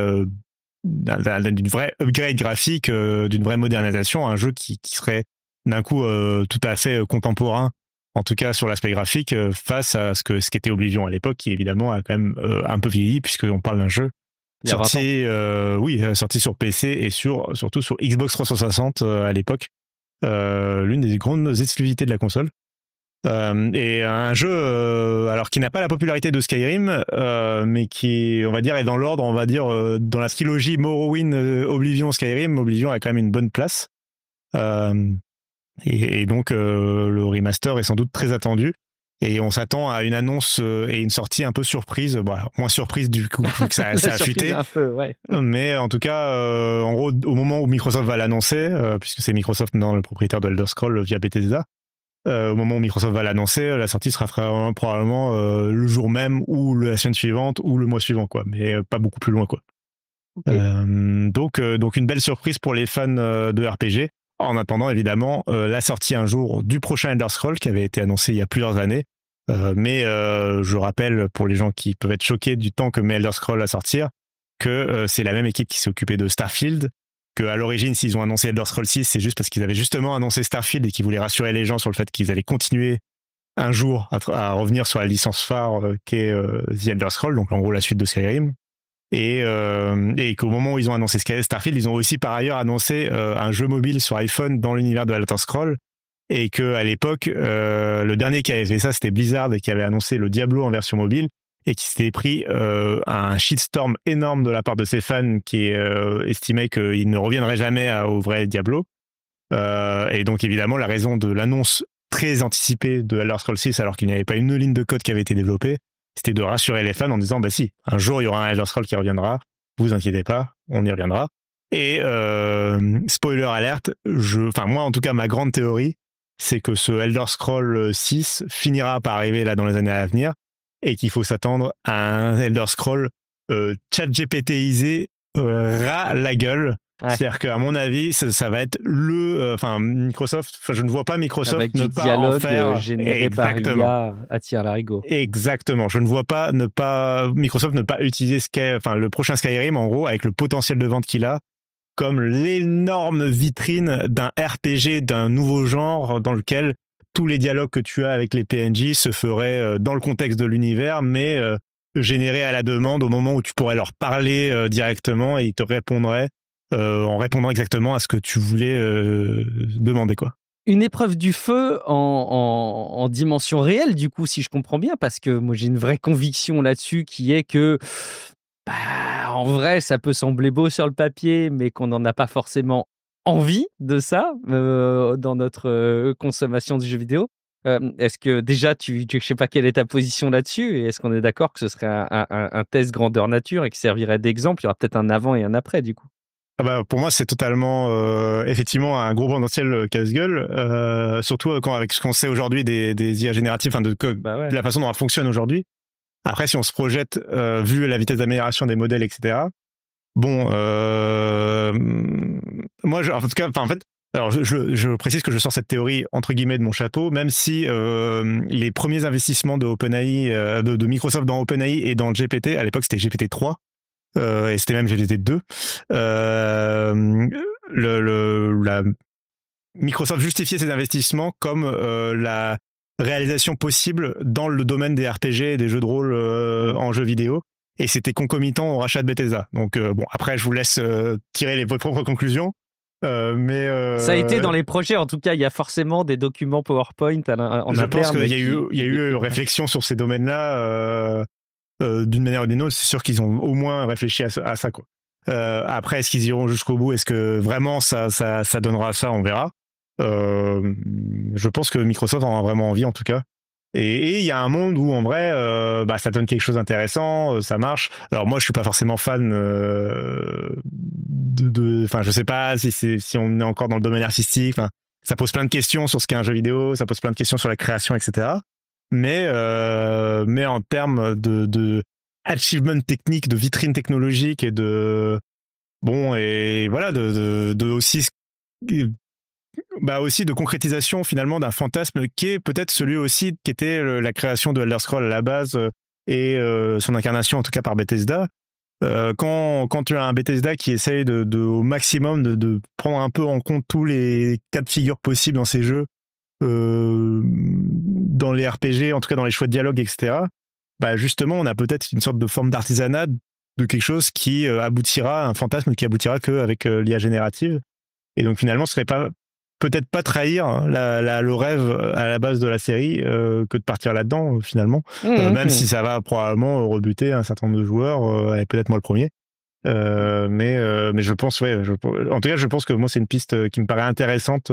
upgrade graphique, d'une vraie modernisation, un jeu qui serait d'un coup tout à fait contemporain, en tout cas sur l'aspect graphique, face à ce qu'était Oblivion à l'époque, qui évidemment a quand même un peu vieilli, puisqu'on parle d'un jeu sorti sur PC et surtout sur Xbox 360 à l'époque, l'une des grandes exclusivités de la console. Et un jeu alors qui n'a pas la popularité de Skyrim, mais qui, on va dire, est dans l'ordre, on va dire, dans la trilogie Morrowind, Oblivion, Skyrim. Oblivion a quand même une bonne place. Et donc le remaster est sans doute très attendu. Et on s'attend à une annonce et une sortie un peu surprise, moins surprise du coup, vu que ça a fuité. Un peu, ouais. Mais en tout cas, en gros, au moment où Microsoft va l'annoncer, puisque c'est Microsoft maintenant le propriétaire de Elder Scrolls via Bethesda, au moment où Microsoft va l'annoncer, la sortie sera probablement le jour même ou la semaine suivante ou le mois suivant, quoi. Mais pas beaucoup plus loin, quoi. Okay. Donc une belle surprise pour les fans de RPG. En attendant, évidemment, la sortie un jour du prochain Elder Scrolls qui avait été annoncé il y a plusieurs années. Mais je rappelle pour les gens qui peuvent être choqués du temps que met Elder Scrolls à sortir, que c'est la même équipe qui s'est occupée de Starfield, que à l'origine, s'ils ont annoncé Elder Scrolls 6, c'est juste parce qu'ils avaient justement annoncé Starfield et qu'ils voulaient rassurer les gens sur le fait qu'ils allaient continuer un jour à revenir sur la licence phare qu'est The Elder Scrolls, donc en gros la suite de Skyrim. Et qu'au moment où ils ont annoncé Starfield, ils ont aussi par ailleurs annoncé un jeu mobile sur iPhone dans l'univers de Elder Scrolls, et que à l'époque, le dernier qui avait fait ça, c'était Blizzard, et qui avait annoncé le Diablo en version mobile, et qui s'était pris un shitstorm énorme de la part de ses fans qui estimaient qu'il ne reviendrait jamais au vrai Diablo. Et donc évidemment, la raison de l'annonce très anticipée de Elder Scrolls 6, alors qu'il n'y avait pas une ligne de code qui avait été développée, c'était de rassurer les fans en disant, bah si, un jour il y aura un Elder Scrolls qui reviendra, vous inquiétez pas, on y reviendra. Et spoiler alerte, moi en tout cas ma grande théorie, c'est que ce Elder Scrolls 6 finira par arriver là dans les années à venir, et qu'il faut s'attendre à un Elder Scrolls ChatGPTisé ras la gueule. Ouais. C'est-à-dire qu'à mon avis, ça va être Microsoft. Je ne vois pas Microsoft avec ne du pas dialogue en faire généré par IA à tir larigot. Exactement. Je ne vois pas Microsoft ne pas utiliser le prochain Skyrim en gros avec le potentiel de vente qu'il a comme l'énorme vitrine d'un RPG d'un nouveau genre dans lequel tous les dialogues que tu as avec les PNJ se feraient dans le contexte de l'univers, mais générés à la demande au moment où tu pourrais leur parler directement et ils te répondraient en répondant exactement à ce que tu voulais demander, quoi. Une épreuve du feu en dimension réelle, du coup, si je comprends bien, parce que moi j'ai une vraie conviction là-dessus qui est que, en vrai, ça peut sembler beau sur le papier, mais qu'on n'en a pas forcément envie de ça dans notre consommation de jeux vidéo. Est-ce que déjà, je sais pas quelle est ta position là-dessus, et est-ce qu'on est d'accord que ce serait un test grandeur nature et qui servirait d'exemple? Il y aura peut-être un avant et un après, du coup. Ah bah, pour moi, c'est totalement, effectivement, un gros potentiel casse-gueule, surtout avec ce qu'on sait aujourd'hui des IA génératives, de la façon dont elles fonctionnent aujourd'hui. Après, si on se projette, vu la vitesse d'amélioration des modèles, etc., bon, moi, en tout cas, en fait, alors je précise que je sors cette théorie entre guillemets de mon chapeau, même si les premiers investissements de OpenAI, de Microsoft dans OpenAI et dans GPT, à l'époque c'était GPT-3, et c'était même GPT-2, Microsoft justifiait ses investissements comme la réalisation possible dans le domaine des RPG et des jeux de rôle en jeux vidéo. Et c'était concomitant au rachat de Bethesda. Donc bon, après, je vous laisse tirer vos propres conclusions. Ça a été dans les projets, en tout cas, il y a forcément des documents PowerPoint en je interne. pense qu'il y a eu une réflexion sur ces domaines-là d'une manière ou d'une autre. C'est sûr qu'ils ont au moins réfléchi à ça, quoi. Après, est-ce qu'ils iront jusqu'au bout? Est-ce que vraiment ça donnera ça? On verra. Je pense que Microsoft en a vraiment envie, en tout cas. Et il y a un monde où, en vrai, ça donne quelque chose d'intéressant, ça marche. Alors moi, je suis pas forcément fan enfin, je sais pas si on est encore dans le domaine artistique. Enfin, ça pose plein de questions sur ce qu'est un jeu vidéo, ça pose plein de questions sur la création, etc. Mais en termes de achievement technique, de vitrine technologique et et voilà, aussi aussi de concrétisation finalement d'un fantasme qui est peut-être celui aussi qui était la création de Elder Scrolls à la base et son incarnation en tout cas par Bethesda. Quand tu as un Bethesda qui essaye au maximum de prendre un peu en compte tous les cas de figure possibles dans ses jeux, dans les RPG, en tout cas dans les choix de dialogue, etc., justement, on a peut-être une sorte de forme d'artisanat de quelque chose qui aboutira, un fantasme qui aboutira qu'avec l'IA générative. Et donc finalement, ce serait peut-être pas trahir le rêve à la base de la série que de partir là-dedans finalement, même si ça va probablement rebuter un certain nombre de joueurs, et peut-être moi le premier. Mais je pense, en tout cas, je pense que moi c'est une piste qui me paraît intéressante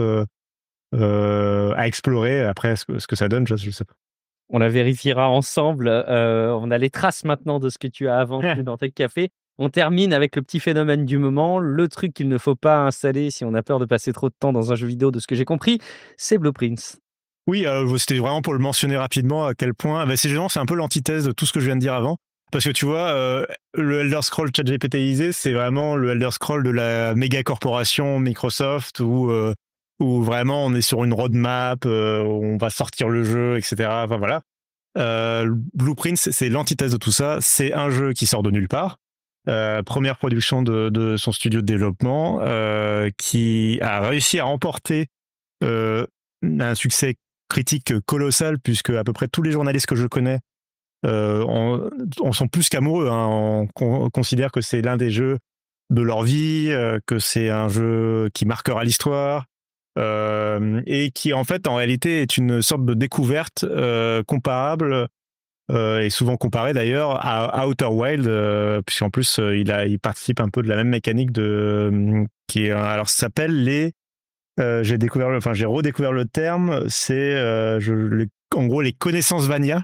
à explorer. Après, ce que ça donne, je sais pas. On la vérifiera ensemble. On a les traces maintenant de ce que tu as avancé dans Tech Café. On termine avec le petit phénomène du moment, le truc qu'il ne faut pas installer si on a peur de passer trop de temps dans un jeu vidéo, de ce que j'ai compris, c'est Blueprints. Oui, c'était vraiment pour le mentionner rapidement à quel point c'est gênant, c'est un peu l'antithèse de tout ce que je viens de dire avant. Parce que tu vois, le Elder Scroll ChatGPTisé, c'est vraiment le Elder Scroll de la méga corporation Microsoft où vraiment on est sur une roadmap, on va sortir le jeu, etc. Enfin voilà. Blueprints, c'est l'antithèse de tout ça. C'est un jeu qui sort de nulle part. Première production de son studio de développement, qui a réussi à remporter un succès critique colossal, puisque à peu près tous les journalistes que je connais en sont plus qu'amoureux, hein. On considère que c'est l'un des jeux de leur vie, que c'est un jeu qui marquera l'histoire, et qui en fait en réalité est une sorte de découverte comparable et souvent comparé d'ailleurs à Outer Wild, puisqu'en plus il participe un peu de la même mécanique alors ça s'appelle j'ai redécouvert le terme, c'est en gros les connaissances Vania,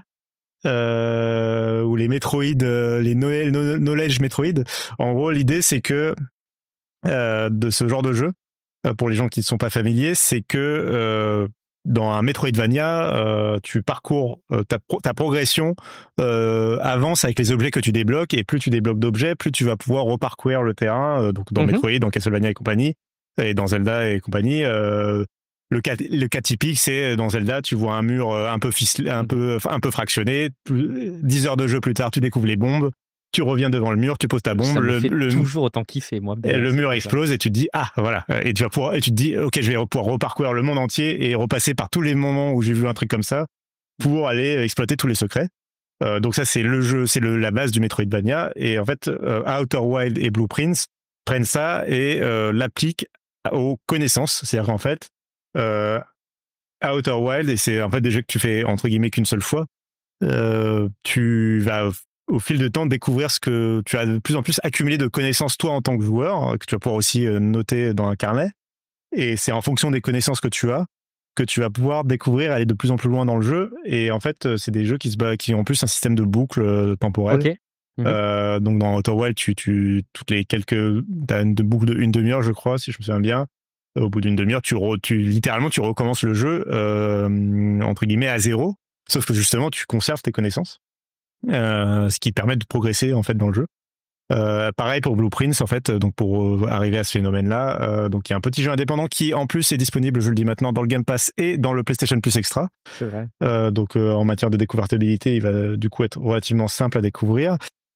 ou les Metroid, les Knowledge Metroid. En gros, l'idée c'est que de ce genre de jeu, pour les gens qui ne sont pas familiers, c'est que dans un Metroidvania, tu parcours ta progression, avance avec les objets que tu débloques, et plus tu débloques d'objets, plus tu vas pouvoir reparcourir le terrain. Donc dans Metroid, dans Castlevania et compagnie, et dans Zelda et compagnie. Le cas typique, c'est dans Zelda, tu vois un mur un peu ficelé, un peu fractionné. 10 heures de jeu plus tard, tu découvres les bombes. Tu reviens devant le mur, tu poses ta bombe. Ça me fait toujours autant kiffer, moi. Le mur explose et tu te dis voilà, et tu te dis ok, je vais pouvoir reparcourir le monde entier et repasser par tous les moments où j'ai vu un truc comme ça pour aller exploiter tous les secrets. Donc ça c'est le jeu, c'est la base du Metroidvania, et en fait Outer Wild et Blueprints prennent ça et l'appliquent aux connaissances. C'est-à-dire qu'en fait Outer Wild, et c'est en fait des jeux que tu fais entre guillemets qu'une seule fois, tu vas au fil de temps découvrir ce que tu as de plus en plus accumulé de connaissances toi en tant que joueur, que tu vas pouvoir aussi noter dans un carnet, et c'est en fonction des connaissances que tu as que tu vas pouvoir découvrir, aller de plus en plus loin dans le jeu. Et en fait c'est des jeux qui ont en plus un système de boucle temporelle. Okay. Donc dans Outer Wild, toutes les t'as une boucle de une demi-heure, je crois, si je me souviens bien. Au bout d'une demi-heure, littéralement tu recommences le jeu entre guillemets à zéro, sauf que justement tu conserves tes connaissances, ce qui permet de progresser en fait dans le jeu. Pareil pour Blueprints, en fait, donc pour arriver à ce phénomène-là, donc il y a un petit jeu indépendant qui en plus est disponible, je le dis maintenant, dans le Game Pass et dans le PlayStation Plus Extra. C'est vrai. Donc en matière de découvrabilité, il va du coup être relativement simple à découvrir.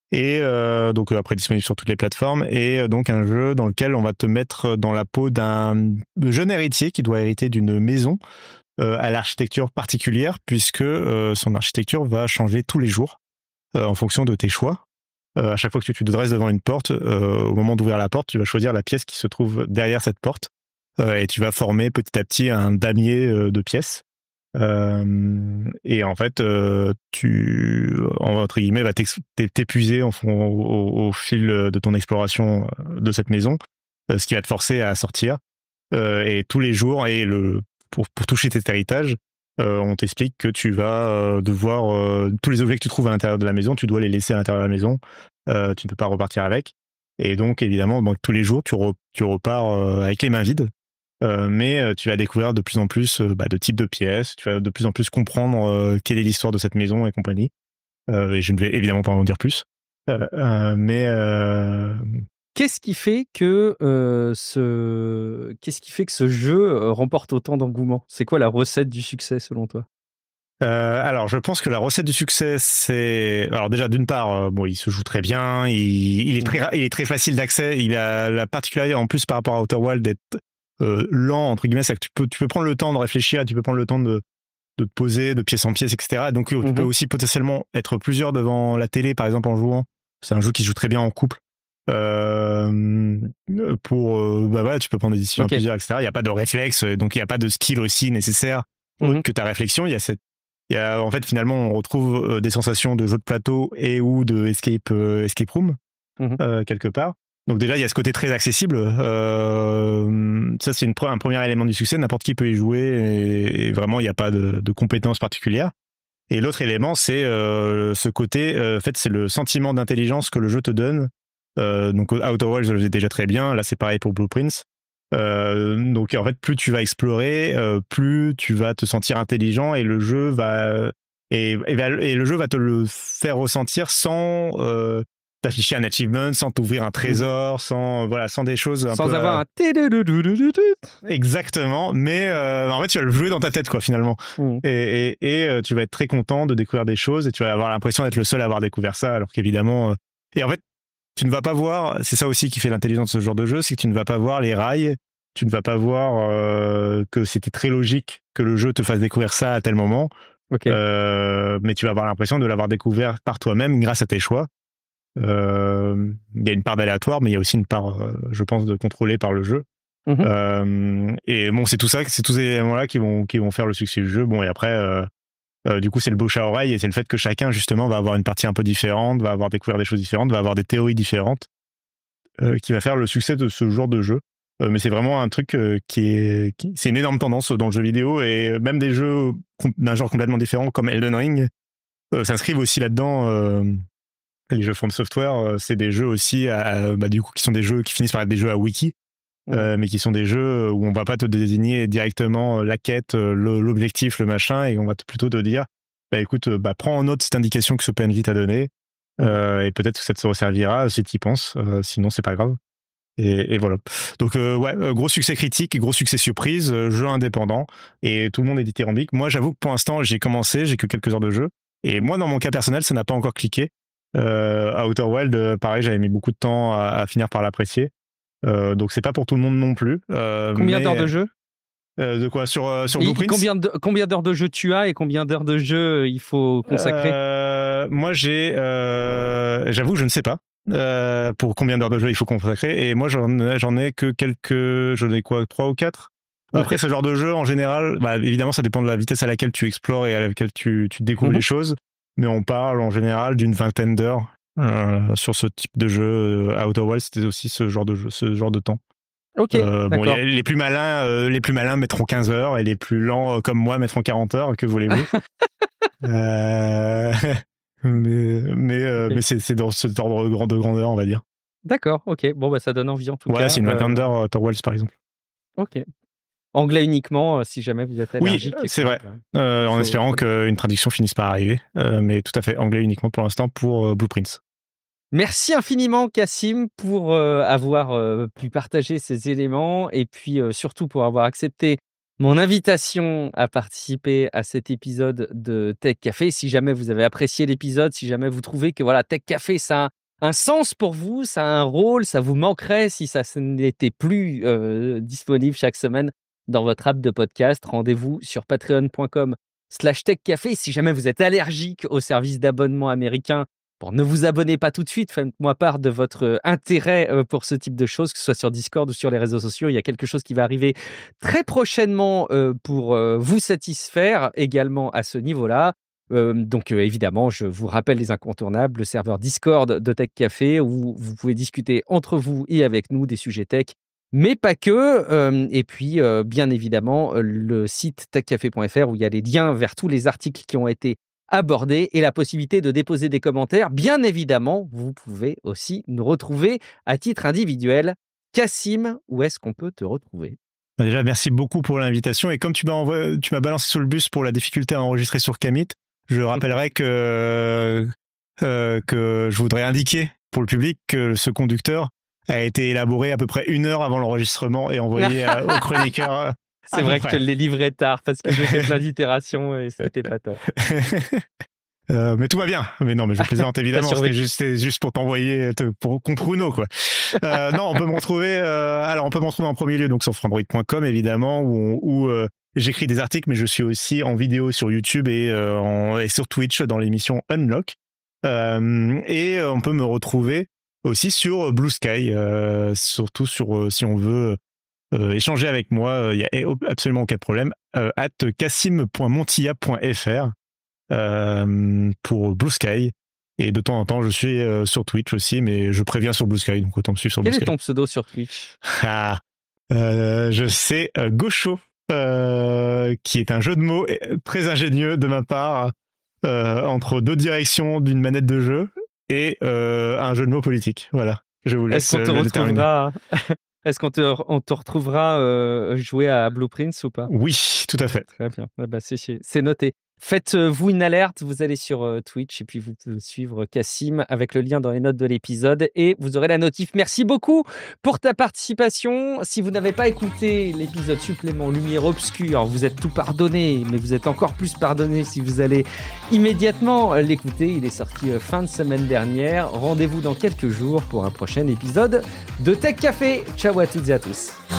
Et donc après disponible sur toutes les plateformes, et donc un jeu dans lequel on va te mettre dans la peau d'un jeune héritier qui doit hériter d'une maison à l'architecture particulière, puisque son architecture va changer tous les jours en fonction de tes choix. À chaque fois que tu te dresses devant une porte, au moment d'ouvrir la porte, tu vas choisir la pièce qui se trouve derrière cette porte, et tu vas former petit à petit un damier de pièces. Et en fait, entre guillemets, va t'épuiser au fil de ton exploration de cette maison, ce qui va te forcer à sortir. Et tous les jours, pour toucher cet héritage, on t'explique que tu vas devoir tous les objets que tu trouves à l'intérieur de la maison, tu dois les laisser à l'intérieur de la maison. Tu ne peux pas repartir avec. Et donc, évidemment, tous les jours, tu repars avec les mains vides. Mais tu vas découvrir de plus en plus de types de pièces, tu vas de plus en plus comprendre quelle est l'histoire de cette maison et compagnie. Et je ne vais évidemment pas en dire plus. Mais Qu'est-ce qui fait que ce jeu remporte autant d'engouement? C'est quoi la recette du succès selon toi? alors, je pense que la recette du succès, c'est alors déjà d'une part, bon, il se joue très bien, il est très facile d'accès, il a la particularité en plus par rapport à Outer Wild d'être lent entre guillemets, c'est que tu peux prendre le temps de réfléchir, tu peux prendre le temps de te poser de pièce en pièce, etc. Donc tu peux aussi potentiellement être plusieurs devant la télé, par exemple en jouant. C'est un jeu qui se joue très bien en couple. Voilà, tu peux prendre des décisions à plusieurs, etc. Il n'y a pas de réflexe, donc il n'y a pas de skill aussi nécessaire autre que ta réflexion. En fait, finalement, on retrouve des sensations de jeu de plateau et ou de escape room quelque part. Donc déjà, il y a ce côté très accessible. Ça, c'est un premier élément du succès. N'importe qui peut y jouer et vraiment, il n'y a pas de compétences particulières. Et l'autre élément, c'est ce côté, en fait, c'est le sentiment d'intelligence que le jeu te donne. Donc Outer Wilds, je le faisais déjà très bien. Là, c'est pareil pour Blueprints. Donc en fait, plus tu vas explorer, plus tu vas te sentir intelligent, et le jeu va te le faire ressentir sans t'afficher un achievement, sans t'ouvrir un trésor, sans des choses un peu sans avoir un exactement, mais en fait tu vas le jouer dans ta tête quoi finalement. Et tu vas être très content de découvrir des choses, et tu vas avoir l'impression d'être le seul à avoir découvert ça, alors qu'évidemment et en fait tu ne vas pas voir, c'est ça aussi qui fait l'intelligence de ce genre de jeu, c'est que tu ne vas pas voir les rails, tu ne vas pas voir que c'était très logique que le jeu te fasse découvrir ça à tel moment. Mais tu vas avoir l'impression de l'avoir découvert par toi-même grâce à tes choix. Il y a une part d'aléatoire, mais il y a aussi une part, je pense, de contrôlé par le jeu. Et bon, c'est tous ces éléments-là qui vont faire le succès du jeu. Bon, et après, du coup, c'est le bouche à oreille, et c'est le fait que chacun, justement, va avoir une partie un peu différente, va avoir découvert des choses différentes, va avoir des théories différentes, qui va faire le succès de ce genre de jeu. Mais c'est vraiment un truc c'est une énorme tendance dans le jeu vidéo, et même des jeux d'un genre complètement différent comme Elden Ring s'inscrivent aussi là-dedans. Les jeux From Software, c'est des jeux aussi du coup, qui sont des jeux qui finissent par être des jeux à wiki, mais qui sont des jeux où on va pas te désigner directement la quête, l'objectif, le machin, et on va plutôt te dire, écoute, prends en note cette indication que ce PNJ t'a donnée, et peut-être que ça te resservira si tu y penses, sinon c'est pas grave. Et voilà. Donc gros succès critique, gros succès surprise, jeu indépendant, et tout le monde est dithyrambique. Moi, j'avoue que pour l'instant, j'ai que quelques heures de jeu, et moi, dans mon cas personnel, ça n'a pas encore cliqué. Outer Wild, pareil, j'avais mis beaucoup de temps à finir par l'apprécier. Donc c'est pas pour tout le monde non plus. Combien d'heures de jeu? De quoi sur Blueprints? Combien d'heures de jeu tu as, et combien d'heures de jeu il faut consacrer? Moi, j'avoue, je ne sais pas. Pour combien d'heures de jeu il faut consacrer, et moi j'en ai que quelques, j'en ai quoi, 3 ou 4. Après, ce genre de jeu en général, évidemment ça dépend de la vitesse à laquelle tu explores et à laquelle tu découvres les choses, mais on parle en général d'une vingtaine d'heures sur ce type de jeu. Outer Wilds, c'était aussi ce genre de jeu, ce genre de temps. Bon, les plus malins mettront 15 heures, et les plus lents comme moi mettront 40 heures, que voulez-vous. Mais c'est dans cet ordre de grandeur, on va dire. D'accord, ok. Bon, ça donne envie en tout cas. Ouais, c'est une vingtaine d'heures, Outer Wilds, par exemple. Ok. Anglais uniquement, si jamais vous êtes allergique. Oui, c'est vrai. En espérant qu'une traduction finisse par arriver. Mais tout à fait, anglais uniquement pour l'instant pour Blueprints. Merci infiniment, Cassim, pour avoir pu partager ces éléments, et puis surtout pour avoir accepté mon invitation à participer à cet épisode de Tech Café. Si jamais vous avez apprécié l'épisode, si jamais vous trouvez que voilà, Tech Café, ça un sens pour vous, ça a un rôle, ça vous manquerait si ça n'était plus disponible chaque semaine dans votre app de podcast. Rendez-vous sur patreon.com/techcafé. Si jamais vous êtes allergique aux services d'abonnement américains, bon, ne vous abonnez pas tout de suite. Faites-moi part de votre intérêt pour ce type de choses, que ce soit sur Discord ou sur les réseaux sociaux. Il y a quelque chose qui va arriver très prochainement pour vous satisfaire également à ce niveau-là. Donc évidemment, je vous rappelle les incontournables, le serveur Discord de Tech Café où vous pouvez discuter entre vous et avec nous des sujets tech, mais pas que. Et puis, bien évidemment, le site techcafé.fr où il y a les liens vers tous les articles qui ont été abordés et la possibilité de déposer des commentaires. Bien évidemment, vous pouvez aussi nous retrouver à titre individuel. Cassim, où est-ce qu'on peut te retrouver ? Déjà, merci beaucoup pour l'invitation. Et comme tu m'as balancé sur le bus pour la difficulté à enregistrer sur Kamit, je rappellerai que je voudrais indiquer pour le public que ce conducteur a été élaboré à peu près 1 heure avant l'enregistrement et envoyé au chroniqueur. C'est vrai que je l'ai livré tard parce que j'ai fait plein d'itérations et c'était pas top. Mais tout va bien. Mais non, mais je plaisante évidemment. C'était juste pour t'envoyer contre Uno, quoi. Non, on peut me retrouver. Alors, on peut me retrouver en premier lieu donc sur frandroid.com évidemment où j'écris des articles, mais je suis aussi en vidéo sur YouTube et sur Twitch dans l'émission Unlock. Et on peut me retrouver aussi sur Blue Sky, surtout sur si on veut échanger avec moi, il n'y a absolument aucun problème. @cassim.montilla.fr pour Blue Sky. Et de temps en temps, je suis sur Twitch aussi, mais je préviens sur Blue Sky, donc autant me suivre sur Blue Sky. Quel est ton pseudo sur Twitch ? Je sais Gaucho, qui est un jeu de mots très ingénieux de ma part, entre 2 directions d'une manette de jeu et un jeu de mots politique. Voilà, je vous laisse le déterminer. Est-ce qu'on te retrouvera jouer à Blueprints ou pas ? Oui, tout à fait. Très bien, c'est noté. Faites-vous une alerte, vous allez sur Twitch et puis vous pouvez suivre Cassim avec le lien dans les notes de l'épisode et vous aurez la notif. Merci beaucoup pour ta participation. Si vous n'avez pas écouté l'épisode supplément Lumière Obscure, vous êtes tout pardonné, mais vous êtes encore plus pardonné si vous allez immédiatement l'écouter. Il est sorti fin de semaine dernière. Rendez-vous dans quelques jours pour un prochain épisode de Tech Café. Ciao à toutes et à tous.